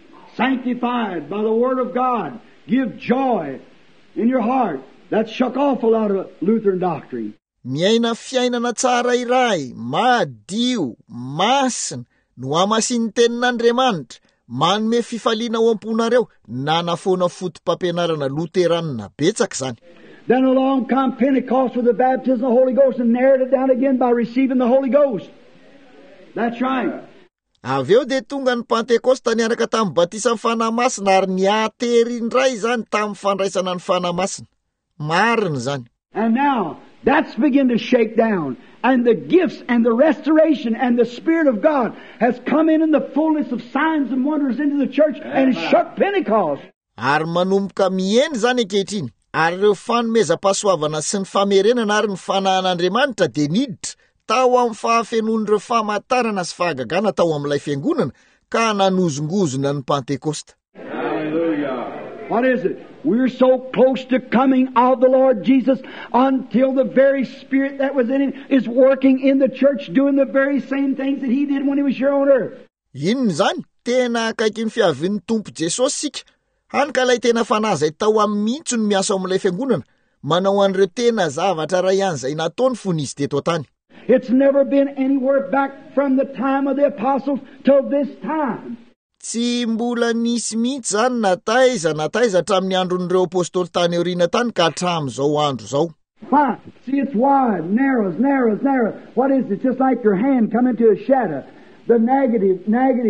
sanctified by the Word of God. Give joy in your heart. That shook off a lot of Lutheran doctrine. Miaina fiainana tsara iray, madio, masina, no amasin'ny tenin'Andriamanitra, manome fifaliana ao am-ponareo, nanafoana fotom-pampianarana Luteranina betsaka zany. Then along come Pentecost with the baptism of the Holy Ghost and narrowed it down again by receiving the Holy Ghost. That's right. Aveo dia tonga ny Pentecosta niaraka tamin'ny batisa amin'ny fanahy masina ary niatery indray zany tamin'ny fandraisana ny fanahy masina. Marina zany. And now that's begin to shake down, and the gifts and the restoration and the Spirit of God has come in the fullness of signs and wonders into the church and it shook Pentecost. Ary manomboka mieny zany ankehitriny, ary ireo fanomezam-pahasoavana sy ny famerenana ary ny fanahan'Andriamanitra dia niditra tao amin'ny fahafenoan'ireo famantarana sy fahagagana tao amin'ilay fiangonana ka nanozongozona ny Pentecosta. Hallelujah. What is it? We're so close to coming of the Lord Jesus until the very Spirit that was in Him is working in the church, doing the very same things that He did when He was here on earth. Inona zany? Tena akaiky ny fiavian'ny Tompo Jesosy sika. Hany ka ilay tena fanahy izay tao amin'ny mihitsy no miasa ao amin'ilay fiangonana, manao an'ireo tena zavatra ray ihany izay nataony fony izy teto tany. It's never been anywhere back from the time of the apostles till this time. Tsy mbola nisy mihitsy zany nataiza hatramin'ny andron'ireo apôstôly tany aoriana tany ka hatramin'izao andro zao. Why? See, it's wide, narrow. What is it? Just like your hand come into a shadow. The negative.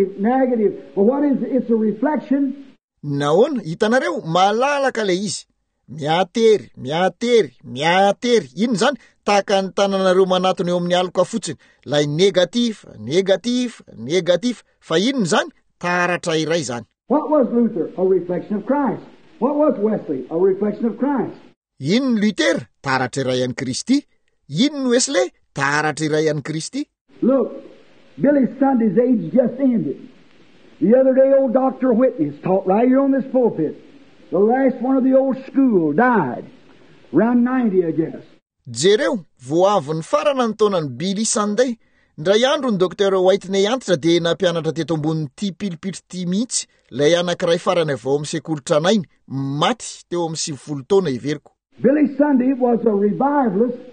Well, what is it? It's a reflection. Nahoana, hitanareo, malalaka ilay izy. Miatery. Ino zany? Tahaka ny tananareo manatona eo amin'ny aloka fotsiny. Lay negatif. Fa ino zany? Taratra iray zany. What was Luther? A reflection of Christ. What was Wesley? A reflection of Christ. Ino Luther? Taratra iray an'i Kristy. Ino Wesley? Taratra iray an'i Kristy. Look, Billy Sunday's age just ended. The other day, old Dr. Whitney taught right here on this pulpit. The last one of the old school died. Around 90, I guess. Jereo, voavy ny farana ny taonan'ny Billy Sunday. Ndray andro ny Dr. Whitney antitra dia nampianatra teto ambonin'ity pilipitra ity mihitsy, lay anankiray farany avao amin'ny sekoly tranainy, maty teo amin'ny 90 taona iveriko. Billy Sunday was a revivalist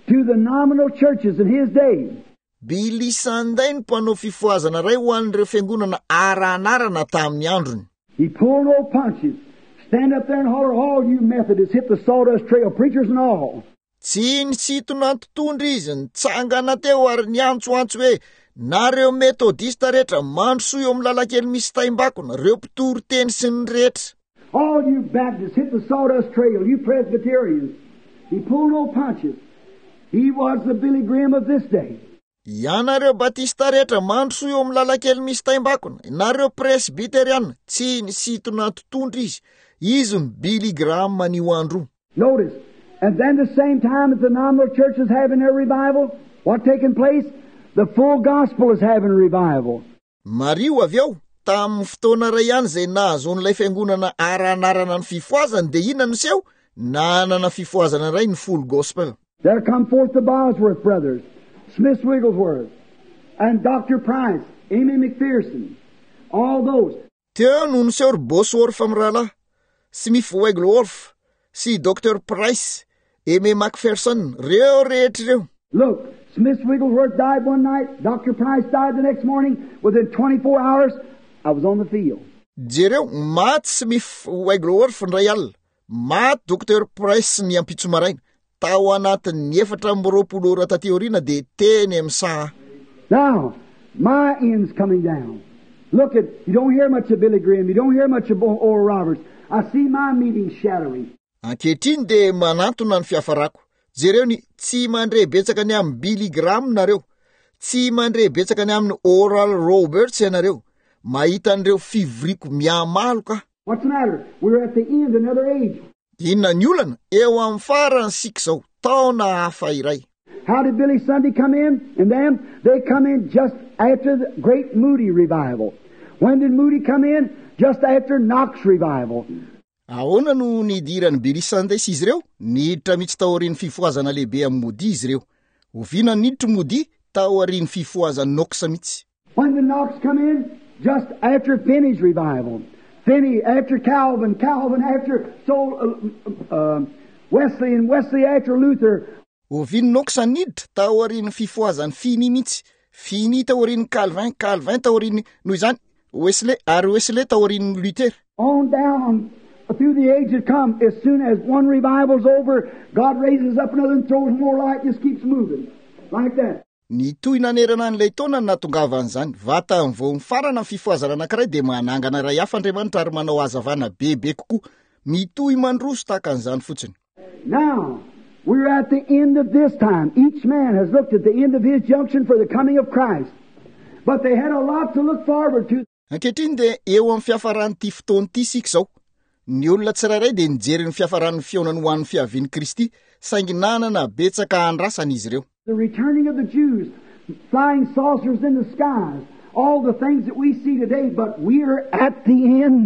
to the nominal churches in his day. Bilisanday ny mpanao fifoazana ray ho an'ireo fiangonana ara-anarana tamin'ny androny. He pulled no punches. Stand up there and holler, all you Methodists, hit the sawdust trail, preachers and all. Tsy nisitona antotondra izy nitsangana teo ary niantsoantso hoe nareo metodista rehetra mandrosoa eo amin'ny lalakely misy taimbakona, reo mpitory teny sy ny rehetra. All you Baptists, hit the sawdust trail, you Presbyterians. He pulled no punches. He was the Billy Graham of this day. Ianareo batista rehetra mandrosoa eo amin'ny lalakely misy taimbakona, nareo presbyteriana tsy nisitona antotondra izy. Izy ny Billy Graham manio andro. Notice, and then the same time that the nominal church is having their revival, what taking place? The full gospel is having a revival. Mario avy eo, tamin'ny fotoana ray ihany izay nahazon'ilay fiangonana ara-anarana ny fifoazana dia inona no seho? Nanana fifoazana ray ny full gospel. There come forth the Bosworth brothers, Smith Wigglesworth, and Dr. Price, Amy McPherson, all those. Teo no niseho ry Bosworth amin'ny rahalahy, Smith Wigglesworth, sy Dr. Price, Amy McPherson, reo rehetra reo. Look, Smith Wigglesworth died one night, Dr. Price died the next morning. Within 24 hours, I was on the field. Jereo, maty Smith Wigglesworth ndray alina, maty Dr. Price ny ampitso maraina. Tao anatin'ny 4 ora taty aoriana dia teny amin'ny saha. Now, my end's coming down. Look at, you don't hear much of Billy Graham, you don't hear much of Oral Roberts. I see my meeting shattering. Ankehitriny dia manantona ny fiafarako. Jereo ny tsy mandre betsaka ny amin'ny Billy Graham nareo, tsy mandre betsaka ny amin'ny Oral Roberts ianareo. Mahita an'ireo fivoriko miamaloka. What's the matter? We're at the end, another age. Inona ny olana? Eo amin'ny farany sika zao, taona hafa iray. How did Billy Sunday come in? And them, they come in just after the great Moody revival. When did Moody come in? Just after Knox revival. Ahoana no nidiran'ny Billy Sunday sy izy reo? Niditra mihitsy tao aorian'ny fifoazana lehibe amin'ny Moody izy reo. Oviana niditra Moody tao aorian'ny fifoazana Knox mihitsy. When did Knox come in? Just after Finney's revival. Finney after Calvin, Calvin after Wesley, and Wesley after Luther. Oviany Knox niditra tao aorian'ny fifoazana Finney mihitsy. Finney tao aorian'ny Calvin, Calvin tao aorian'ny noho izany Wesley, ary Wesley tao aorian'ny Luther. On down through the ages come, as soon as one revival's over, God raises up another and throws more light, just keeps moving. Like that. Nitoy nanerana an'ilay taona ny nahatongavan'izany. Vata amin'ny vao mifarana ny fifoazana anankiray dia manangana ray hafa Andriamanitra ary manao hazavana bebe kokoa. Mitoy mandroso tahaka an'izany fotsiny. Now, we're at the end of this time. Each man has looked at the end of his junction for the coming of Christ. But they had a lot to look forward to. Ankehitriny dia eo amin'ny fiafaran'ity fotoana ity sika zao. Ny olona tsirairay dia nijery ny fiafaran'ny fionany ho an'ny fiavian'i Kristy, saingy nanana betsaka andrasany izy reo. The returning of the Jews, flying saucers in the skies, all the things that we see today, but we're at the end.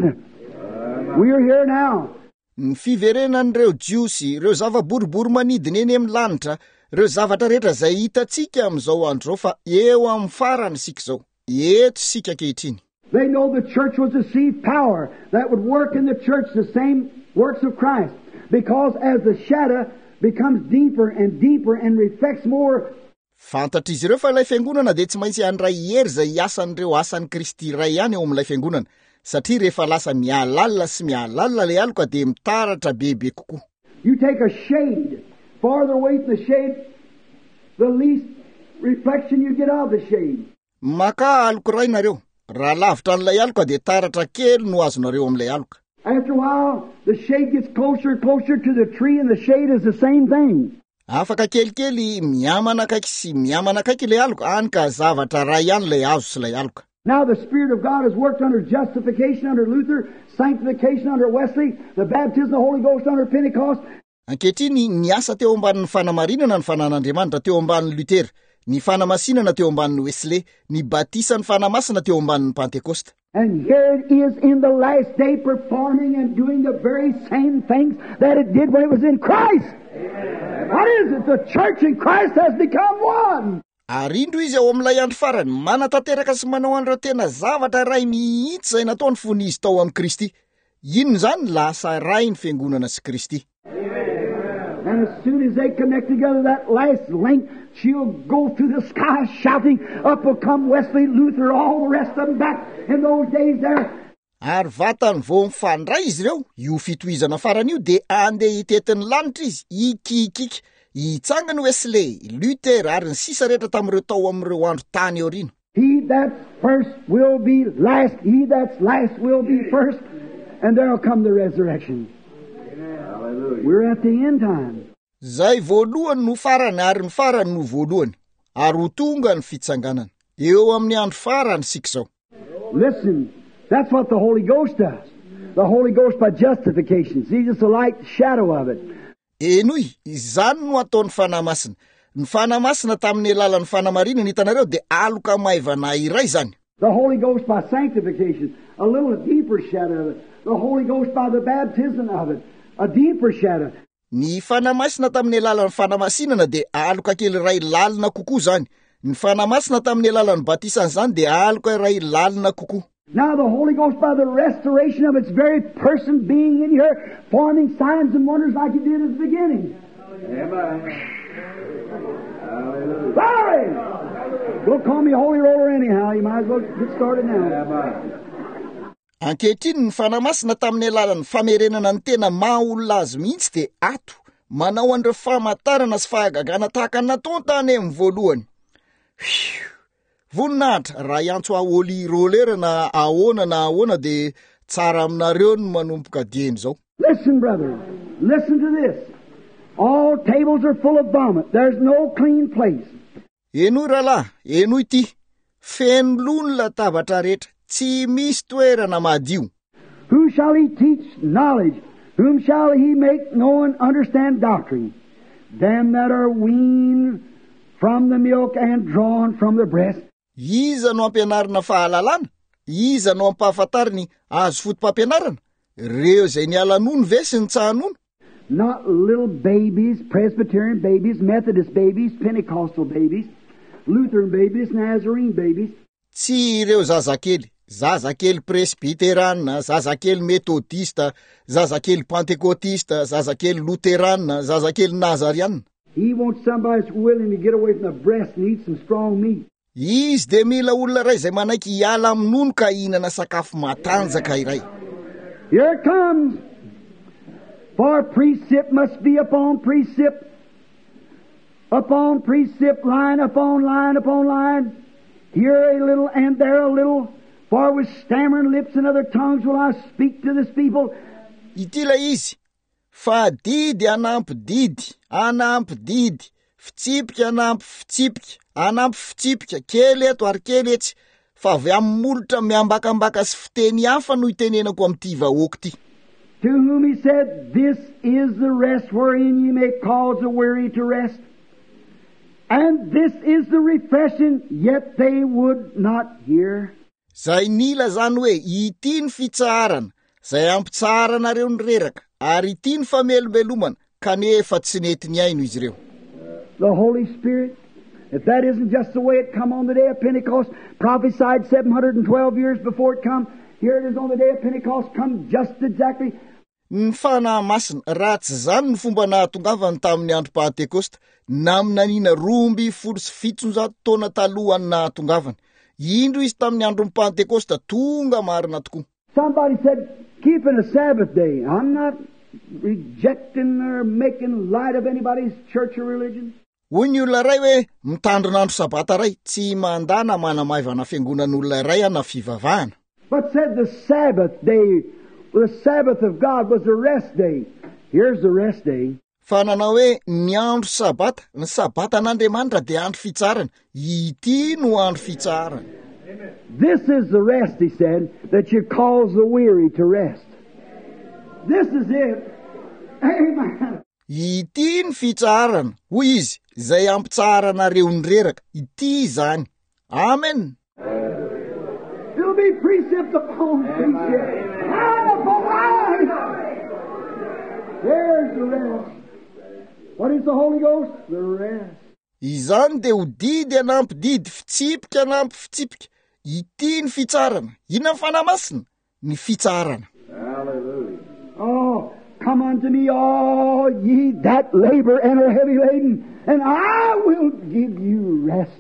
We're here now. Ny fiverenan'ireo Jiosy, reo zava-boribory manidina eny amin'ny lanitra, reo zavatra rehetra izay hitantsika amin'izao andro zao fa eo amin'ny farany sika zao. Eto sika ankehitriny. They know the church was to see power that would work in the church, the same works of Christ. Because as the shadow becomes deeper and deeper and reflects more. Fantatra izy ireo fa ilay fiangonana dia tsy maintsy handray hery izay asan'ireo asan'ny Kristy ray ihany eo amin'ilay fiangonana. Satria rehefa lasa mialalina sy mialalina ilay aloka dia mitaratra bebe kokoa. You take a shade, farther away from the shade, the least reflection you get out of the shade. Maka aloko ray nareo. Raha lavitra an'ilay aloka dia taratra kely no azonareo amin'ilay aloka. After a while, the shade gets closer and closer to the tree, and the shade is the same thing. Afaka kelikely miamana akaiky sy miamana akaiky ilay aloka, any ka zavatra ray ihany ilay azo sy ilay aloka. Now the Spirit of God has worked under justification under Luther, sanctification under Wesley, the baptism of the Holy Ghost under Pentecost. Ankehitriny niasa teo ambanin'ny fanamarinana ny fanan'Andriamanitra teo ambanin'ny Luther, ny fanamasinana teo ambanin'ny Wesley, ny batisa ny fanamasina teo ambanin'ny Pentecost. And here it is in the last day performing and doing the very same things that it did when it was in Christ. Amen. What is it? The church in Christ has become one. Arindro izy ao amin'ilay andro farany manatanteraka sy manao an'ireo tena zavatra ray mihitsy izay nataony fony izy tao amin'ny Kristy. Inona izany? Lasa ray ny fiangonana sy Kristy. And as soon as they connect together that last link, she'll go through the sky shouting, up will come Wesley, Luther, all the rest of them back in those days there. Ary vatany vao mifandray izy ireo, io fitohizana farany io de andeha hitetin'ny lanitra izy, ikikika, hitsangany Wesley, Luther ary ny sisa rehetra tamin'ireo tao amin'ireo andro tany aoriana. He that's first will be last. He that's last will be first. And there'll come the resurrection. Hallelujah. We're at the end time. Zay voalohany no farany ary ny farany no voalohany. Ary ho tonga ny fitsanganana. Eo amin'ny andro farany sika zao. Listen, that's what the Holy Ghost does. The Holy Ghost by justification. See, just a light shadow of it. Enoy, izany no ataon'ny fanahy masina. Ny fanahy masina tamin'ny alalan'ny fanamarinana hitanareo de aloka maivana iray zany. The Holy Ghost by sanctification, a little deeper shadow of it. The Holy Ghost by the baptism of it, a deeper shadow. Ny fanahy masina tamin'ny alalan'ny fanamasinana de aloka kely iray lalina kokoa zany. Ny fanahy masina tamin'ny alalan'ny batisana zany de aloka iray lalina kokoa. Now the Holy Ghost by the restoration of its very person being in here, forming signs and wonders like He did at the beginning. Amen. Hallelujah. Glory! Don't call me a holy roller anyhow. You might as well get started now. Ankehitriny ny fanahy masina tamin'ny alalan'ny famerenana ny tena maha-olona azy mihitsy de ato, manao an'ireo famantarana sy fahagagana tahaka ny nataony tany amin'ny voalohany. Voninahitra raha iantso aholy rolera na ahoana de tsara aminareo no manompoka dieny zao. Listen, brother. Listen to this. All tables are full of vomit. There's no clean place. Enoy rahalahy, enoy ity. Feno lony latabatra rehetra, tsy misy toerana madio. Who shall he teach knowledge? Whom shall he make know and understand doctrine? Them that are weaned from the milk and drawn from the breast. Iza no ampianarana fahalalana? Iza no ampahafantariny azo fotom-pampianarana? Reo zay niala nono ve sy ny tsahanono? Not little babies, Presbyterian babies, Methodist babies, Pentecostal babies, Lutheran babies, Nazarene babies. Tsy ireo zazakely presbyterana, zazakely metodista, zazakely pentekotista, zazakely luterana, zazakely nazariana. He wants somebody that's willing to get away from the breast and eat some strong meat. Izy de mila olona ray zay manaiky hiala amin'nono ka hihinana sakafo matanjaka iray. Here it comes. For precept must be upon precept, line upon line upon line. Here a little and there a little. For with stammering lips and other tongues will I speak to this people. Ity la izy. Fa didy anampy didy, fitsipika anampy fitsipika, anampy fitsipika, kely eto ary kely etsy. Fa avy amin'ny molotra miambakambaka sy fiteny hafa no itenenako amin'ity vahoaka ity. To whom he said, This is the rest wherein ye may cause the weary to rest. And this is the refreshing, yet they would not hear. Zay nila zany hoe ity ny fitsaharana, zay ampitsaharanareo ny reraka, ary ity ny famelombelomana, kanefa tsy netiny aino izy ireo. The Holy Spirit, if that isn't just the way it come on the day of Pentecost, prophesied 712 years before it come, here it is on the day of Pentecost, come just exactly. Ny fanahy masina, raha tsy zany ny fomba nahatongavany tamin'ny andro Pentekosta, naminanina 2,700 taona talohany nahatongavany. Indro izy tamin'ny andro Pentekosta tonga marina tokoa. Somebody said, keeping a Sabbath day. I'm not rejecting or making light of anybody's church or religion. Hoy ny olona ray hoe mitandrina andro sabata ray, tsy mandana manamaivana fiangonan'olona ray ana fivavahana. But said the Sabbath day, the Sabbath of God was the rest day. Here's the rest day. Fa nanao hoe ny andro sabata, ny sabata n'Andriamanitra dia andro fitsarana. Ity no andro fitsarana. This is the rest, he said, that you cause the weary to rest. This is it. Amen. Ity ny fitsarana, hoy izy, zay ampitsarana-reo ny reraka. Ity zany. Amen. There'll be precept upon precept, line upon line. There's the rest. What is the Holy Ghost? The rest. Izany de ho didy anampy didy, fitsipika anampy fitsipika. Ity ny fitsarana. Ina ny fanahy masina? Ny fitsarana. Hallelujah. Oh, Come unto me, all ye that labor and are heavy laden, and I will give you rest.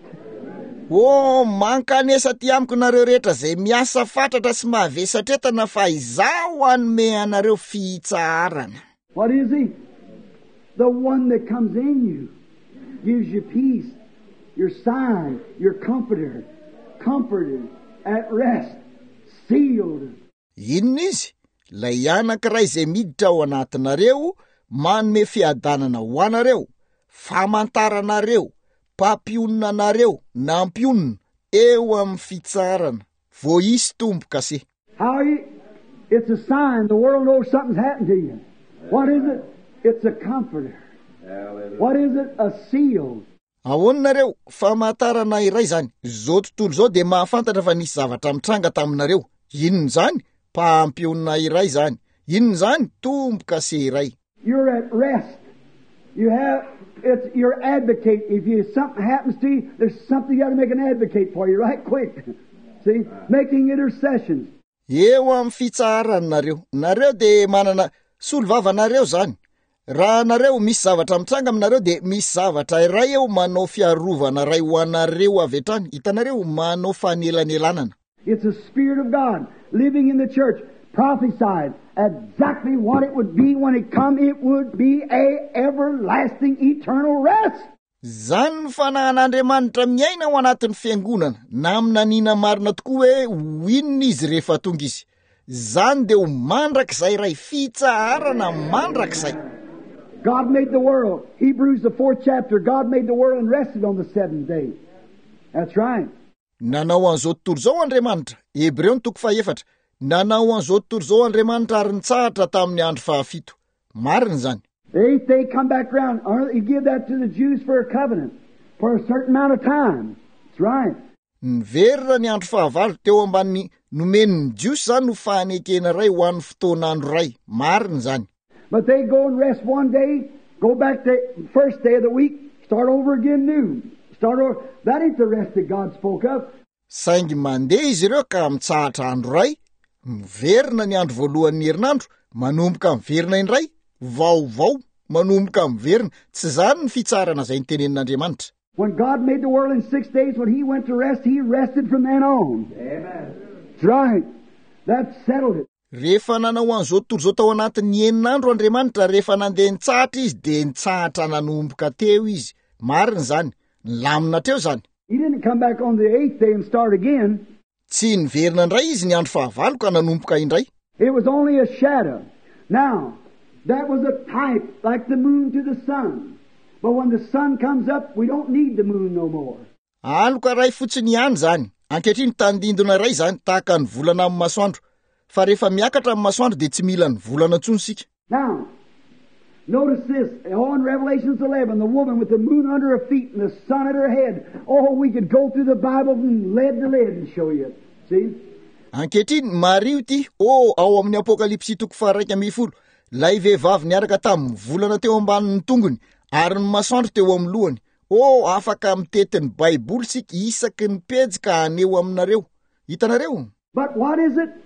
Mankanesa ty amiko nareo rehetra zay miasa fatratra sy mavesatretana fa izaho hanome anareo fitsarana. What is he? The one that comes in you, gives you peace, your sign, your comforter, comforted, at rest, sealed. Inona izy? Lay anankiray zay miditra ao anatinareo, manome fiadanana ho anareo, famantaranareo, pampionina nareo, nampionina, eo amin'ny fitsarana. Voisy tomboka se. How are you? It's a sign. The world knows something's happened to you. What is it? It's a comforter. What is it? A seal. Ahoana nareo? Famantarana iray zany. Zao tontolo zao de mahafantatra fa nisy zavatra mitranga taminareo. Inona zany? Pampionina iray zany. Inona zany? Tomboka se iray. You're at rest. It's your advocate. If something happens to you, there's something you got to make an advocate for you right quick. See? Making intercessions. Eo amin'ny fitsarana nareo. Nareo de manana solovavanareo zany. Raha nareo misy zavatra mitranga aminareo de misy zavatra iray eo manao fiarovana ray ho anareo avy hatrany. Hitanareo manao fanelanelanana. It's the Spirit of God living in the church, prophesied exactly what it would be when it come. It would be a everlasting eternal rest. Zany ny fanahan'Andriamanitra miaina ao anatin'ny fiangonana, na aminanina marina tokoa hoe inona izy rehefa tonga izy. Zany de ho mandrakizay ray fitsarana mandrakizay. God made the world. Hebrews the 4th chapter. God made the world and rested on the 7th day. That's right. Nanao an'izao tontolo zao Andriamanitra. Hebreo ny toko 4. Nanao an'izao tontolo zao Andriamanitra ary nitsahatra tamin'ny andro 7. Marina zany. The 8th day come back round. He give that to the Jews for a covenant for a certain amount of time. That's right. Niverina ny andro 9 teo amban'ny nomen'ny Jiosy zany ho fanekena ray ho an'ny fotoan'andro ray. Marina zany. But they go and rest one day, go back to the first day of the week, start over again new. Start over. That ain't the rest that God spoke of. Saingy mandeha izy ireo ka mitsahatra andro ray, miverina ny andro voalohan'ny herinandro, manomboka miverina indray, vaovao, manomboka miverina. Tsy zany ny fitsarana zay nitenenin'Andriamanitra. When God made the world in 6 days, when He went to rest, He rested from then on. Amen. That's right. That settled it. Rehefa nanao an'izao tontolo zao tao anatin'ny eninandro Andriamanitra, rehefa nandeha nitsahatra izy de nitsahatra nanomboka teo izy. Marina zany, lamina teo zany. He didn't come back on the 8th day and start again. Tsy niverina indray izy ny andro 9 ka nanomboka indray. It was only a shadow. Now, that was a type like the moon to the sun. But when the sun comes up, we don't need the moon no more. Aloka ray fotsiny ihany zany. Ankehitriny tandindona ray zany tahaka ny volana amin'ny masoandro. Fa rehefa miakatra amin'ny masoandro de tsy mila ny volana intsony sika. Now, notice this. Oh, in Revelations 11, the woman with the moon under her feet and the sun at her head. Oh, we could go through the Bible from lead to lead and show you. See? Ankehitriny mario ty, ao amin'ny Apokalipsy toko 1:10. Lay vehivavy niaraka tamin'ny volana teo ambanin'ny tongony, ary ny masoandro teo amin'ny lohany. Afaka mitety ny Baiboly sika isaky ny pejy ka aneo aminareo. Hitanareo? But what is it?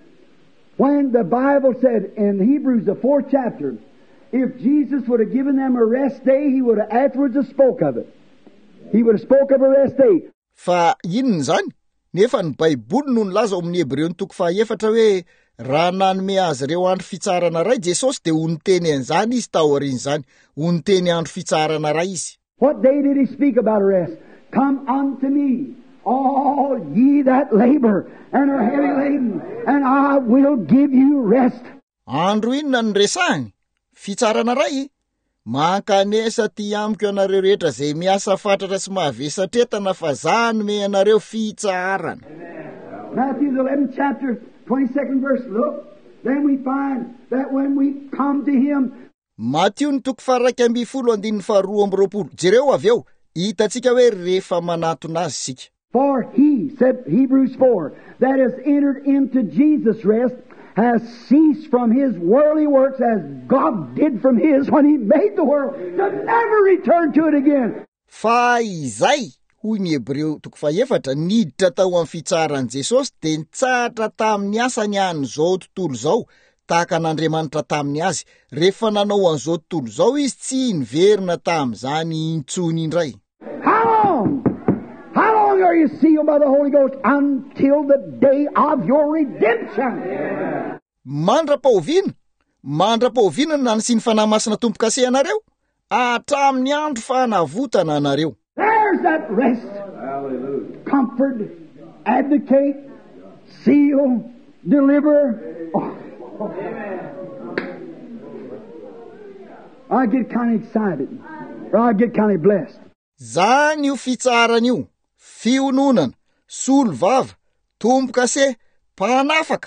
When the Bible said in Hebrews the 4th chapter, if Jesus would have given them a rest day, He would have afterwards have spoke of it. He would have spoke of a rest day. Fa inona zany? Nefa ny Baiboly no nilaza ao amin'ny Hebreo toko 4 hoe raha nanome azy ireo andro fitsarana ray Jesosy de ho niteny an'izany izy tao aorian'izany, ho niteny andro fitsarana ray izy. What day did He speak about a rest? Come unto me, all ye that labor and are heavy laden, and I will give you rest. Andro inona ny resahany? Fitsarana ray. Mankanesa ty amiko anareo rehetra zay miasa fatratra sy mavesatretana fa za nome anareo fitsarana. Matthew the 11th chapter, 22nd verse. Look, then we find that when we come to Him. Matthieu ny toko 2:12. Jereo avy eo, hitatsika hoe rehefa manatona azy sika. For He, said Hebrews 4, that has entered into Jesus' rest, has ceased from his worldly works as God did from His when He made the world, to never return to it again. Fa izay, hoy ny Hebreo toko 4, niditra tao amin'ny fitsaran'i Jesosy de nitsahatra tamin'ny asany an'izao tontolo zao, tahaka n'Andriamanitra taminy azy. Rehefa nanao an'izao tontolo izao izy tsy niverina tamin'izany intsony indray. How long are you sealed by the Holy Ghost? Until the day of your redemption. Mandra-pahoviana na ny sy ny fanahy masina tompo-kase anareo hatramin'ny andro fanavotana anareo. There's that rest. Hallelujah. Comfort, advocate, seal, deliver. I get kind of excited. Or I get kind of blessed. Zany io fitsaran'io, fiononana, solo vava, tompo-kase, mpanafaka.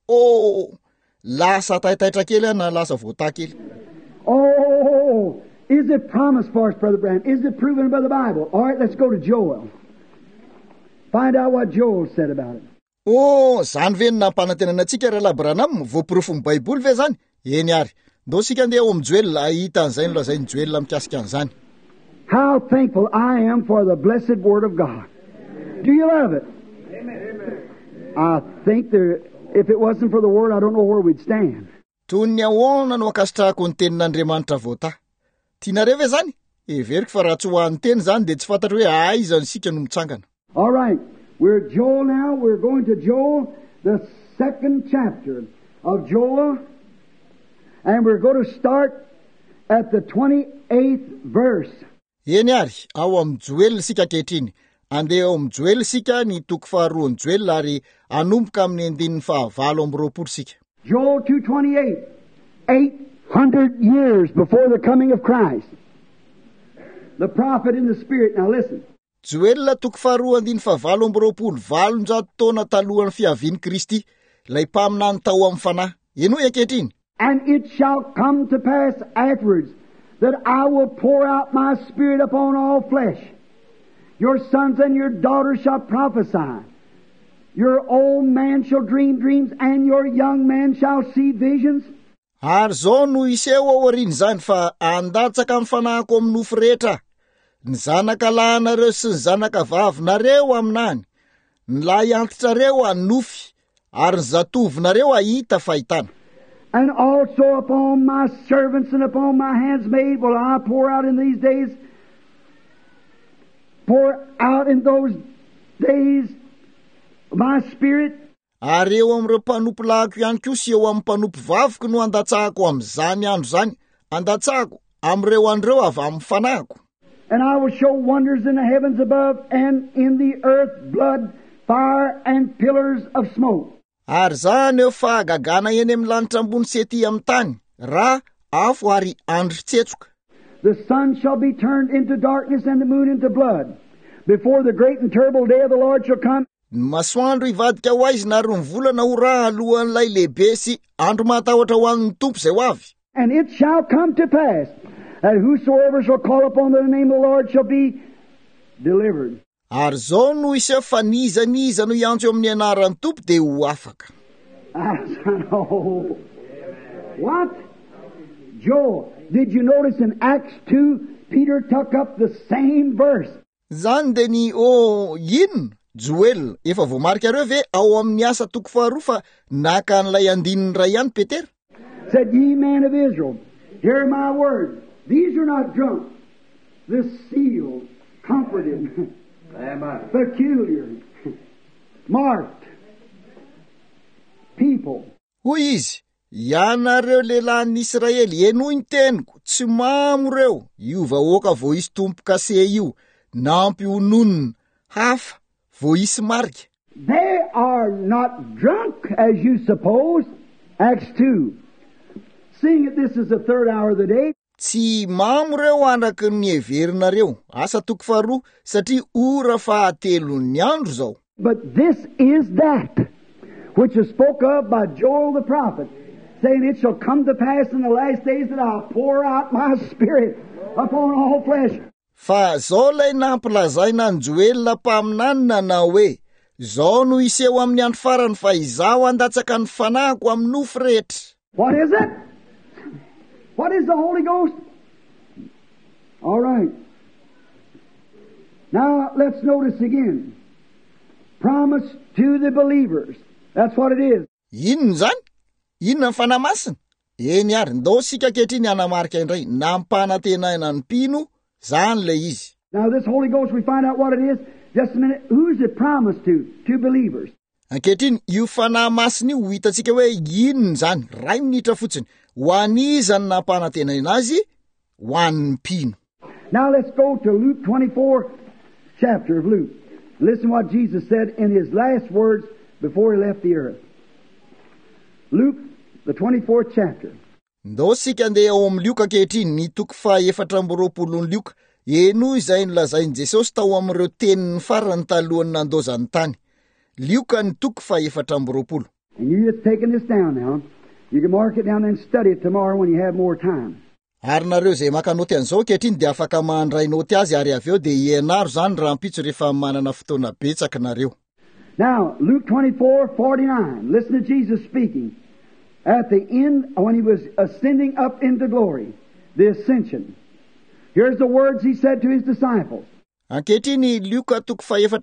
Lasa taitaitra kely na lasa voata kely. Oh, is it promised for us, Brother Branham? Is it proven by the Bible? All right, let's go to Joel. Find out what Joel said about it. Zany ve nampanantenanantsika raha Branham, voaporofo ny Baiboly ve zany? Eny ary. Ndao sika andeha ao amin'ny Joel ahita an'izay nolazainy Joel mikasika an'izany. How thankful I am for the blessed Word of God. Do you love it? Amen. I think if it wasn't for the Word, I don't know where we'd stand. Toy ny ahoana no akasitrahako ny tenin'Andriamanitra voata. Tianareo ve zany? Everiko fa raha tsy ho an'ny teny zany dia tsy fantatra hoe aiza ny sika no mitsangana. All right, we're at Joel now. We're going to Joel, the 2nd chapter of Joel. And we're going to start at the 28th verse. Eny ary, ao amin'ny Joel sika kehitriny. Andeha ao amin'ny Joel sika ny toko faharoa Joel ary anomboka amin'ny andininy 9 sika. Joel 2:28, 800 years before the coming of Christ. The prophet in the Spirit. Now listen. Joel toko faharoa andininy 720 taona talohan'ny fiavian'i Kristy, lay mpaminany tao amin'ny fanahy. Eno kehitriny. And it shall come to pass afterwards that I will pour out my Spirit upon all flesh. Your sons and your daughters shall prophesy. Your old man shall dream dreams, and your young man shall see visions. Ary zao no iseho ao aoriany zany fa andatsaka amin'ny fanahiko amin'ny nofo rehetra. Ny zanaka lahinareo sy ny zanaka vavinareo aminany. Ny lahy antitrareo anofy, ary ny zatovinareo ahita fahitana. And also upon my servants and upon my handmaid will I pour out in these days, pour out in those days my Spirit. Ary eo amin'ireo mpanompo lahiko ihany koa sy eo amin'ny mpanompo vaviko no andatsahako amin'izany andro zany. Andatsahako amin'ireo andreo avy amin'ny fanahiko. And I will show wonders in the heavens above and in the earth blood, fire and pillars of smoke. Ary zany eo fahagagana eny amin'ny lanitra ambony sy ety amin'ny tany, ra afo ary andro tsetsoka. The sun shall be turned into darkness and the moon into blood, before the great and terrible day of the Lord shall come. Ny masoandro ivadika ho aizy na ry ny volana ho raha alohan'ilay lehibe sy andro matahotra ho an'ny tompo izay ho avy. And it shall come to pass that whosoever shall call upon the name of the Lord shall be delivered. Ary zao no iseho fa niza no iantso amin'ny anaran'ny tompo dia ho afaka. Oh, what? Joel, did you notice in Acts 2, Peter took up the same verse? Zany dia ny ino? Joel, efa voamarika reo ve ao amin'ny asa toko faharoa fa naka an'ilay andininy ray ihany Petera? Said, ye men of Israel, hear my words. These are not drunk. The sealed, comforted, peculiar, marked people. Hoy izy, ianareo lehilahin'ny Israely, eno ny teniko, tsy mamo reo, io vahoaka vo isy tompo-kase io, nampiononina, hafa, vo isy marika. They are not drunk, as you suppose. Acts 2. Seeing that this is the 3rd hour of the day. Tsy mamo reo andraky ny heverinareo, asa toko faharoa, satria ora fahatelon'ny andro zao. But this is that which is spoke of by Joel the prophet, saying, it shall come to pass in the last days that I'll pour out my Spirit upon all flesh. Fa zao lay nampilazaina ny Joel mpaminanina na hoe, zao no iseho amin'ny andro farany fa izaho andatsaka ny fanahiko amin'ny nofo rehetra. What is it? What is the Holy Ghost? All right. Now let's notice again. Promise to the believers. That's what it is. Inona zany? Inona ny fanahy masina? Eny ary, ndao sika kehitriny hanamarika indray, nampanantenaina ny mpino, zany le izy. Now this Holy Ghost, we find out what it is. Just a minute. Who's it promised to? To believers. Ankehitriny, io fanahy masina io hitantsika hoe inona zany, 2 minitra fotsiny. Ho an'iza ny nampanantenaina azy? Ho an'ny mpino. Now let's go to Luke 24 chapter of Luke. Listen what Jesus said in His last words before He left the earth. Luke, the 24th chapter. Ndao sika andeha ao amin'ny Lioka ankehitriny, ny toko 420 Lioka. Eno izay nolazainy Jesosy tao amin'ireo tenin'ny farany talohany nandozany tany. Lioka ny toko 420. And you just taking this down now. You can mark it down and study it tomorrow when you have more time. Ary nareo zay maka noty an'izao ankehitriny dia afaka mandray noty azy ary avy eo dia ianaro zany raha mpitso rehefa manana fotoana betsaka nareo. Now, Luke 24:49. Listen to Jesus speaking. At the end, when He was ascending up into glory, the ascension. Here's the words He said to His disciples. Ankehitriny Lioka toko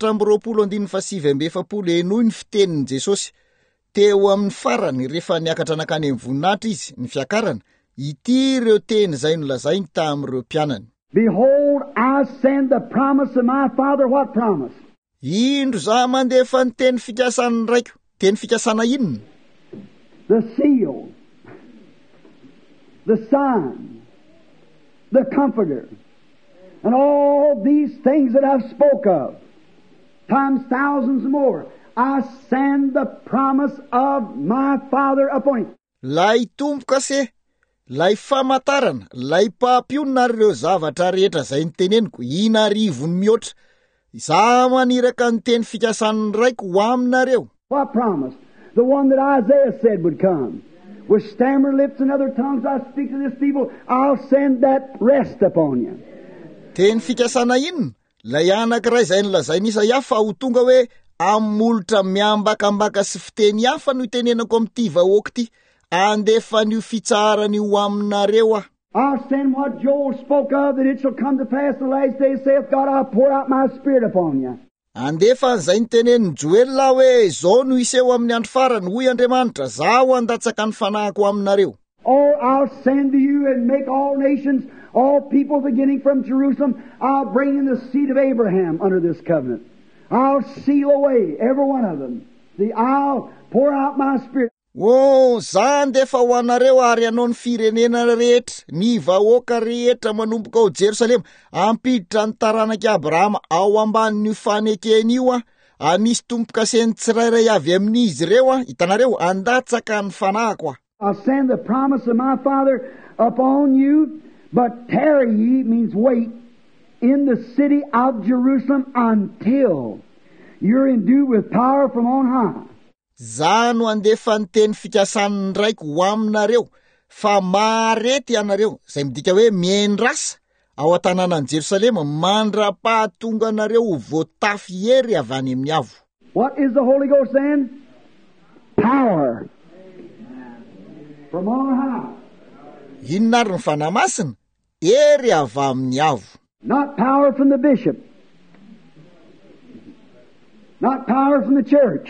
420 eno ny fitenin'i Jesosy. Teo amin'ny farany rehefa niakatra nakany amin'ny voninahitra izy, ny fiakarana, ity ireo teny zay nolazainy tamin'ireo mpianany. Behold, I send the promise of my Father. What promise? Indro za mandefa ny teny fikasany raiko. Teny fikasana inona? The seal, the Son, the Comforter, and all these things that I've spoke of, times thousands more. I send the promise of my Father upon Him. Lay tomboka se, lay famatarana, lay pampionina ireo zavatra rehetra zay niteneniko, inarivony mihoatra. Za maniraka ny teny fikasany raiko ho aminareo. What promise? The one that Isaiah said would come. With stammered lips and other tongues I speak to this people, I'll send that rest upon you. Teny fikasana inona? Lay anankiray zay nolazainy Isaia fa ho tonga hoe amolotra miambakambaka sy fiteny hafa no itenenako amin'ity vahoaka ity, andefany io fitsarany ho aminareo ah. I'll send what Joel spoke of, that it shall come to pass the last days, saith God, I'll pour out my Spirit upon you. Andefa an'izay niteneniny Joela hoe zao no iseho amin'ny andro farany, hoy Andriamanitra, zaho andatsaka ny fanahiko aminareo. Or I'll send to you and make all nations, all people beginning from Jerusalem, I'll bring in the seed of Abraham under this covenant. I'll seal away every one of them. See, I'll pour out my Spirit. Za andefa ho anareo ary anao ny firenena rehetra, ny vahoaka rehetra manomboka ao Jerusalema, ampiditra ny taranaki Abrahama ao ambanin'io fanekeny io ah, anisy tompo-kaseny tsirairay avy amin'izy ireo ah, hitanareo andatsaka ny fanahiko ah. I'll send the promise of my Father upon you, but tarry ye means wait in the city of Jerusalem until you're endued with power from on high. Za no andefa ny teny fikasany raiko ho aminareo, fa marety ianareo, zay midika hoe miendrasa ao an-tanànan'i Jerusalema, mandra-pahatonga anareo ho voatafy hery avy any amin'ny avo. What is the Holy Ghost then? Power from on high. Inona ary ny fanahy masina? Hery avy amin'ny avo. Not power from the bishop. Not power from the church.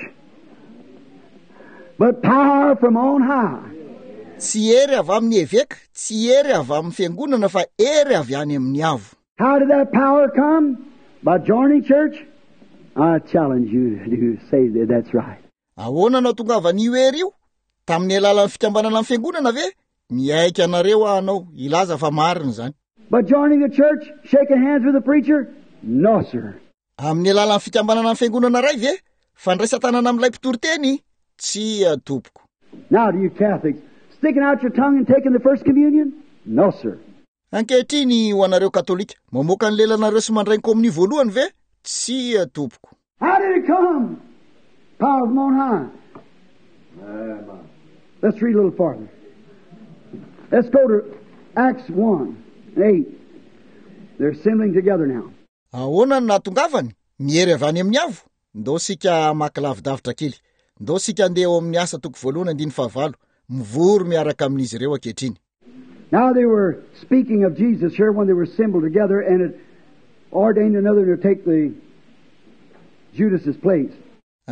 But power from on high. Tsy hery avy amin'ny eveka, tsy hery avy amin'ny fiangonana, fa hery avy any amin'ny avo. How did that power come? By joining church? I challenge you to say that that's right. Ahoana anao tongava n'io hery io? Tamin'ny alalan'ny fikambanana amin'ny fiangonana ve? Miaika anareo anao, ilaza fa marina zany. By joining the church, shaking hands with the preacher? No, sir. Amin'ny alalan'ny fikambanana amin'ny fiangonana ray ve? Fandraisa tanana amin'ilay mpitory teny? Tsy atopoko. Now, to you Catholics, sticking out your tongue and taking the first communion? No, sir. Ankehitriny ho anareo katolika, mamoaka ny lelanareo sy mandray ny komonia voalohany ve? Tsy atopoko. How did it come? Power from on high. Let's read a little farther. Let's go to Acts 1:8. They're assembling together now. Ahoana no nahatongavany? Mihery avy any amin'ny avo. Ndao sika maka lavidavitra kely. Ndao sika andeha ao amin'ny asa toko 1:15. Mivory miaraka amin'izy ireo ankehitriny. Now they were speaking of Jesus here when they were assembled together, and it ordained another to take the Judas's place.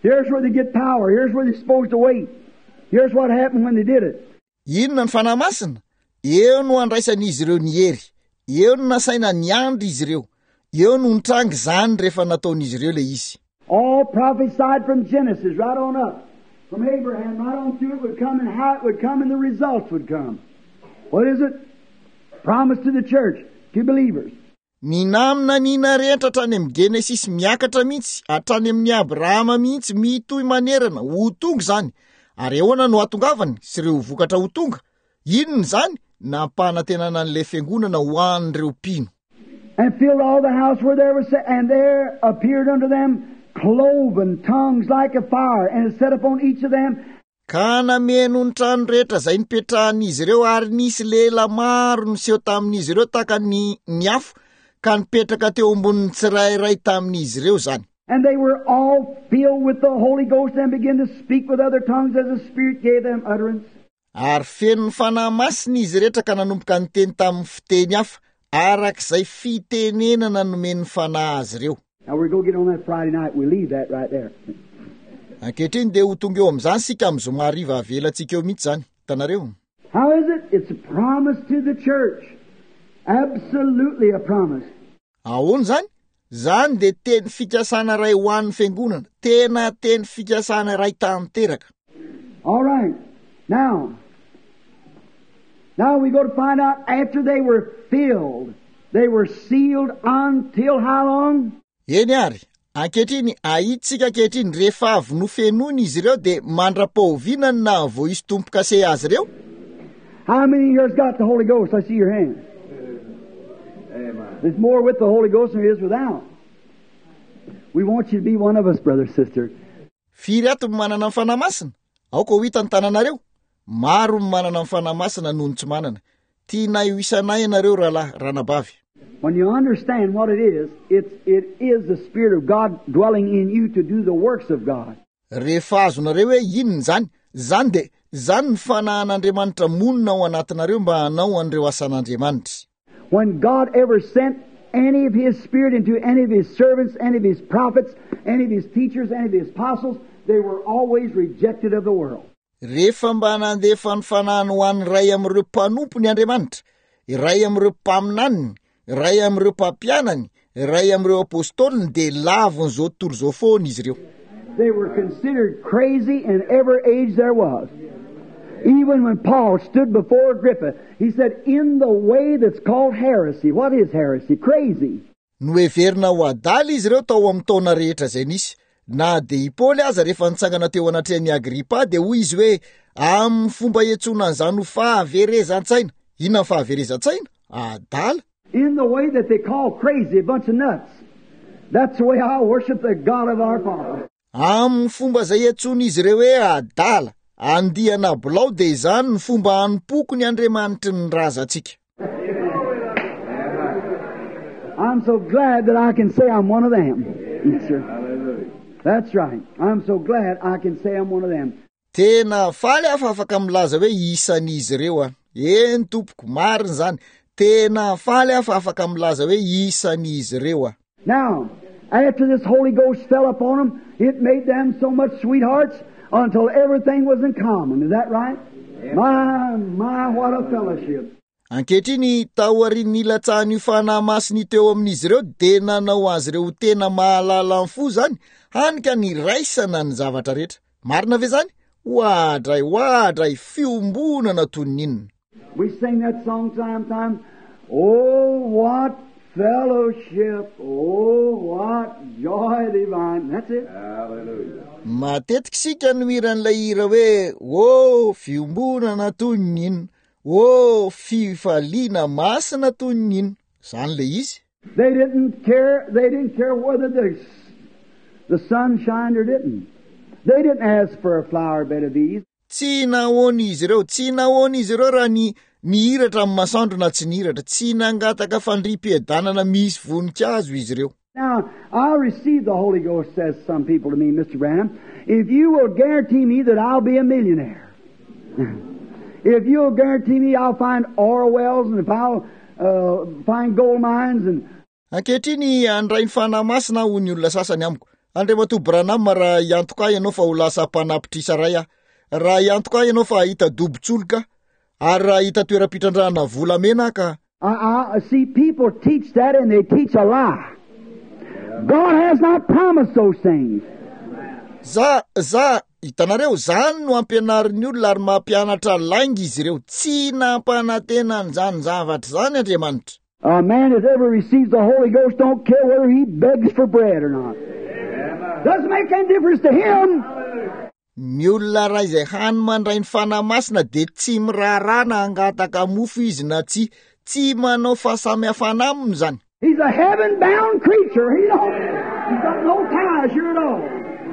Here's where they get power. Here's where they're supposed to wait. Here's what happened when they did it. Inona ny fanahy masina? Eo no andraisan'izy ireo ny hery. Eo no nasaina ny andro izy ireo. Eo no nitrangy zany rehefa nataon'izy ireo le izy. All prophesied from Genesis right on up. From Abraham right on through it would come and how it would come and the results would come. What is it? Promise to the church, to believers. Ny namina nina rehetra hatrany amin'ny Genesis miakatra mihitsy, hatrany amin'ny Abrahama mihitsy mitohy manerana ho tonga zany. Ary ahoana no hatongavany sy ireo vokatra ho tonga? Inona zany? Nampanantenana an'ilay fiangonana ho an'ireo mpino. And filled all the house where there was, and there appeared unto them cloven tongues like a fire, and it set upon each of them. Ka nameno ny trano rehetra zay nipetrahan'izy ireo ary nisy lela maro niseho tamin'izy ireo tahaka ny afo, ka nipetraka teo ambonin'ny tsirairay tamin'izy ireo zany. And they were all filled with the Holy Ghost and began to speak with other tongues as the Spirit gave them utterance. Ary feno ny fanahy masina izy rehetra ka nanomboka niteny tamin'ny fiteny hafa, arak'izay fitenenana nomeny fanahy azy ireo. Now we're going to get on that Friday night. We'll leave that right there. Ankehitriny dia ho tonga eo amin'izany sika amin'ny zoma hariva avelantsika eo mihitsy zany. Hitanareo? How is it? It's a promise to the church. Absolutely a promise. Ahoana zany? Zany dia teny fikasana ray ho an'ny fiangonana. Tena teny fikasana ray tanteraka. All right. Now we go to find out after they were filled, they were sealed until how long? Eny ary, ankehitriny ahitsika ankehitriny rehefa avy nofenoiny izy ireo dia mandra-pahovinany na vao hisy tompo-kase azy ireo. How many here's got the Holy Ghost? I see your hand. There's more with the Holy Ghost than there is without. We want you to be one of us, brother, sister. Firy ato manana ny fanahy masina? Aoka ho hita ny tananareo. Maro manana ny fanahy masina noho ny tsy manana. Tiana io isanay ianareo rahalahy ranabavy. When you understand what it is the Spirit of God dwelling in you to do the works of God. Rehefa azonareo hoe inona zany? Zany dia zany ny fanahan'Andriamanitra monina ao anatinareo mba hanao an'ireo asan'Andriamanitra. When God ever sent any of His Spirit into any of His servants, any of His prophets, any of His teachers, any of His apostles, they were always rejected of the world. Rehefa mba nandefa ny fanahiny ho an'ny ray amin'ireo mpanompony Andriamanitra, iray amin'ireo mpaminaniny, iray amin'ireo mpampianany, iray amin'ireo apostoliny dia lavon'izao tontolo izao foana izy ireo. They were considered crazy in every age there was. Even when Paul stood before Agrippa, he said, in the way that's called heresy. What is heresy? Crazy. Noheverina ho adala izy ireo tao amin'ny taona rehetra izay nisy. Na dia i Paoly aza rehefa nitsangana teo anatrehan'i Agripa dia hoy izy hoe amin'ny fomba iantsona an'izany ho fahaverezan-tsaina. Inona ny fahaverezan-tsaina? Adala. In the way that they call crazy, a bunch of nuts. That's the way I worship the God of our Father. Amin'ny fomba izay iantsona izy ireo hoe adala, andihana bolao dia izany ny fomba hanimpoko ny Andriamanitry ny razantsika. I'm so glad that I can say I'm one of them. Yes, sir. That's right. I'm so glad I can say I'm one of them. Tena faly afa afaka milaza hoe isan'izy ireo a. Eny tompoko, marina zany. Tena faly afa afaka milaza hoe isan'izy ireo a. Now, after this Holy Ghost fell upon them, it made them so much sweethearts until everything was in common. Is that right? My, what a fellowship. Ankehitriny tahoariny nilatsahan'io fanahy masina teo amin'izy ireo dia nanao azy ireo tena mahalala ny fo zany, hanika ny raisana ny zavatra rehetra. Marina ve zany? Hoadray fiombonana toy ny inona. We sing that song time. Oh, what fellowship. Oh, what joy divine. That's it. Hallelujah. Matetika sika no miran'ilay hira hoe oh, fiombonana toy ny inona. Oh, fifaliana masina toy ny inona. Zany le izy. They didn't care whether the sun shined or didn't. They didn't ask for a flower bed of ease. Tsy nahoana izy ireo raha ny nihiratra amin'ny masoandro na tsy nihiratra. Tsy nangataka fandriam-piadanana misy voninkazo izy ireo. Now, I'll receive the Holy Ghost, says some people to me, Mr. Branham, if you will guarantee me that I'll be a millionaire. If you'll guarantee me I'll find oil wells and if I'll find gold mines and... Ankehitriny andray ny fanahy masina ho ny olona sasany amiko. Andriamato Branham raha iantoka ianao fa ho lasa mpanapitrisa ray raha iantoka ianao fa hita dobotsoloka ary raha hita toeram-pitrandrahana volamena ka. See, people teach that and they teach a lie. God has not promised those things. Za hitanareo zany no ampianarin'ny olona ary mampianatra lainga izy ireo, tsy nampanantena an'izany zavatra zany Andriamanitra. A man that ever receives the Holy Ghost don't care whether he begs for bread or not. Doesn't make any difference to him. Ny olona ray izay hany mandray ny fanahy masina de tsy miraharaha na hangataka mofo izy na tsy manao fahasamihafana aminy zany. He's a heaven-bound creature. He's got no ties here at all.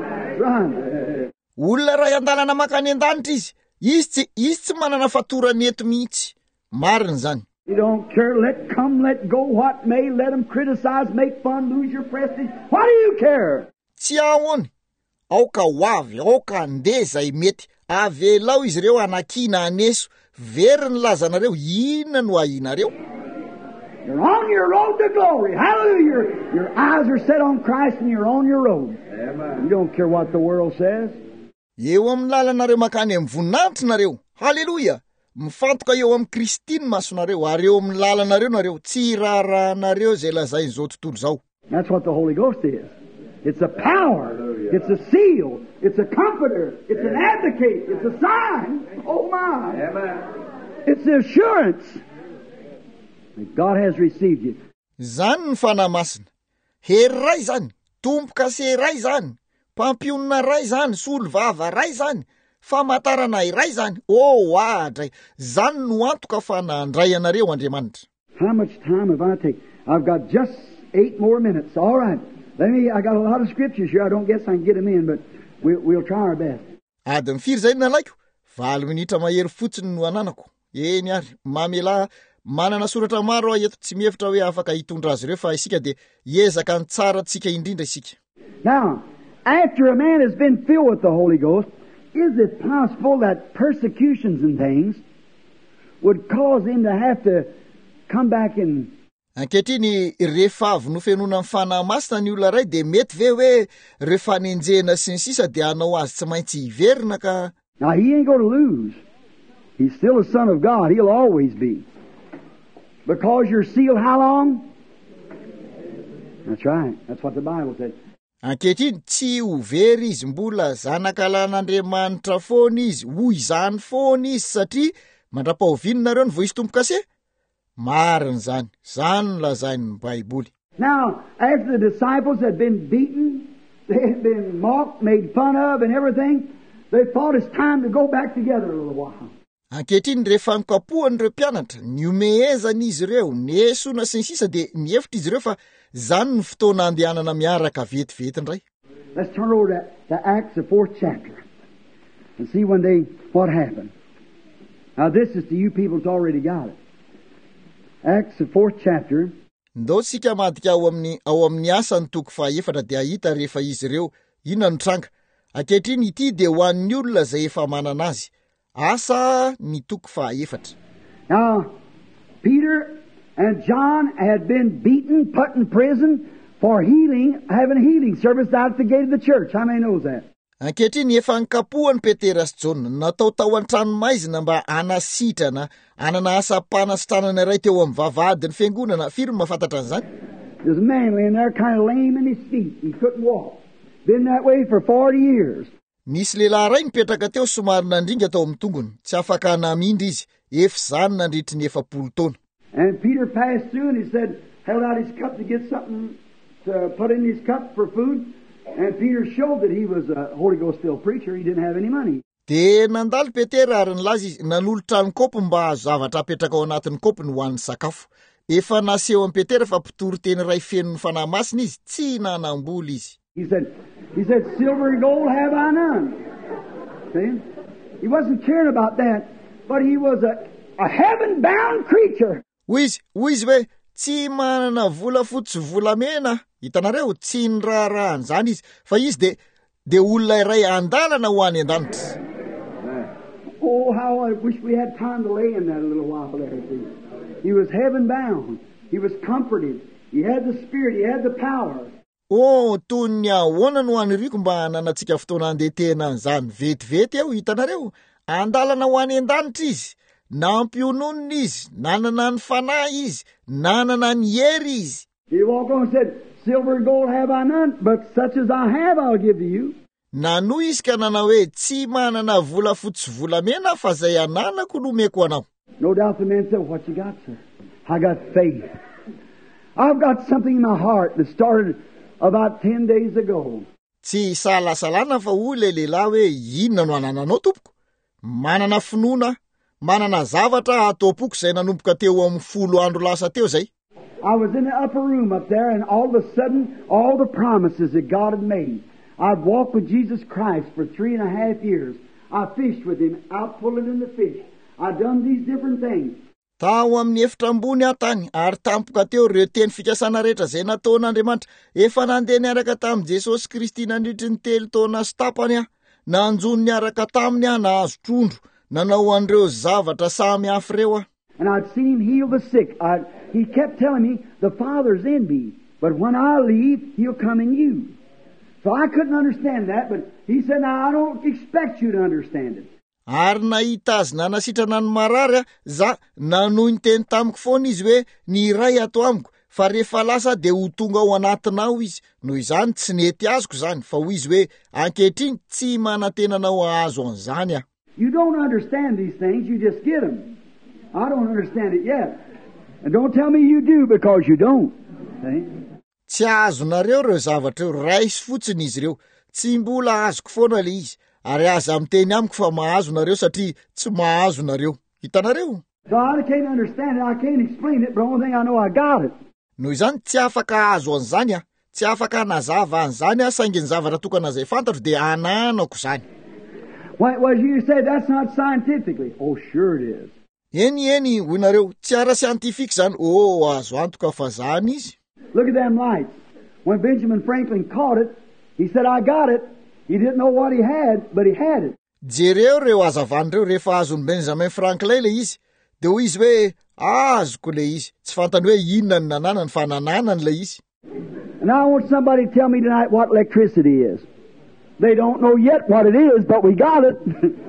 Right. Olona ray andalana makany an-danitra izy tsy manana fatorany eto mihitsy. Marina zany. You don't care, let come, let go, what may, let them criticize, make fun, lose your prestige. What do you care? Tsy ahoany, aoka hoavy, aoka ndeha zay mety, avelao izy ireo anakina aneso, very ny lazanareo, inona no ahinareo? You're on your road to glory. Hallelujah. Your eyes are set on Christ and you're on your road. Amen. You don't care what the world says. Eo amin'ny lalanareo makany amin'ny voninahitrinareo. Hallelujah. Mifantoka eo amin'ny Kristy ny masonareo ary eo amin'ny lalanareo nareo tsy rarahanareo zay lazainy zao tontolo zao. That's what the Holy Ghost is. It's a power. It's a seal. It's a comforter. It's an advocate. It's a sign. Oh my. Amen. It's the assurance that God has received you. Zany ny fanahy masina. Hery ray zany, tompo-kase ray zany, mpampionana ray zany, solo-vava ray zany, famantarana iray zany. Adray. Zany no antoka fa nandray anareo Andriamanitra. How much time have I taken? I've got just 8 more minutes. All right. I got a lot of scriptures here. I don't guess I can get them in, but we'll try our best. Adiny firy zay nalaiko? 4 minitra mahery fotsiny no ananako. Eny ary, mamela manana soratra maro eto tsy mihevitra hoe afaka hitondra azy ireo fa isika de hiezaka ny tsara tsika indrindra isika. Now, after a man has been filled with the Holy Ghost, is it possible that persecutions and things would cause him to have to come back and... Ankehitriny rehefa avy nofenona amin'ny fanahy masina ny olona ray de mety ve hoe rehefa nenjehana sy ny sisa de hanao azy tsy maintsy hiverina ka... Now, he ain't going to lose. He's still a son of God. He'll always be. Because you're sealed how long? That's right. That's what the Bible said. Ankehitriny tsy ho very izy, mbola zanakalan'Andriamanitra foana izy, hoy izany foana izy satria mandra-pahovininareo ny voisy tompo-kase. Marina zany. Zany lazain'ny Baiboly. Now, after the disciples had been beaten, they had been mocked, made fun of, and everything, they thought it's time to go back together a little while. Ankehitriny rehefa nokapohan'ireo mpianatra, niomehezana izy ireo, niesona sy ny sisa de niefitra izy ireo fa zany ny fotoana andehanana miaraka vetivety indray. Let's turn over to Acts, the 4th chapter, and see what happened. Now, this is to you people who's already got it. Acts, the 4th chapter. Ndao sika madika ao amin'ny asa ny toko fahaefatra de ahita rehefa izy ireo inona no tranga. Ankehitriny ity de ho an'ny olona zay efa manana azy. Asa ny toko fahaefatra. Now, Peter and John had been beaten, put in prison for having a healing service out at the gate of the church. How many knows that? Ankehitriny efa nkapohany Petera sy John, natao tao an-tranomaizina mba anasitrana, anana asa-panasitranana iray teo amin'ny vavahadin'ny fiangonana. Firy mahafantatra an'izany? There's a man laying there kind of lame in his feet. He couldn't walk. Been that way for 40 years. Nisy lehilahy ray nipetraka teo somary nandringa tao amin'ny tongony, tsy afaka namindra izy, zany nandritry ny 40 taona. And Peter passed through and he said, held out his cup to get something to put in his cup for food. And Peter showed that he was a Holy Ghost-filled preacher. He didn't have any money. De nandalo Petera ary nilaza izy, nanolotra ny kopy mba zavatra apetraka ao anatin'ny kopy ho an'ny sakafo. Efa naseho amin'ny Petera fa mpitoro teny ray feno ny fanahy masina izy, tsy nanamboly izy. He said, silver and gold have I none. See? He wasn't caring about that, but he was a heaven-bound creature. Hoy izy hoe, tsy manana vola fotsy volamena. Hitanareo, tsy niraharahan zany izy, fa izy de olona iray andalana ho any an-danitra. Oh, how I wish we had time to lay in that a little while there. He was heaven-bound. He was comforted. He had the Spirit. He had the power. toy ny ahoana no aniriko mba hananantsika fotoana andehantena an'izany vetivety eo, hitanareo andalana ho any an-danitra izy, nampiononona izy, nanana ny fanahy izy, nanana ny hery izy. He walked on and said, silver and gold have I none, but such as I have I'll give to you. Nanoy izy ka nanao hoe tsy manana vola fotsy volamena fa zay ananako no omeko anao. No doubt the man said, what you got, sir? I got faith. I've got something in my heart that started about 10 days ago. Tsy salasalana fa le lehilahy hoe inona no anananao tompoko? Manana finoana, manana zavatra ataopoko zay nanomboka teo amin'ny 10 andro lasa teo zay. I was in the upper room up there, and all of a sudden, all the promises that God had made. I'd walked with Jesus Christ for 3.5 years. I fished with Him, out pulling in the fish. I'd done these different things. Tao amin'ny efitra ambony atany, ary tampoka teo reo teny fikasana rehetra zay nataon'Andriamanitra. Efa nandeha niaraka tamin'i Jesosy Kristy nandritry ny 3 taona sy tapany nanjony niaraka taminy nahazo trondro, nanao an'ireo zavatra samy hafa reo And I'd seen Him heal the sick. He kept telling me, the Father's in me, but when I leave, He'll come in you. So I couldn't understand that, but He said, now I don't expect you to understand it. Ary nahita azy nanasitrana ny marary za nanoy ny teny tamiko foana izy hoe ny iray ato amiko, fa rehefa lasa de ho tonga ao anatinao izy. Noho izany tsy nety azoko zany, fa ho izy hoe ankehitriny tsy manantenanao azo an'izany You don't understand these things, you just get them. I don't understand it yet. And don't tell me you do, because you don't. See? Tsy azonareo reo zavatra reo, raisy fotsiny izy reo. Tsy mbola azoko foana le izy. Ary aza miteny amiko fa mahazo nareo satria tsy mahazo nareo. Hitanareo? So I can't understand it, I can't explain it, but the only thing I know, I got it. Noho izany tsy afaka azo an'izany tsy afaka nazava an'izany saingy ny zavatra tokana zay fantatro de ananako zany. Well, you say that's not scientifically. Oh, sure it is. Eny hoy nareo, tsy ara-scientifique zany. Azo antoka fa zany izy. Look at them lights. When Benjamin Franklin caught it, he said, I got it. He didn't know what he had, but he had it. Jereo reo azavan'ireo rehefa azon'ny Benjamin Franklin le izy, de hoy izy hoe azoko le izy. Tsy fantany hoe inona ny nananany fa nananany le izy. And I want somebody to tell me tonight what electricity is. They don't know yet what it is, but we got it.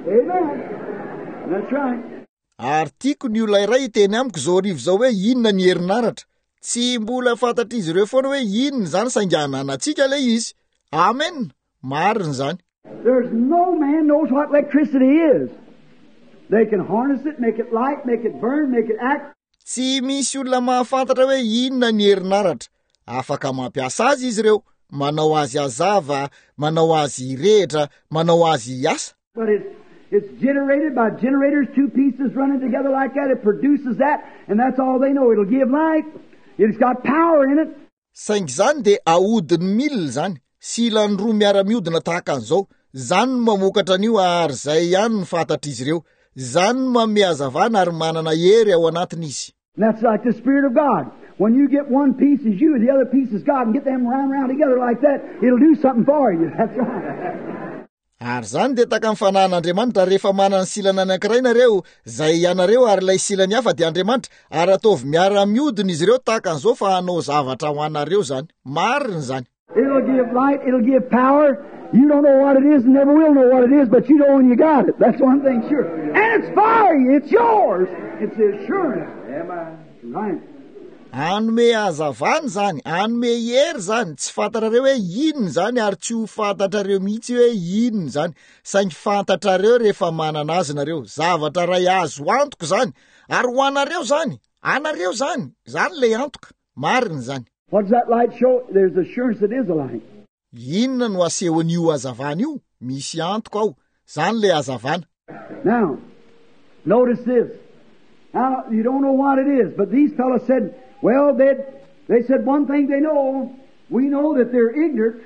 Amen. That's right. Ary tiako ny olona iray teny amiko zao rivo zao hoe inona ny herinaratra. Tsy mbola fantatra izy ireo foana hoe inona zany saingy ananantsika le izy. Amen. Marina zany. There's no man knows what electricity is. They can harness it, make it light, make it burn, make it act. Tsy misy olona mahafantatra hoe inona ny herinaratra. Afaka mampiasa azy izy reo, manao azy azava, manao azy irehitra, manao azy iasa. But it's generated by generators, 2 pieces running together like that. It produces that, and that's all they know. It'll give light. It's got power in it. Saingy zany de ahodiny milina zany. Silany roa miara-miodina tahaka an'izao. Zany no mamokatra an'io ary zay ihany ny fantatra izy reo. Zany no manome hazavana ary manana hery ao anatiny izy. That's like the Spirit of God. When you get one piece is you, the other piece is God, and get them round together like that, it'll do something for you. That's right. Ary zany de taka amin'ny fanahin'Andriamanitra rehefa manana silana anankiray nareo, zay ianareo ary ilay silany hafa de Andriamanitra, ary ataovy miara-miodina izy reo tahaka an'izao fa hanao zavatra ho anareo zany. Marina zany. It'll give light, it'll give power. You don't know what it is and never will know what it is, but you know when you got it. That's one thing sure. And it's for you, it's yours. It's the assurance. Amen. Right. Anome hazavana zany, anome hery zany, tsy fantatrareo hoe inona zany ary tsy ho fantatrareo mihitsy hoe inona zany, saingy fantatrareo rehefa manana azy nareo. Zavatra ray azo antoko zany, ary ho anareo zany, anareo zany, zany le antoka. Marina zany. What does that light show? There's assurance it is a light. Inona no asehon'io hazavana io? Misy antoka ao. Zany le hazavana. Now, notice this. Now, you don't know what it is, but these fellows said, well, they said one thing they know. We know that they're ignorant.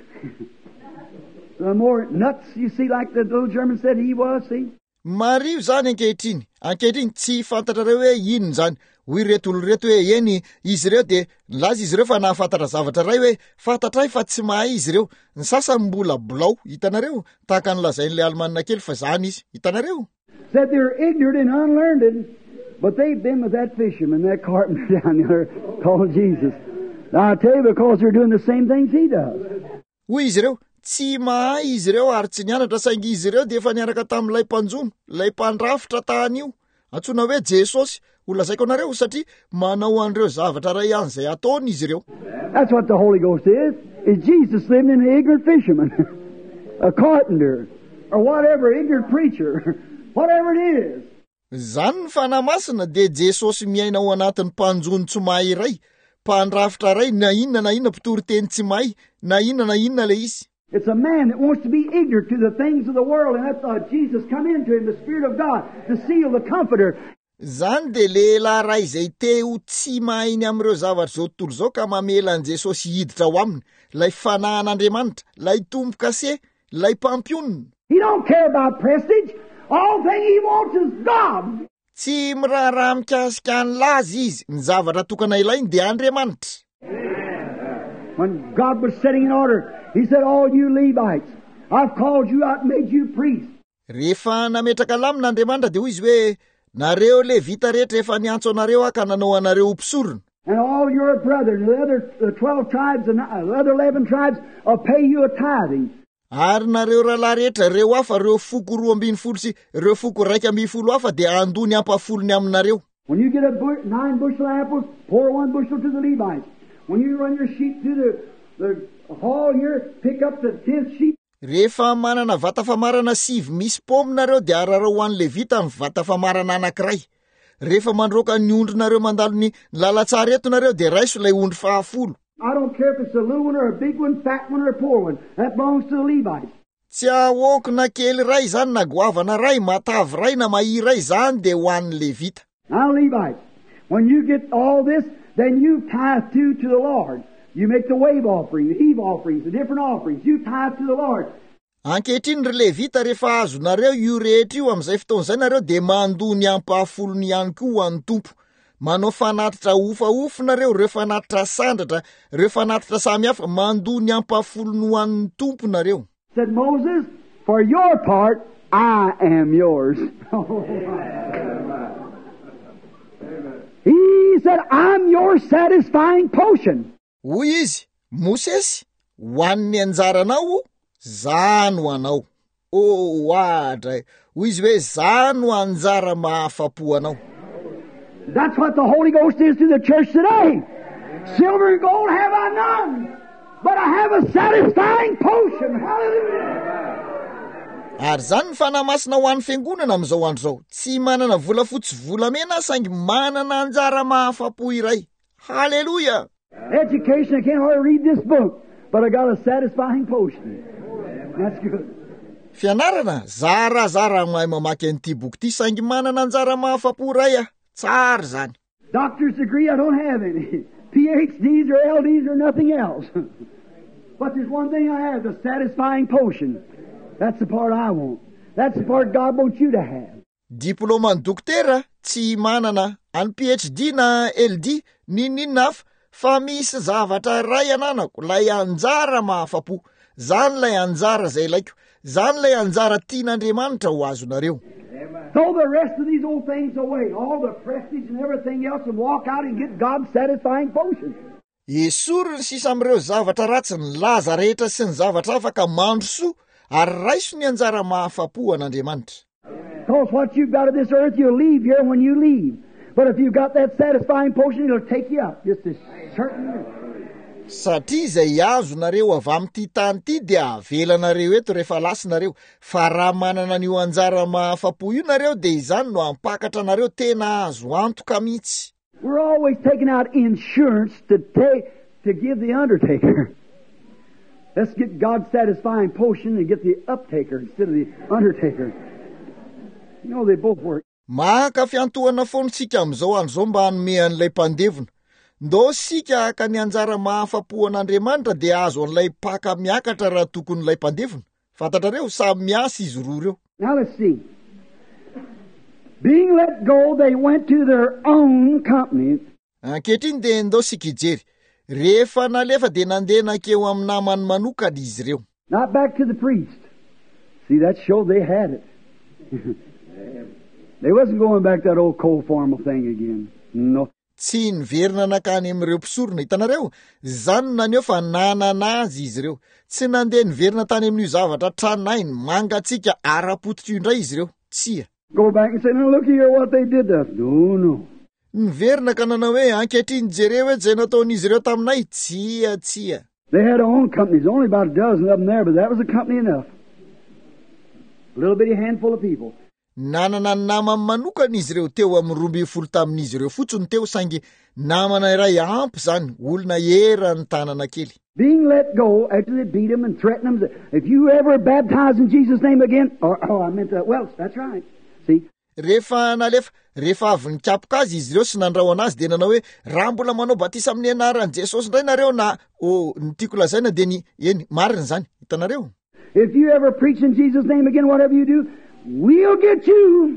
The more nuts, you see, like the little German said he was, see? Mario zany ankehitriny tsy fantatrareo hoe inona zany. Hoy reto olo reto hoe eny izy reo de laza izy reo fa nahafantatra zavatra ray hoe fantatray fa tsy mahay izy reo. Ny sasany mbola bolao, hitanareo, tahaka nolazain'le Alemanina kely fa zany izy, hitanareo. Said they're ignorant and unlearned, but they've been with that fisherman, that carpenter down there called Jesus. Now I tell you, because they're doing the same things he does. hoy izy ireo tsy mahay izy ireo ary tsy nianatra saingy izy ireo dia efa niaraka tamin'ilay mpanjono lay mpandrafitra tany io antsoina hoe Jesosy ho lazaiko anareo satria manao an'ireo zavatra ray an'izay ataony izy ireo. That's what the Holy Ghost is Jesus living in an ignorant fisherman, a carpenter, or whatever, ignorant preacher, whatever it is. Zany ny fanahy masina dia Jesosy miaina ao anatin'ny mpanjono tsy mahay iray, mpandrafitra ray, na inona mpitoroteny tsy mahay, na inona le izy. It's a man that wants to be ignorant to the things of the world, and that's Jesus come into him, the Spirit of God, the seal, the comforter. Zany dia lehilahy ray izay teo tsy mahiny amin'ireo zavatra zao tontolo zao ka mamela an' Jesosy hiditra ao aminy, lay fanahan'Andriamanitra, lay tombo-kase, lay mpampionina. He don't care about prestige. All thing he wants is God. Tsy miraharaha mikasika an'lazy izy, ny zavatra tokana ilainy dia Andriamanitra. When God was setting in order, he said, all you Levites, I've called you out and made you priests. Rehefa nametraka lamin'Andriamanitra dia hoy izy hoe, nareo Levita rehetra efa niantso anareo ka nanao anareo mpisorona. And all your brethren, the other 12 tribes and the other 11 tribes, will pay you a tithing. Ary nareo rahalahy rehetra reo hafa reo foko 12 sy reo foko 110 hafa dia andony ampafolony aminareo. When you get 9 bushel apples, pour 1 bushel to the Levites. When you run your sheep through the hall here, pick up the 10th sheep. Rehefa manana vata famarana 7 misy pominareo dia ararao ho an'ny Levita ny vata famarana anankiray. Rehefa mandroaka ny ondrinareo mandalo ny lalatsara eto nareo dia raiso ilay ondry 10. I don't care if it's a little one or a big one, fat one or a poor one. That belongs to the Levites. Tsy ahoako na kely ray zany na goavana ray, matavy ray na mahi ray zany dia ho an'ny Levita. Now Levites, when you get all this, then you tithe too to the Lord. You make the wave offering, the heave offerings, the different offerings. You tithe to the Lord. Ankehitriny ry Levita rehefa azonareo io rehetra io amin'izay fotoan'izay nareo dia mandony ampahafolony ihany koa ho an'ny Tompo. Manao fanatitra ofaofinareo, reo fanatitra sandratra, reo fanatitra samihafa, mandony ampahafolony ho an'ny Tompo nareo. Said Moses, for your part, I am yours. He said, I'm your satisfying potion. Hoy izy, Mosesy, ho an'ny anjaranao, zany ho anao. Ohatra, hoy izy hoe zany ho anjara mahafapo anao. That's what the Holy Ghost is to the church today. Silver and gold have I none, but I have a satisfying potion. Hallelujah. Ary zany ny fanahy masina ho an'ny fiangonana amin'izao andro zao. Tsy manana volafotsy volamena saingy manana anjara mahafapo iray. Hallelujah. Education, I can't hardly read this book, but I got a satisfying potion. That's good. Fianarana, zarazara mahay mamaky an'ity boky ity saingy manana anjara mahafapo iray ah. Tsara zany. Doctor's degree, I don't have any. PhDs or LDs or nothing else. But there's one thing I have, the satisfying potion. That's the part I want. That's the part God wants you to have. Diplôman'ny dokotera, tsy manana, any PhD na LD, ninina hafa, fa misy zavatra ray ananako, lay anjara mahafapo. Zany lay anjara zay ilaiko. Zany lay anjara tian'Andriamanitra ho azonareo. Throw the rest of these old things away, all the prestige and everything else, and walk out and get God's satisfying potion. Esory ny sisa amin'ireo zavatra ratsy, ny laza rehetra sy ny zavatra afaka mandro soa, ary raiso ny anjara mahafapo an'Andriamanitra. Because what you've got of this earth, you'll leave here when you leave. But if you've got that satisfying potion, it'll take you up. Just as certain. Satria izay azonareo avy amin'ity tany ity dia avelanareo eto rehefa lasinareo. Fa raha manana an'io anjara mahafapo io nareo dia izany no ampakatra nareo tena azo antoka mihitsy. We're always taking out insurance to give the undertaker. Let's get God's satisfying potion and get the uptaker instead of the undertaker. You know, they both work. Maka fiantohana foana sika amin'izao andro zao mba hanome an'ilay mpandevona. Ndo sika ka ny anjara mahafapo an'Andriamanitra dia azo an'ilay paka miakatra raha tokony ilay mpandevona. Fantatrareo samy miasa izy roa reo. Now let's see. Being let go, they went to their own company. Ankehitriny dia ndao sika ijery. Rehefa nalefa dia nandeha nankeo amin'ny namany manokana izy ireo. Not back to the priest. See, that showed they had it. They wasn't going back to that old cold formal thing again. No. tsy niverina nakany amin'ireo mpisorona. Hitanareo, zany naneo fa nanana azy izy ireo. Tsy nandeha niverina tany amin'io zavatra tranainy mangatsika ara-potitra io indray izy ireo. Tsia. Go back and say, now look here what they did to us. No. Niverina ka nanao hoe ankehitriny jereo hoe zay nataon'izy ireo taminay. Tsia. They had their own companies, only about a dozen of them there, but that was a company enough. A little bitty handful of people. Nanana ny namany manokana izy ireo teo amin'ny 12 tamin'izy ireo fotsiny teo, saingy namana iray ampy zany, olona erany tanana kely. Being let go after they beat him and threatened him, if you ever baptize in Jesus' name again, I meant that, well, that's right. See? Rehefa avy nikapoka azy izy ireo sy nandraho anazy, dia nanao hoe raha mbola manao batisa amin'ny anaran'i Jesosy indray nareo na ny tiako lazaina dia eny marina zany. Hitanareo? If you ever preach in Jesus' name again, whatever you do, we'll get you.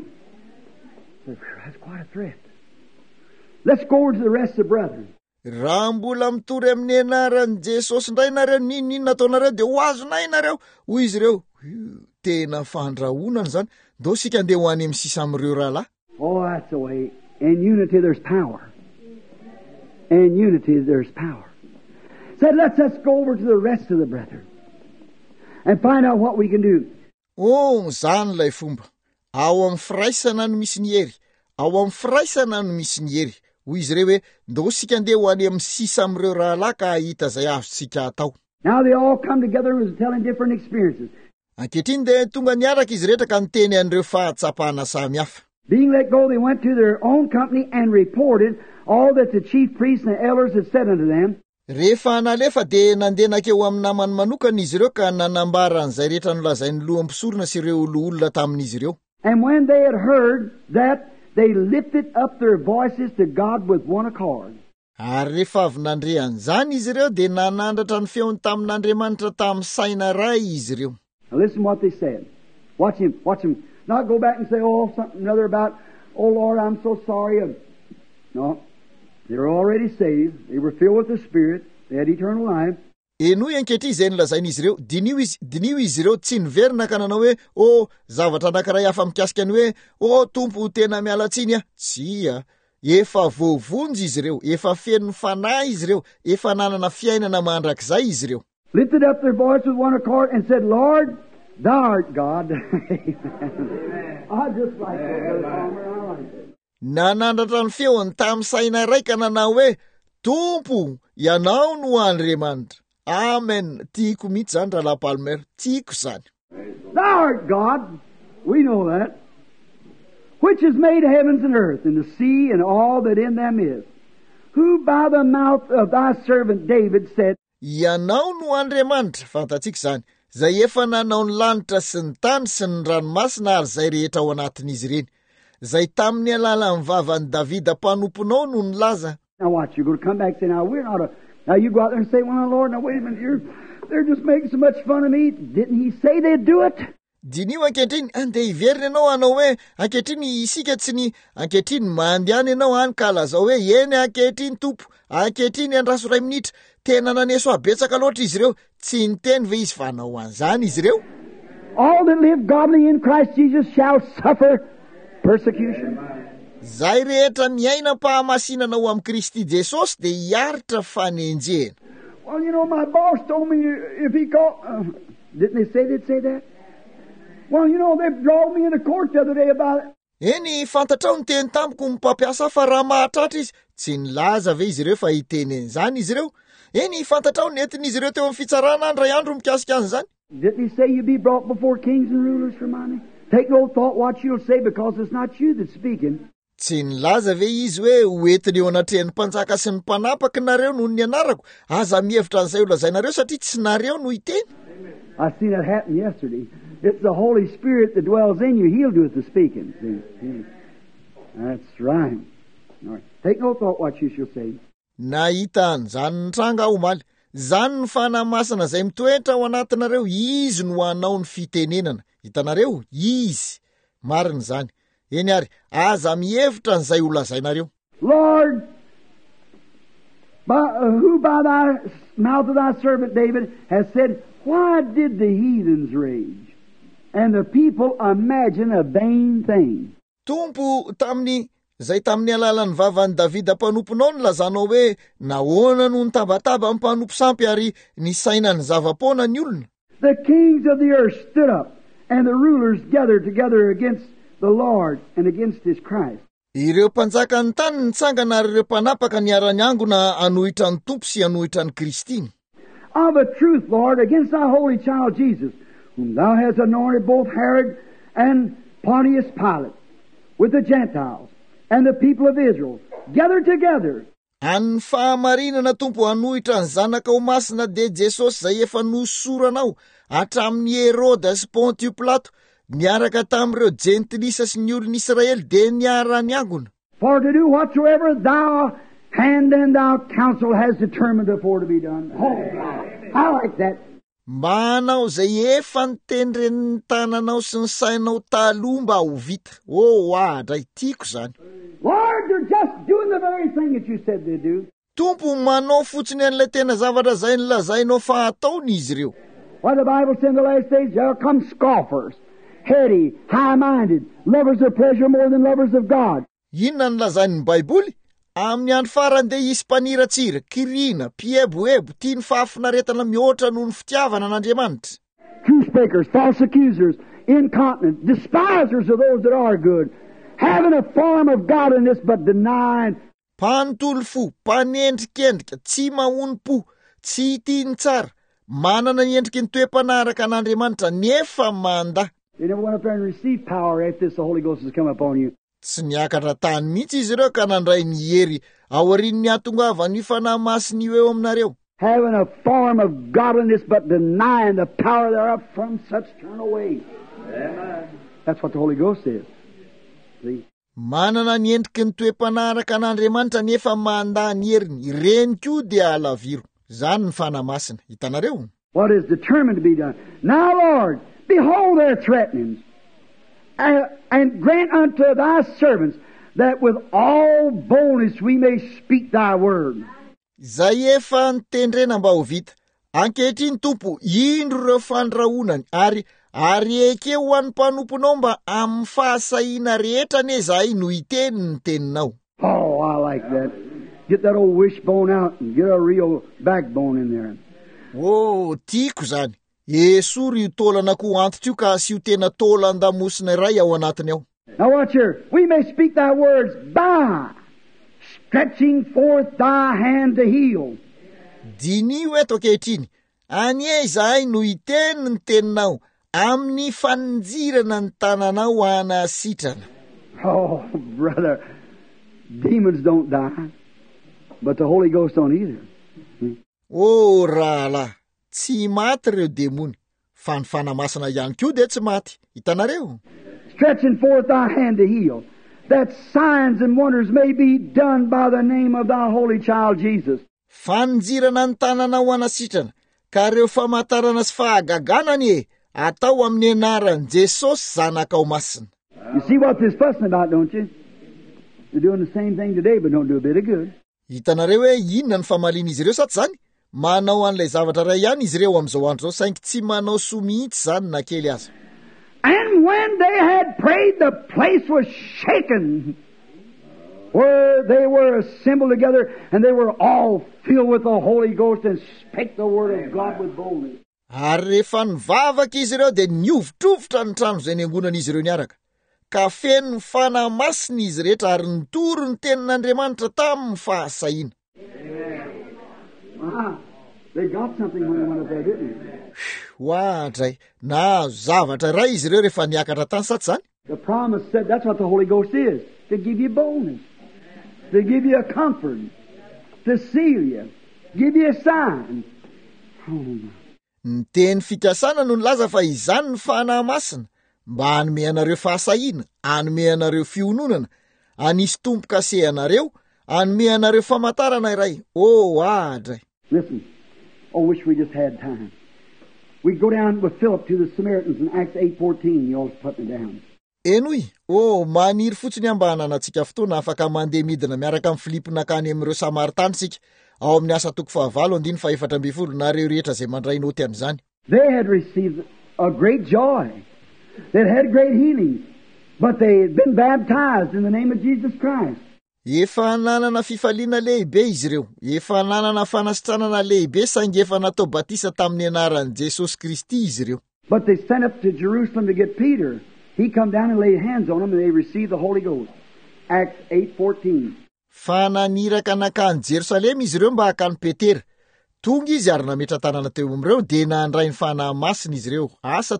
That's quite a threat. Let's go over to the rest of the brethren. Raha mbola mitory amin'ny anaran'i Jesosy indray nareo, ninona ataonareo dia ho azonay nareo. Hoy izy ireo, tena fandrahonana zany. Ndao sika andeha ho any amin'ny sisa amin'ireo rahalahy. Oh, that's the way. In unity there's power. In unity there's power. Said, let's go over to the rest of the brethren and find out what we can do. Oh, zany lay fomba. Ao amin'ny firaisana no misy ny hery. Ao amin'ny firaisana no misy ny hery. Hoy izy ireo hoe ndao sika andeha ho any amin'ny sisa amin'ireo rahalahy ka hita zay azontsika atao. Now they all come together and was telling different experiences. Ankehitriny dia tonga niaraka izy rehetra ka niteny an'ireo fahatsapana samihafa. Being let go, they went to their own company and reported all that the chief priests and the elders had said unto them. Rehefa nalefa dia nandeha nakeo amin'ny namany manokana izy ireo ka nanambara an'izay rehetra nolazainy loham-pisorona sy ireo olona tamin'izy ireo. And when they had heard that, they lifted up their voices to God with one accord. Ary rehefa avy nandre an'izany izy ireo dia nanandratra ny feony tamin'Andriamanitra tamin'ny saina ray izy ireo. Now listen what they said. Watch him. Not go back and say, oh, something another about, oh Lord, I'm so sorry. No. They were already saved. They were filled with the Spirit. They had eternal life. Eno ankehitriny izay nolazain'izy ireo, dinio izy ireo tsy niverina ka nanao hoe zavatra anankiray hafa mikasika ny hoe Tompo tena mialatsiny tsia. Efa voavonjy izy ireo, efa feno fanahy izy ireo, efa nanana fiainana mandrakizay izy ireo. Lifted up their voice with one accord and said, Lord, thou art God. Amen. I just like that. Nanandratra ny feony tamin'ny saina raika nanao hoe Tompo, ianao no Andriamanitra. Amen. Tiako mihitsy zany Rahalahy Palmer, tiako zany. Thou art God, we know that, which has made heavens and earth and the sea and all that in them is, who by the mouth of thy servant David said, Ianao no Andriamanitra, fantatsika zany, zay efa nanao ny lanitra sy ny tany sy ny ranomasina ary zay rehetra ao anatin'izy ireny, zay tamin'ny alalan'ny vavan'i Davida mpanomponao no nilaza. Now watch, you're going to come back and say, now we're not a... Now you go out there and say, well, Lord, now wait a minute, they're just making so much fun of me. Didn't he say they'd do it? Dinio ankehitriny, andeha hiverina ianao hanao hoe ankehitriny isika tsy ny ankehitriny mandehana ianao any ka lazao hoe eny ankehitriny Tompo, ankehitriny andraso 2 minitra, tena naneso abetsaka loatra izy ireo, tsy niteny ve izy fa hanao an'izany izy ireo. All that live godly in Christ Jesus shall suffer persecution. Zay rehetra miaina mpahamasinana ao amin'ny Kristy Jesosy dia hiaritra fanenjena. Well, you know, my boss told me if he called... didn't they say they'd say that? Well, you know, they drove me into court the other day about it. Eny fantatrao ny teny tamiko mpampiasa fa raha mahatratra izy. Tsy nilaza ve izy ireo fa hiteny an'izany izy ireo? Eny fantatrao nentin'izy ireo teo amin'ny fitsarana andray andro mikasika an'izany. Didn't he say you'd be brought before kings and rulers for money? Take no thought what you'll say because it's not you that's speaking. Tsy nilaza ve izy hoe hoentiny eo anatrehan'ny mpanjaka sy ny mpanapaky nareo noho ny anarako, aza mihevitra an'izay ho lazainareo satria tsy nareo no hiteny. I seen that happen yesterday. It's the Holy Spirit that dwells in you. He'll do it the speaking. See? That's right. All right. Take no thought what you shall say. Nahita an'izany nitranga aho omaly. Zany ny fanamasana zay mitoetra ao anatinareo, izy no hanao ny fitenenana. Hitanareo, izy. Marina zany. Eny ary, aza mihevitra an'izay ho lazainareo. Lord, who by thy mouth of thy servant David has said, why did the heathens rage, and the people imagine a vain thing? Tompo, tamin'ny Zay tamin'ny alalan'ny vavan'ny Davida mpanomponao ny lazanao hoe nahoana no nitabataba amin'ny mpanompo sampy ary nisaina ny zavapoana ny olona. The kings of the earth stood up, and the rulers gathered together against the Lord and against His Christ. Ireo mpanjaka ny tany nitsangana ary ireo mpanapaka niara-ny angona hanohitra ny Tompo sy hanohitra ny Kristiny. Of a truth, Lord, against thy holy child Jesus, whom thou hast anointed, both Herod and Pontius Pilate, with the Gentiles and the people of Israel, gathered together. An'ny fahamarinana Tompo hanohitra ny zanakao masina de Jesosy zay efa nosoranao hatramin'ny Heroda sy Pontio Pilato, miaraka tamin'ireo jentilisa sy ny olon'Israely de niara-ny angona. For to do whatsoever thou hand and thou counsel has determined before to be done. Oh, I like that. Manao zay efa nitendren'ny tananao sy ny sainao taloha mba ho vita. Adray tiako zany. Lord, they're just doing the very thing that you said they'd do. Tompo manao fotsiny an'ilay tena zavatra zay nilazainao fa ataony izy ireo. Why the Bible says in the last days there come scoffers, heady, high-minded, lovers of pleasure more than lovers of God. Inona nilazain'ny Baiboly? Amin'ny andro farany de isy mpaniratsira, kirina, pieboebo, tia ny fahafinaretana mihoatra noho ny fitiavana an'Andriamanitra. True speakers, false accusers, incontinent, despisers of those that are good, having a form of godliness but denying. Mpanontolo fo, mpanendrikendrika, tsy mahompo, tsy tia ny tsara, manana ny endriky ny toe-panaraka an'Andriamanitra nefa manda. They never went up there and received power after this, the Holy Ghost has come upon you. Tsy niakatra tany mihitsy izy ireo ka nandray ny hery aorian'ny atongava ny fanahy masiny eo aminareo. Having a form of godliness but denying the power thereof, from such turn away. Amen. That's what the Holy Ghost says. See? Manana ny endriky ny toe-panaraka an'Andriamanitra nefa manda ny heriny, ireny koa dia alaviro. Zany ny fanahy masina. Hitanareo? What is determined to be done. Now, Lord, behold their threatenings, and grant unto thy servants that with all boldness we may speak thy word. Zay efa nitendrena mba ho vita. Ankehitriny Tompo, indro ireo fandrahonany ary eke ho an'ny mpanomponao mba amin'ny fahasahiana rehetra ne zay no hiteny ny teninao. Oh, I like that. Get that old wishbone out and get a real backbone in there. Tiako zany. Esory io tolana ko antitra io ka asio tena tola andamosina iray ao anatiny ao. Now watch here. We may speak thy words by stretching forth thy hand to heal. Dinio eto ankehitriny. Anie izahay no hiteny ny teninao amin'ny faninjirana ny tananao hanasitrana. Oh, brother, demons don't die, but the Holy Ghost don't either. Rahalahy, tsy maty ireo demony, fa ny fanamasina ihany koa de tsy maty. Hitanareo? Stretching forth thy hand to heal, that signs and wonders may be done by the name of thy holy child Jesus. Faninjirana ny tananao hanasitrana, ka ireo famantarana sy fahagaganany atao amin'ny anaran'i Jesosy zanakao masina. You see what they're fussing about, don't you? They're doing the same thing today, but don't do a bit of good. Hitanareo hoe inona ny famaliana izy ireo sa tsy zany? Manao an'ilay zavatra ray ihany izy ireo amin'izao andro zao, saingy tsy manao soa mihitsy zany na kely aza. And when they had prayed, the place was shaken, where they were assembled together, and they were all filled with the Holy Ghost and spake the word of God with boldness. Ary rehefa nivavaka izy ireo de niovitrovotra ny trano zay niangonan'izy ireo niaraka, ka feno ny fanahy masina izy rehetra ary nitoro ny tenin'Andriamanitra tamin'ny fahasahiana. They got something when they went up there, didn't they? Dray, nahazo zavatra ray izy ireo rehefa niakatra tany sa tsy zany? The promise said that's what the Holy Ghost is, to give you boldness, to give you a comfort, to seal you, give you a sign. Ny teny fikasana no nilaza fa izany ny fanahy masina, mba hanome anareo fahasahiana, hanome anareo fiononana, anisy tompo-kase anareo, hanome anareo famantarana iray. Dray. Listen, wish we just had time. We go down with Philip to the Samaritans in Acts 8:14. You all put me down. Enoy, maniry fotsiny ambananantsika fotoana afaka mandeha midina miaraka amin'ny Filipo nakany amin'ireo Samaritany sika ao amin'ny asa toko 9:4 nareo rehetra zay mandray noty amin'izany. They had received a great joy. They had great healing. But they had been baptized in the name of Jesus Christ. Efa nanana fifaliana lehibe izy ireo, efa nanana fanasitranana lehibe saingy efa natao batisa tamin'ny anaran'i Jesosy Kristy izy ireo. But they sent up to Jerusalem to get Peter. He come down and laid hands on them and they received the Holy Ghost. Acts 8:14. Fa naniraka nakany Jerusalema izy ireo mba hakany Petera. Tonga izy ary nametra tanana teo am'ireo dia nandray ny fanahy masina izy ireo. Asa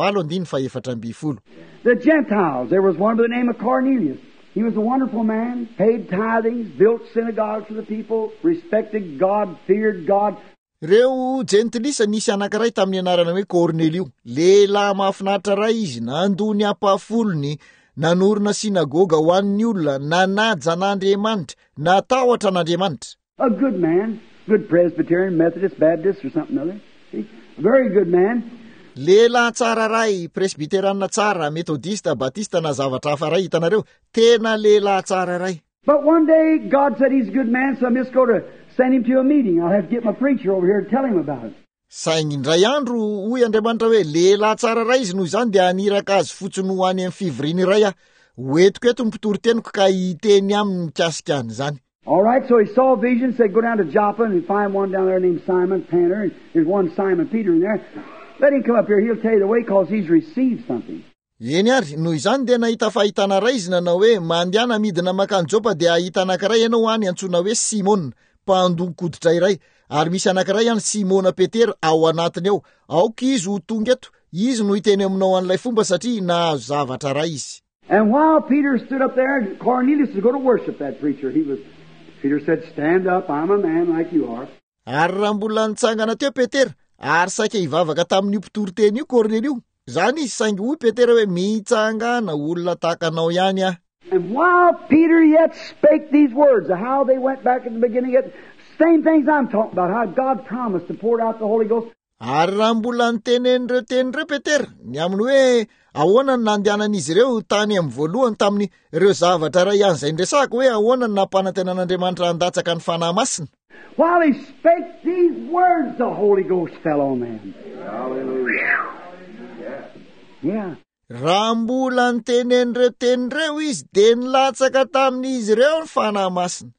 7:4. The Gentiles, there was one by the name of Cornelius. He was a wonderful man, paid tithings, built synagogues for the people, respected God, feared God. Reo gentilisa nisy anankiray tamin'ny anarana hoe Cornelio. Lehilahy mahafinaritra ray izy, nandony ampafolony, nanorina sinagoga ho an'ny olona, nanaja n'Andriamanitra, natahotra n'Andriamanitra. A good man, good Presbyterian, Methodist, Baptist, or something other. See? A very good man. Lehilahy tsara ray, presbyteriana tsara, metodista, batista na zavatra hafa ray hitanareo. Tena lehilahy tsara ray. But one day, God said he's a good man, so I'm just going to send him to a meeting. I'll have to get my preacher over here to tell him about it. Saingy indray andro hoy Andriamanitra hoe lehilahy tsara ray izy noho izany dia aniraka azy fotsiny ho any amin'ny fivoriany iray aho. Hoentiko eto mipitory-teniko ka hiteny aminy mikasika an'izany. All right, so he saw a vision, said go down to Joppa and find one down there named Simon Tanner. And there's one Simon Peter in there. Let him come up here. He'll tell you the way because he's received something. Eny ary, noho izany dia nahita fahitana ray izy nanao hoe mandehana midina makany Jopa dia ahita anankiray ianao any antsoina hoe Simona, mpandonkoditra iray. Ary misy anankiray any Simona Petera ao anatiny ao. Aoka izy ho tonga eto. Izy no hiteny aminao an'ilay fomba satria nahazo zavatra ray izy. And while Peter stood up there, Cornelius was going to worship that preacher. Peter said, stand up, I'm a man like you are. Ary raha mbola nitsangana teo Petera, ary saika hivavaka tamin'io mpitory-teny io Cornelio. Zany izy saingy hoy Petera hoe mitsangana olona tahaka anao ihany ah. And while Peter yet spake these words, of how they went back at the beginning, yet same things I'm talking about, how God promised to pour out the Holy Ghost. Ary raha mbola nitenen'ireo tenireo Petera, ny aminy hoe ahoana ny nandehanan'izy ireo tany amin'ny voalohany tamin'ny ireo zavatra ray ihany izay ndresaka hoe ahoana ny nampanantenan'Andriamanitra handatsaka ny fanahy masina. While he spake these words, the Holy Ghost fell on them. Hallelujah. Yeah. Raha mbola nitenen'ireo tenireo izy dia nilatsaka tamin'izy ireo ny fanahy masina.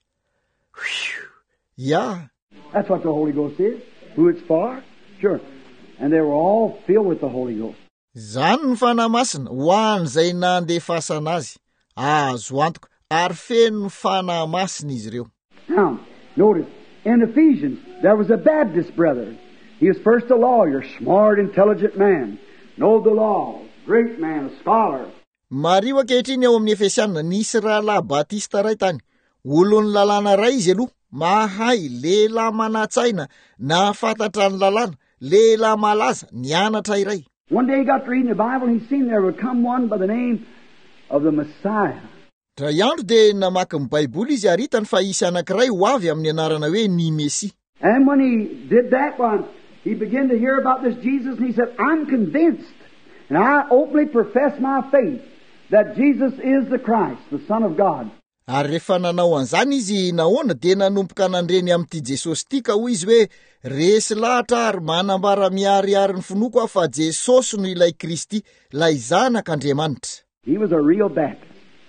Yeah. That's what the Holy Ghost is. Who it's for? Sure. And they were all filled with the Holy Ghost. Zany ny fanahy masina ho an'izay nandefasana azy. Azo antoka ary feno ny fanahy masina izy ireo. Now, notice, in Ephesians, there was a Baptist brother. He was first a lawyer, smart, intelligent man. Know the law, great man, a scholar. Mario ankehitriny ao amin'ny Efesiana nisy rahalahy batista ray tany. Olon'ny lalàna ray izy aloha, mahay, lehilahy manatsaina, nafantatra ny lalàna, lehilahy malaza, nianatra iray. One day he got to reading the Bible and he seen there would come one by the name of the Messiah. Dray andro dia namaky ny Baiboly izy ary hitany fa isy anankiray ho avy amin'ny anarana hoe ny Mesi. And when he did that one, he began to hear about this Jesus and he said, I'm convinced and I openly profess my faith that Jesus is the Christ, the Son of God. Ary rehefa nanao an'izany izy nahoana dia nanompoka nandreny amin'ity Jesosy ity ka hoy izy hoe resy lahatra ary manambara miariary ny fonoko aho fa Jesosy no ilay Kristy, ilay zanak'Andriamanitra. He was a real Baptist.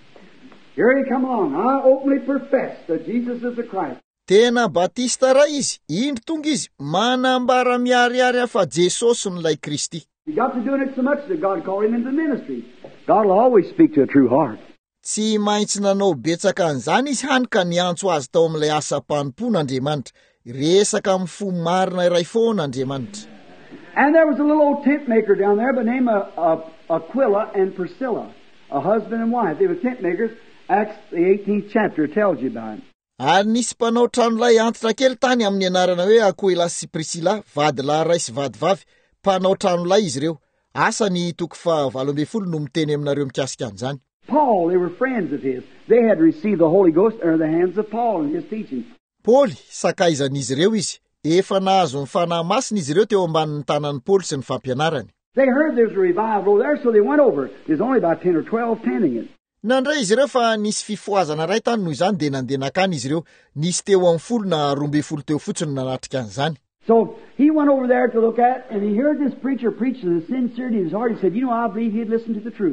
Here he come along. I openly profess that Jesus is the Christ. Tena batista ray izy, indro tonga izy, manambara miariary aho fa Jesosy no ilay Kristy. He got to doing it so much that God called him into the ministry. God will always speak to a true heart. Tsy maintsy nanao betsaka an'izany izy hany ka niantso azy tao amin'ilay asa-panompon'Andriamanitra. Resaka amin'ny fo marina iray foana Andriamanitra. And there was a little old tent maker down there by the name of Aquila and Priscilla, a husband and wife. They were tent makers. Acts, the 18th chapter, tells you about it. Ary nisy mpanao tranolay antitra kely tany amin'ny anarana hoe Aquila sy Priscilla, vadilahy ray sy vadivavy, mpanao tranolay izy ireo. Asa ny 12 no miteny aminareo mikasika an'izany. Paul, they were friends of his. They had received the Holy Ghost under the hands of Paul in his teaching. Pauli, sakaizan'izy ireo izy. Efa nahazo ny fanahy masina izy ireo teo ambanin'ny tanan'ny Paul sy ny fampianarany. They heard there was a revival over there, so they went over. There's only about 10 or 12 attending it. Nandray izy ireo fa nisy fifoazana ray tany noho izany dia nandeha nakany izy ireo. Nisy teo amin'ny 10 na 12 teo fotsiny nanatrika an'izany. So he went over there to look at, and he heard this preacher preach with the sincerity of his heart. He said, I believe he'd listen to the truth.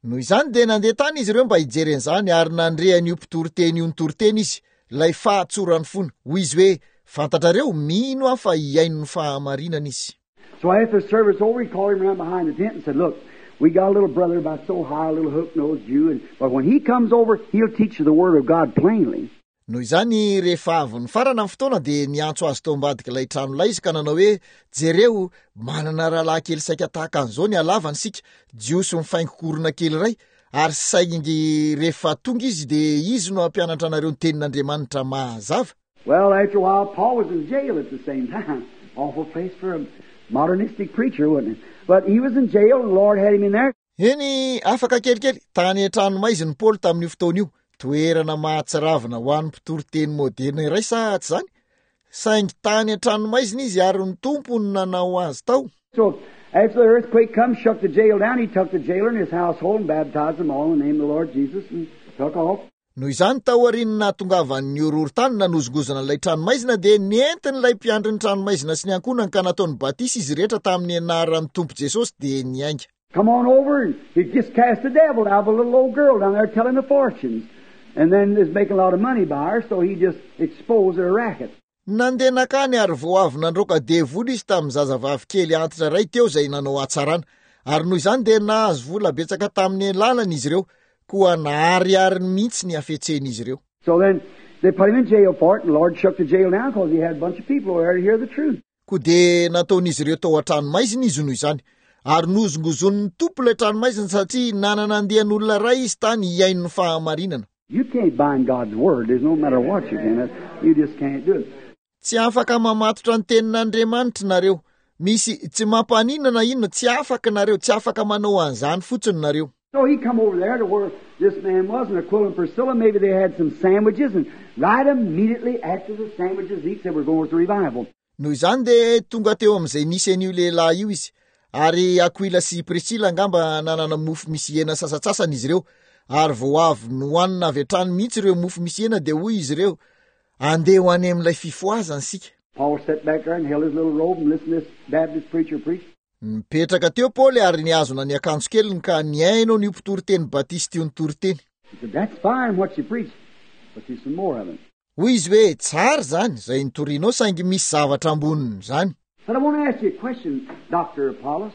noho izany dia nandeha tany izy ireo mba hijeren'izany ary nandrehan'io mpitoriteny io nitoriteny izy lay fahatsorany fony hoy izy hoe fantatrareo mino aho fa hiaino ny fahamarinana izy. So after the service over, he called him around behind the tent and said, "Look, we got a little brother about so high, a little hook-nosed Jew, but when he comes over, he'll teach you the Word of God plainly." Noho izany rehefa avy ny farana amin'ny fotoana dia niantso azy tao ambadika ilay tranolay izy ka nanao hoe jereo manana rahalahy kely saika tahaka an'izao ny halavany sika jiosy mifaingokorona kely ray ary saingy rehefa tonga izy dia izy no hampianatra anareo ny tenin'Andriamanitra mahazava. Well, after a while, Paul was in jail at the same time. Awful place for a modernistic preacher, wasn't it? But he was in jail, and the Lord had him in there. Eny afaka kelikely tany an-tranomaizy ny Paul tamin'io fotoana io. Toerana mahatsiravina ho an'ny mpitoriteny moderna iray sa tsy zany? Saingy tany an-tranomaizina izy ary ny tompony nanao azy tao. So after the earthquake come, shook the jail down, he took the jailer and his household and baptized them all in the name of the Lord Jesus and took off. Noho izany tao aoriana nahatongavan'ny horohorontany nanozogozana ilay tranomaizina dia nientiny ilay mpiandry ny tranomaizina sy ny ankonany ka nataony batisa izy rehetra tamin'ny anaran'ny Tompo Jesosy dia niainga. Come on over, and he just cast the devil out of a little old girl down there telling the fortunes. And then is making a lot of money by her, so he just exposed their racket. Nandeha nakany ary vao avy nandroaka devoly izy tamin'ny zazavavy kely antitra ray teo izay nanao atsarana. Ary noho izany dia nahazo vola betsaka tamin'ny lalana izy ireo, koa nahariariny mihitsy ny hafetseny izy ireo. So then they put him in jail for it, and the Lord shook the jail down because he had a bunch of people there to hear the truth. Koa dia nataon'izy ireo tao an-tranomaizina izy noho izany. Ary nozongozon'ny tompo ilay tranomaizina satria nananandehan'olona ray izy tany hiaino ny fahamarinana. You can't bind God's word. There's no matter what you can. You just can't do it. Tsy afaka mamatotra ny tenin'Andriamanitra nareo. Misy tsy mampaninana inona tsy afaka nareo, tsy afaka manao an'izany fotsiny nareo. So he come over there to where this man was, and Aquila and Priscilla, maybe they had some sandwiches, and right immediately after the sandwiches eat, they were going to revival. Noho izany dia tonga teo amin'izay nisy an'io lehilahy io izy. Ary Aquila sy Priscilla angamba nanana mofo misy hena sasatsasany izy ireo. Ary vao avy nohanina avy hatrany mihitsy ireo mofo misy hena dia hoy izy ireo andeha ho any amin'ilay fifoazana sika. Paul sat back there and held his little robe and listened to this Baptist preacher preach. Mipetraka teo Paul ary niazona ny akanjo keliny ka niaino ny mpitoroteny Batista io nitoriteny. He said, "That's fine what you preach, but there's some more of it." Hoy izy hoe tsara zany izay nitorianao saingy misy zavatra amboniny zany. But I want to ask you a question, Dr. Apollos.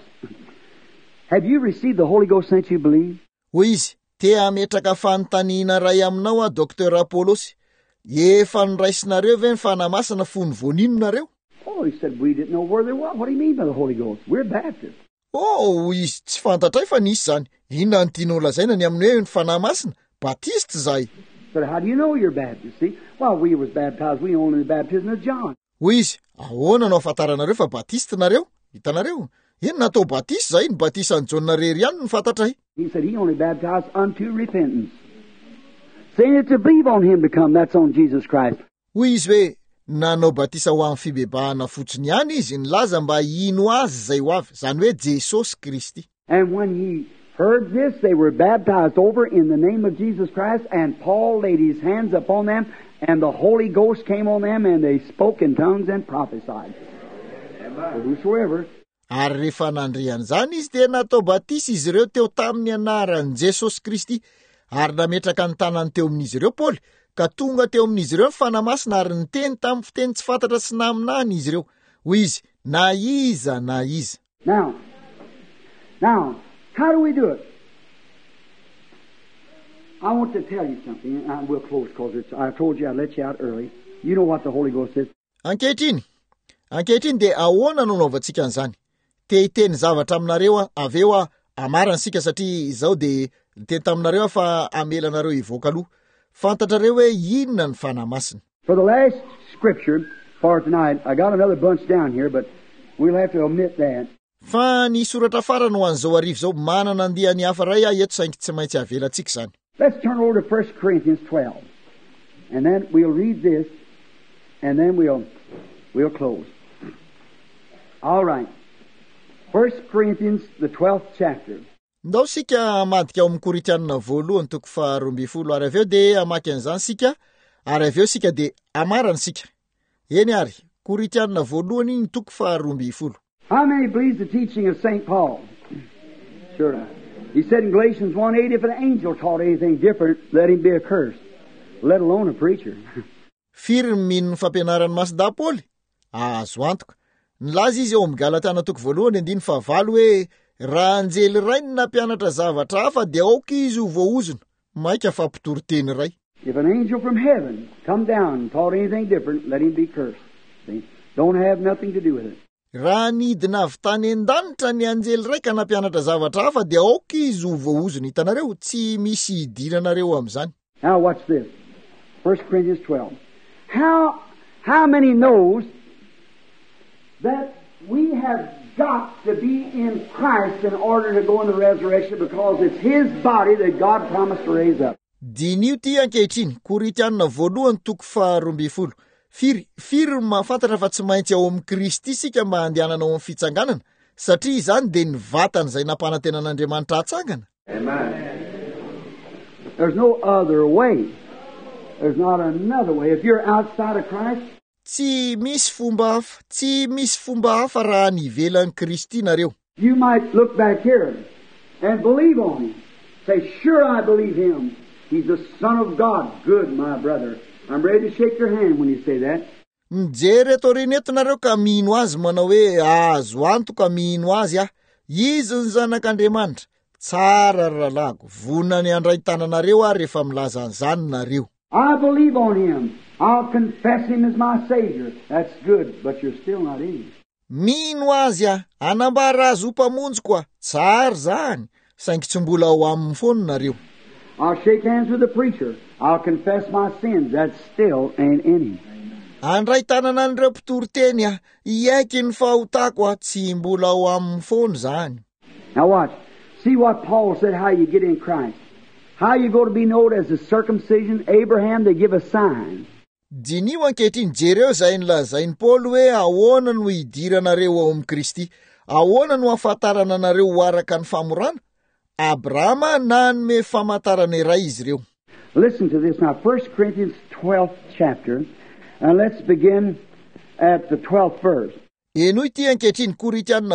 Have you received the Holy Ghost since you believe? Hoy izy, te ametraka fanontaniana ray aminao a Dr. Apollos. Efa niraisinareo ve ny fanamasana fony voninonareo? Oh, he said, we didn't know where they were. What do you mean by the Holy Ghost? We're Baptists. Oh, izy tsy fantatray fa nisy zany. Inona ny tianao lazaina ny amin'ny hoe ny fanamasina? Batista zay. But how do you know you're Baptist? See, while we was baptized, we only the baptism of John. Hoy izy, ahoana no afantaranareo fa batista nareo? Hitanareo? Eny natao batista zay, ny batisan'ny Jona rery ihany ny fantatray. He said he only baptized unto repentance. Saying it to believe on him to come, that's on Jesus Christ. Hoy izy hoe, nanao batisa ho amin'ny fibebahana fotsiny ihany izy nilaza mba ino azy zay ho avy, zany hoe Jesosy Kristy. And when he heard this, they were baptized over in the name of Jesus Christ, and Paul laid his hands upon them, and the Holy Ghost came on them, and they spoke in tongues and prophesied. For whosoever. Ary rehefa nandriany zany izy dia natao batisa izy ireo teo tamin'ny anaran'i Jesosy Kristy, ary nametraka ny tanany teo amin'izy ireo Paul, ka tonga teo amin'izy ireo ny fanamasina ary niteny tamin'ny fiteny tsy fantatra sy naminany izy ireo. Hoy izy, na iza, na iza. Now, how do we do it? I want to tell you something, and we'll close because I told you I'd let you out early. You know what the Holy Ghost is. Ankehitriny dia ahoana no naovantsika an'izany? Te hiteny zavatra aminareo aveo amaransika satria izao dia teny taminareo fa amelanareo ivoaka aloha. Fantatrareo hoe inona ny fanamasina. For the last scripture for tonight, I got another bunch down here, but we'll have to omit that. Fa ny soratra farany ho an'izao arivo zao manana andihany hafa ray eto saingy tsy maintsy avelantsika zany. Let's turn over to 1 Corinthians 12. And then we'll read this, and then we'll close. All right. 1 Corinthians, the 12th chapter. Ndao sika madika ao amin'ny Koritianina voalohany toko 12 ary aveo dia amaky an'izany sika, ary aveo sika dia amarana sika. Eny ary, Koritianina voalohany ny toko 12. How many believes the teaching of St. Paul? Sure. He said in Galatians 1:8, if an angel taught anything different, let him be accursed, let alone a preacher. Firy mino fampianarany Masida Paoly? Azo antoka. Nilaza izy eo amin'ny Galatana 1:5 hoe raha anjely iray no nampianatra zavatra hafa dia aoka izy ho voaozona, maika fampitoroteny iray. If an angel from heaven come down and taught anything different, let him be cursed. See? Don't have nothing to do with it. Raha nidina avy tany an-danitra ny anjely iray ka nampianatra zavatra hafa dia aoka izy ho voaozona. Hitanareo, tsy misy idiranareo amin'izany. Now watch this. 1 Corinthians 12. How many knows that we have got to be in Christ in order to go in the resurrection because it's His body that God promised to raise up. Dinio ty ankehitriny, Korintianina 1:12. Firy mahafantatra fa tsy maintsy ao amin'ny Kristy isika mba handehanana ao amin'ny fitsanganana, satria izany dia ny vatana izay nampanantenan'Andriamanitra hatsangana. Amen. There's no other way. There's not another way. If you're outside of Christ, tsy misy fomba hafa raha ny ivelan'ny Kristy nareo. you might look back here and believe on Him. Say, sure, I believe Him. He's the Son of God. Good, my brother. I'm ready to shake your hand when you say that. Mijery eto reneto nareo ka mino azy manao hoe azo antoka mino azy izy ny zanak'Andriamanitra. Tsara ralago, vonany andray tananareo rehefa milaza an'izany nareo. I believe on Him. I'll confess Him as my Savior. That's good, but you're still not in Him. Mino azy anambara azy ho mpamonjy koa. Tsara zany, saingy tsy mbola ao amin'ny fono nareo. I'll shake hands with the preacher. I'll confess my sins. That still ain't in Him. Andray tanana an'ireo mpitoroteny iaiky ny fahotako tsy mbola ao amin'ny fono zany. Now watch. See what Paul said, how you get in Christ. How you go to be known as the circumcision. Abraham, they give a sign. Dinio ankehitriny jereo zay nilazainy Paoly hoe ahoana no idiranareo ao amin'ny Kristy, ahoana no ahafantarana nareo ho araka ny famorana. Abrahama nanome famantarana iray izy ireo. Listen to this now, 1 Corinthians 12th chapter, and let's begin at the 12th verse. Eno ity ankehitriny Korintianina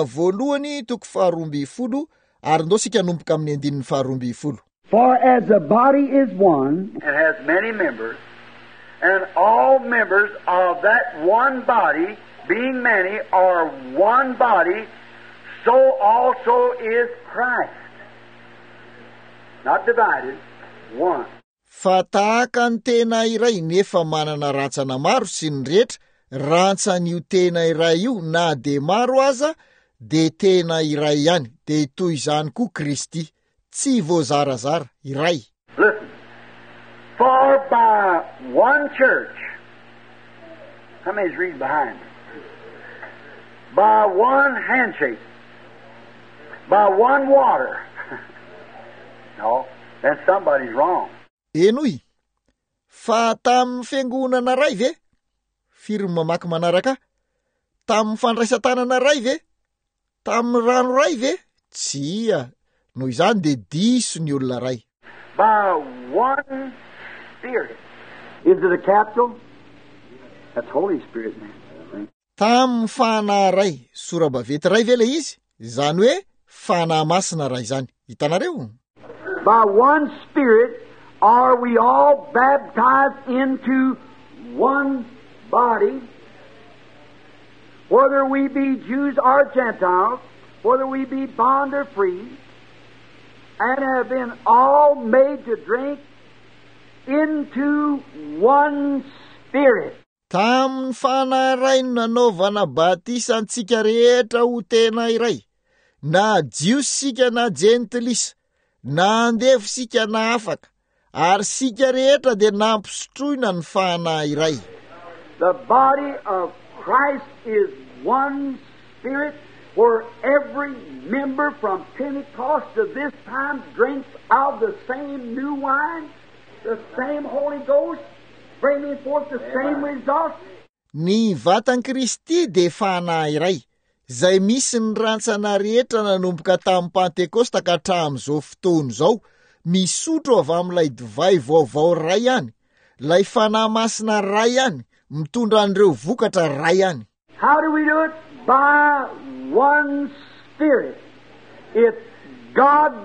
1:12, ary ndao sika nomboka amin'ny 2:12. For as the body is one, and has many members, and all members of that one body, being many, are one body, so also is Christ. Not divided, one. Fa tahaka ny tena iray nefa manana rantsana maro sy ny rehetra, rantsan'io tena iray io na de maro aza, de tena iray ihany, de toy izany koa Kristy, tsy voazarazara, iray. Listen. For by one church, how many's reading behind me? By one handshake, by one water. No, then somebody's wrong. Enoi, fa tamin'ny fiangonana ray ve? Firy mamaky manaraka? Tamin'ny fandraisan-tanana ray ve? Tamin'ny rano ray ve? Tsia, noho izany de diso ny olona ray. By one Spirit. is it a capital? That's Holy Spirit, man. Tamin'ny fanahy ray, sora-bavety ray ve le izy? Zany hoe, fanahy masina ray zany. Hitanareo? By one Spirit are we all baptized into one body, whether we be Jews or Gentiles, whether we be bond or free, and have been all made to drink into one Spirit. Tamin'ny fanahy ray no nanaovana batisantsika rehetra ho tena iray, na jiosy sika na jentilisa, na andefo sika na afaka, ary sika rehetra de nampisotroina ny fanahy iray. The body of Christ is one Spirit, where every member from Pentecost to this time drinks of the same new wine, the same Holy Ghost, bringing forth the same results. Ny vatan Kristy de fanahy iray, zay misy ny rantsana rehetra nanomboka tamin'ny Pentekosta ka hatramin'izao fotoana zao, misotro avy amin'ilay divay vaovao ray ihany, lay fanahy masina ray ihany, mitondra an'ireo vokatra ray ihany. How do we do it? By one Spirit. It's God's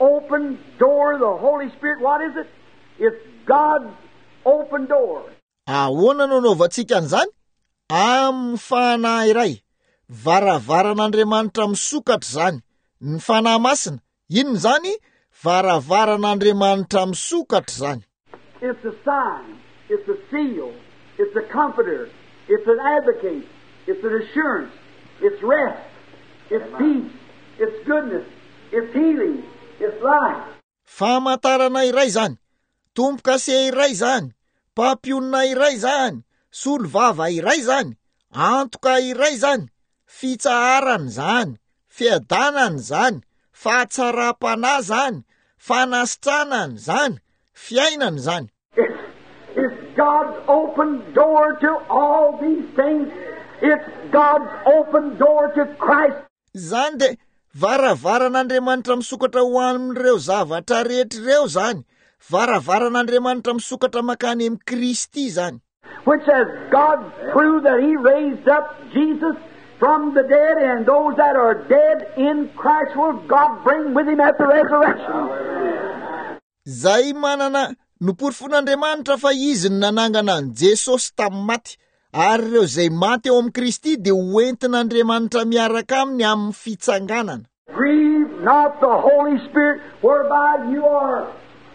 open door of the Holy Spirit, what is it? It's God's open door. Ahoana no anaovantsika an'izany? Amin'ny fanahy iray, varavaran'Andriamanitra misokatra zany. Ny fanahy masina, inona zany? Varavaran'Andriamanitra misokatra zany. It's a sign, it's a seal, it's a comforter, it's an advocate, it's an assurance, it's rest, it's peace, it's goodness, it's healing, it's life. Famantarana iray zany, tompo-kase iray zany, pampionana iray zany, solovava iray zany, antoka iray zany, fitsaharana zany, fiadanana zany, fahatsara-panahy zany, fanasitranana zany, fiainana zany. It's God's open door to all these things. It's God's open door to Christ. Zany de varavaran'Andriamanitra misokatra ho amin'ireo zavatra rehetr'ireo zany. Varavaran'Andriamanitra misokatra makany amin'ny Kristy zany. Which as God proved that He raised up Jesus from the dead, and those that are dead in Christ will God bring with Him at the resurrection. Zay manana noporifon'Andriamanitra fa izy nanangana an Jesosy tamin'ny maty, ary ireo zay maty eo amin'ny Kristy dia hoentin'Andriamanitra miaraka aminy amin'ny fitsanganana. Grieve not the Holy Spirit, whereby you are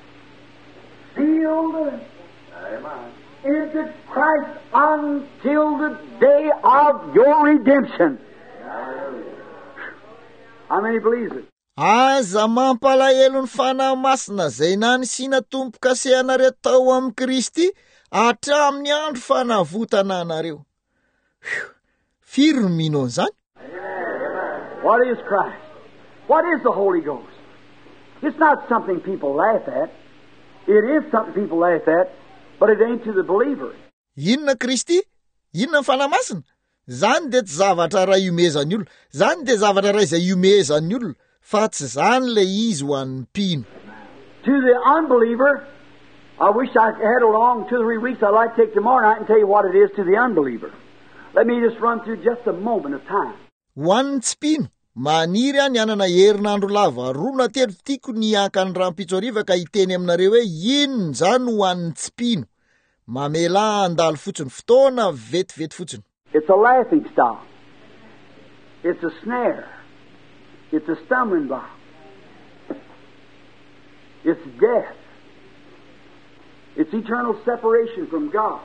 sealed into Christ until the day of your redemption. How many believes it? Aza mampalahelo ny fanahy masina zay nanisina tompo-kase anareo tao amin'ny Kristy hatramin'ny andro fanavotana anareo. Firy no mino an'izany? What is Christ? What is the Holy Ghost? It's not something people laugh at. It is something people laugh at, but it ain't to the believer. Inona Kristy? Inona ny fanahy masina? Zany de tsy zavatra ray iomezan'ny olona. Zany de zavatra ray izay iomezan'ny olona. Fa tsy zany le izy ho an'ny mpino. To the unbeliever, I wish I had along 2 or 3 weeks. I'd like to take tomorrow night and tell you what it is to the unbeliever. Let me just run through just a moment of time. Ho an'ny tsy mpino, maniry any anana herinandro lava roa na telo tiako ny akany rampitsoriva ka hiteny aminareo hoe inona zany ho an'ny tsy mpino. Mamela andalo fotsiny, fotoana vetivety fotsiny. It's a laughing stock. It's a snare. It's a stumbling block. It's death. It's eternal separation from God.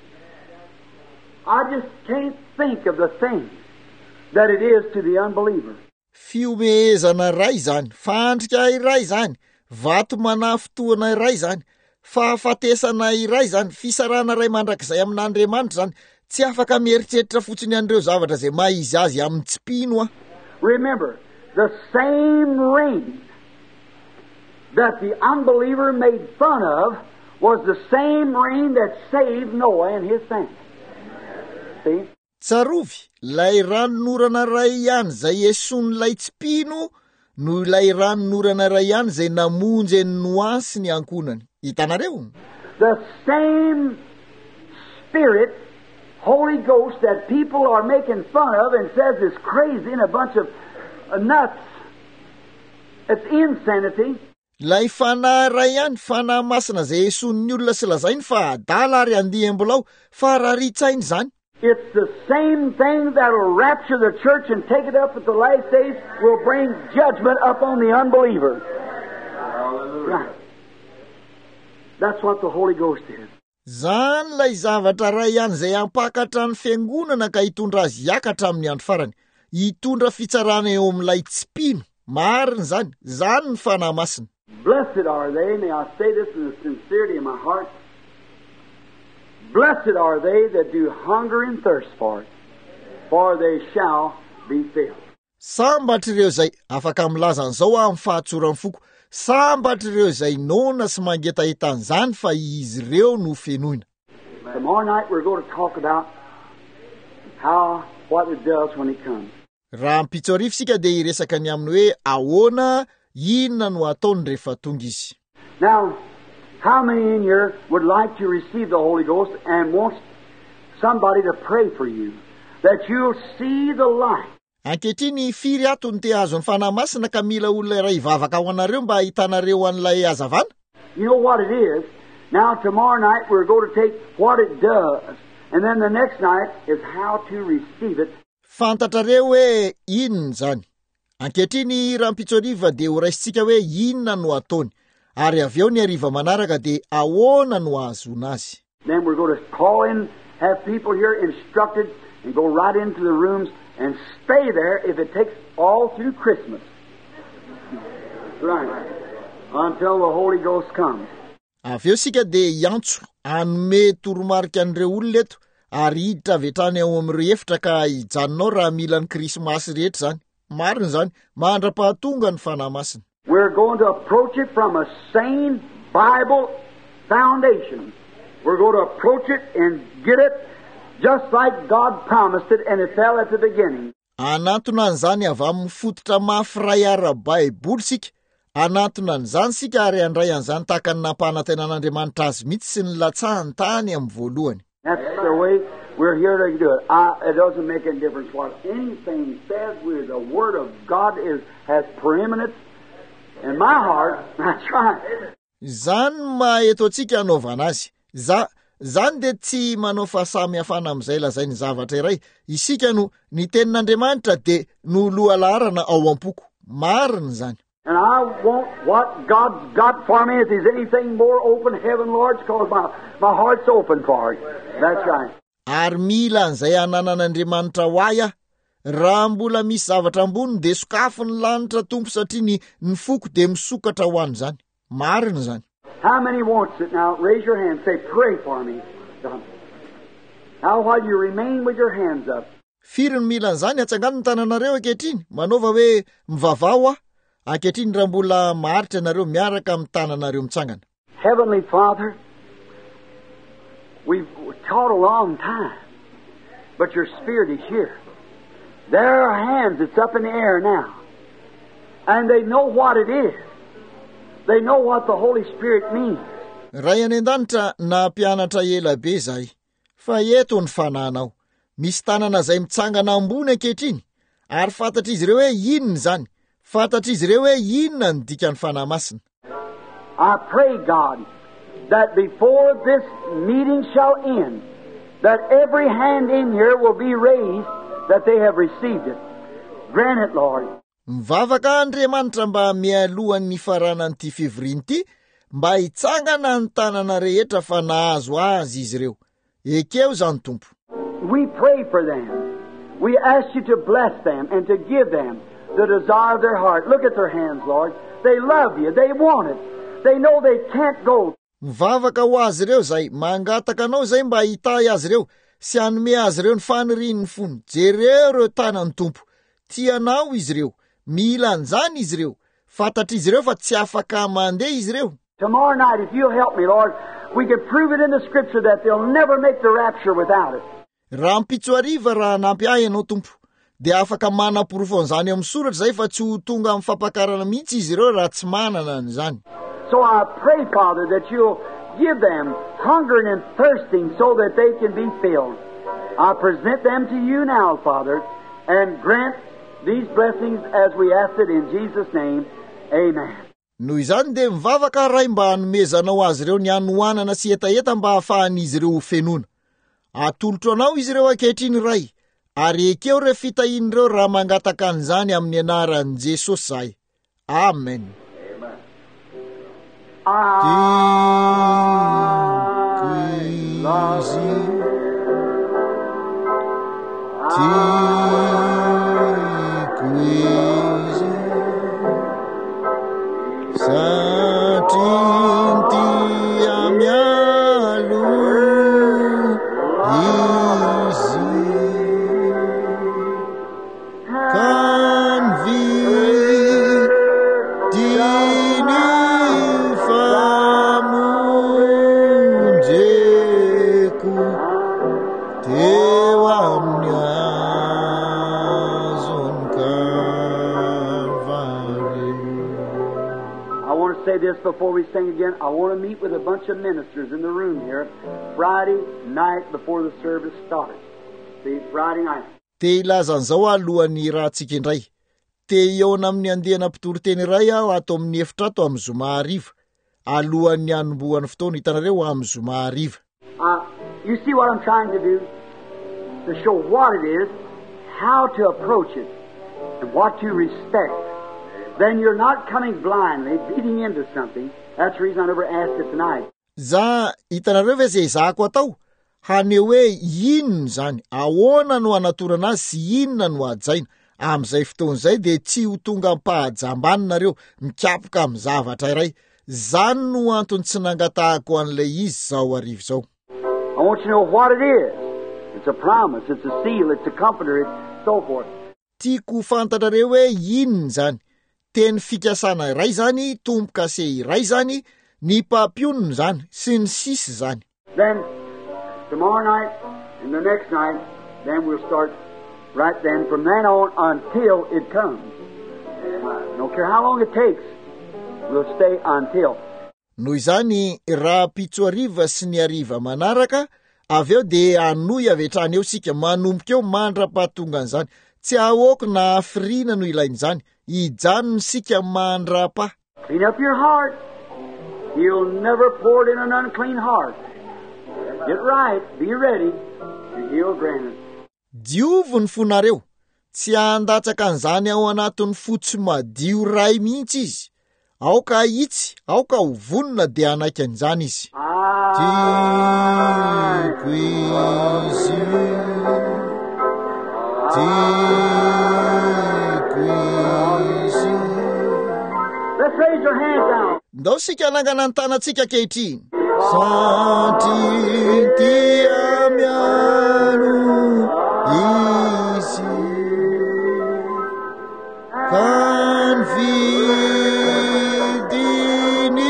I just can't think of the things that it is to the unbeliever. Fiomezana iray zany, fandrika iray zany, vato manafitoana iray zany, fahafatesana iray zany, fisarana iray mandrakizay amin'Andriamanitra zany, tsy afaka mieritreritra fotsiny an'ireo zavatra zay maizy azy amin'ny tsy mpino. Remember, the same ring that the unbeliever made fun of was the same ring that saved Noah and his family. See? Tsarovy, lay ranonorana ray ihany zay eson'ilay tsy mpino no ilay ranonorana ray ihany zay namonjy ny Noa sy ny ankonany. Hitanareo? The same Spirit, Holy Ghost, that people are making fun of and says is crazy and a bunch of nuts. It's insanity. Lay fanahy ray ihany, fanahy masina zay eson'ny olona sy lazainy fa adala ary andiam-bolao fa raritsainy zany. It's the same thing that will rapture the church and take it up at the last days, will bring judgment upon the unbeliever. Hallelujah. Right. That's what the Holy Ghost is. Zany lay zavatra ray ihany zay ampakatra ny fiangonana ka hitondra azy hiakatra amin'ny andro farany. Hitondra fitsarana eo amin'ilay tsy mpino. Marina zany, zany ny fanahy masina. Blessed are they, may I say this in the sincerity of my heart, blessed are they that do hunger and thirst for they shall be filled. Sambatra ireo zay, afaka milaza an'izao amin'ny fahatsorany foko, sambatra ireo zay nona sy mangetaheta an'izany fa izy ireo no fenoina. Tomorrow night we're going to talk about what it does when it comes. Raha mpitsorivo sika dia iresaka ny aminy hoe ahoana inona no ataony rehefa tonga izy. Now, how many in here would like to receive the Holy Ghost and wants somebody to pray for you, that you'll see the light? Ankehitriny firy ato ny te azo ny fanahy masina ka mila olona iray hivavaka ao anareo mba hitanareo an'ilay hazavana? You know what it is? Now tomorrow night we're going to take what it does, and then the next night is how to receive it. Fantatrareo hoe inona zany. Ankehitriny rampitsoriva dia ho raisitsika hoe inona no ataony, ary avy eo ny hariva manaraka dia ahoana no ahazona azy. Then we're going to call in, have people here instructed, and go right into the rooms and stay there if it takes all through Christmas. Right. Until the Holy Ghost comes. Avy eo sika dia hiantso anome toromarika an'ireo olona eto ary hiditra avy hatrany ao amin'ireo efitra ka hijanonao raha mila ny Krismasy rehetra zany. Marina zany, mandra-pahatonga ny fanahy masina. We're going to approach it from a sane Bible foundation. We're going to approach it and get it just like God promised it, and it fell at the beginning. Anatona an'izany avy amin'ny fototra mafiray ara-Baiboly sika. Anatona an'izany sika ary andray an'izany tahaka ny nampanantenan'Andriamanitra azy mihitsy sy ny latsahany tany amin'ny voalohany. That's the way we're here to do it. It doesn't make any difference what anything says. The Word of God has preeminence in my heart. That's right. Zany maheto antsika hanaovana azy. Zany dia tsy manao fahasamihafana amin'izay lazainy zavatra iray. Isika no ny tenin'Andriamanitra dia no lohalarana ao am-poko. Marina zany. And I want what God's got for me. If there's anything more, open heaven, Lord, because my heart's open for it. That's right. Ary mila an'izay ananan'Andriamanitra ho ahy raha mbola misy zavatra amboniny dia sokafo ny lanitra tompo satria ny foko dia misokatra ho an'izany. Marina zany. How many wants it now? Raise your hand. Say, pray for me. Now while you remain with your hands up. Firy ny mila an'izany atsangano ny tananareo ankehitriny. Manaova hoe mivavao ankehitriny raha mbola maharitra nareo miaraka amin'ny tananareo mitsangana. Heavenly Father, we've taught a long time, but your Spirit is here. There are hands that's up in the air now, and they know what it is. They know what the Holy Spirit means. Ray any an-danitra na mpianatra ela be zay, fa eto ny fananao. Misy tanana zay mitsangana ambony ankehitriny, ary fantatra izy ireo hoe inona zany. Fantatra izy ireo hoe inona ny dikany fanahy masina. I pray, God, that before this meeting shall end, that every hand in here will be raised that they have received it. Grant it, Lord. Mivavaka Andriamanitra mba mialohan'ny faranan'ity fivoriana ity, mba hitsangana ny tanana rehetra fa nahazo azy izy ireo. Ekeo zany Tompo. We pray for them. We ask you to bless them and to give them the desire of their heart. Look at their hands, Lord. They love you. They want it. They know they can't go. Mivavaka ho azy ireo zay, mangataka anao zay mba hitahy azy ireo, sy hanome azy ireo ny fanirian'ny fony. Jereo ireo tanan'ny Tompo. Tianao izy ireo. Mila an'izany izy ireo. Fantatra izy ireo fa tsy afaka mandeha izy ireo. Tomorrow night, if you'll help me, Lord, we can prove it in the Scripture that they'll never make the rapture without it. Raha mpitso hariva raha nampy ahy ianao Tompo, dia afaka manam-porofo an'izany amin'ny soratra zay fa tsy ho tonga amin'ny fampakarana mihitsy izy ireo raha tsy manana an'izany. So I pray, Father, that you'll give them hungering and thirsting so that they can be filled. I present them to you now, Father, and grant these blessings as we ask it in Jesus' name. Amen. Noho izany dia mivavaka ray mba hanomezanao azy ireo ny hanoanana sy etaeta mba hahafahan'izy ireo ho fenona. Atolotro anao izy ireo ankehitriny ray, ary ekeo ireo fitahian'ireo raha mangataka an'izany amin'ny anaran'i Jesosy zahay. Amen. This before we sing again. I want to meet with a bunch of ministers in the room here Friday night before the service starts. See, Friday night. Te ilazan'izao alohan'ny rahantsika indray. Te iona amin'ny andehana mpitoro-teny iray aho ato amin'ny efitrato amin'ny zoma hariva. Alohan'ny hanombohan'ny fotoana hitanareo amin'ny zoma hariva. You see what I'm trying to do? To show what it is, how to approach it, and what to respect. Then you're not coming blindly, beating into something. That's the reason I never asked it tonight. Za hitanareo ve zay zako atao? Haneho hoe inona zany, ahoana no anatorana azy sy inona no hajaina. Amin'izay fotoan'izay dia tsy ho tonga mpahajambaninareo mikapoka amin'ny zavatra iray. Zany no antony tsy nangatahako an'ilay izy zao hariva zao. I want you to know what it is. It's a promise, it's a seal, it's a comforter, it's so forth. Tiako fantatrareo hoe inona zany. Teny fikasana iray zany, tombo-kase iray zany, ny pampionona zany, sy ny sisy zany. Then, tomorrow night and the next night, then we'll start right then, from then on until it comes. I don't care how long it takes, we'll stay until. Noho izany raha pitso hariva sy ny hariva manaraka, avy eo dia hanoy avetrany eo sika manomboka eo mandra-pahatongan'izany. Tsy ahoako na hafiriana no ilain'izany, hijanona sika mandra-pa. Clean up your heart. He'll never pour it in an unclean heart. Get right, be ready, and He'll grant it. Diovo ny fonareo, tsy handatsaka an'izany ao anatin'ny fotsy madio ray mihitsy izy. Aoka hitsy, aoka ho vonona dia anaiky an'izany izy. Tiako izy, tiako izy. Let's raise your hands now. Ndao sika nangana ny tanantsika kehitriny. Santi tia miaro izy, kan vidiny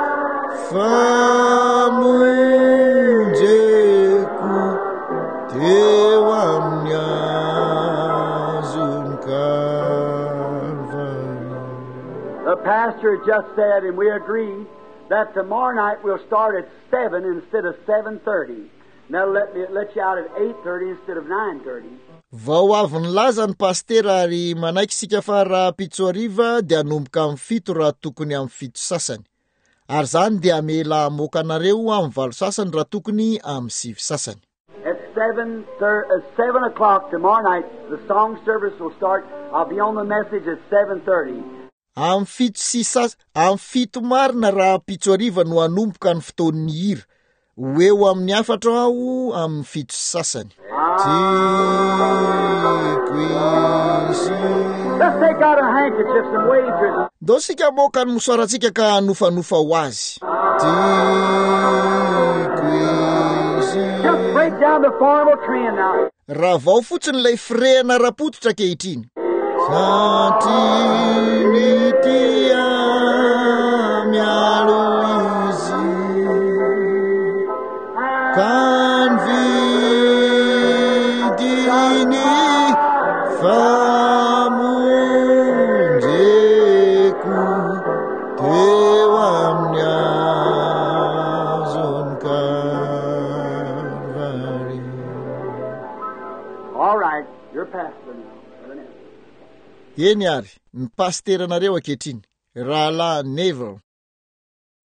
famonjeko teo amin'ny azony Kalvari. The pastor just said, and we agreed, that tomorrow night we'll start at 7 instead of 7:30. That'll let you out at 8:30 instead of 9:30. Vao avy nilaza ny pastera ary manaiky sika fa raha pitso hariva dia hanomboka amin'ny 7 raha tokony amin'ny 7 sasany. Ary zany dia amela amoaka anareo amin'ny 8 sasany raha tokony amin'ny 7 sasany. At 7 o'clock tomorrow night, the song service will start. I'll be on the message at 7:30. Amin'ny 7 marina raha pitso hariva no hanomboka ny fotoan'ny hira. Hoeo amin'ny 4 aho amin'ny 7 sasany. Let's take out our handkerchiefs and wave to them. Ndao sika moka ny mosoarantsika ka nofanofa ho azy. Just break down the formal trend now. Raha vao fotsiny ilay firehana rapototra kehitriny. Santiny tia miaro izy, kan vidiny famonjeko teo amin'ny azony Kalvari. All right, you're pastor now. Eny ary, ny pasteranareo ankehitriny, Rahalahy Neville.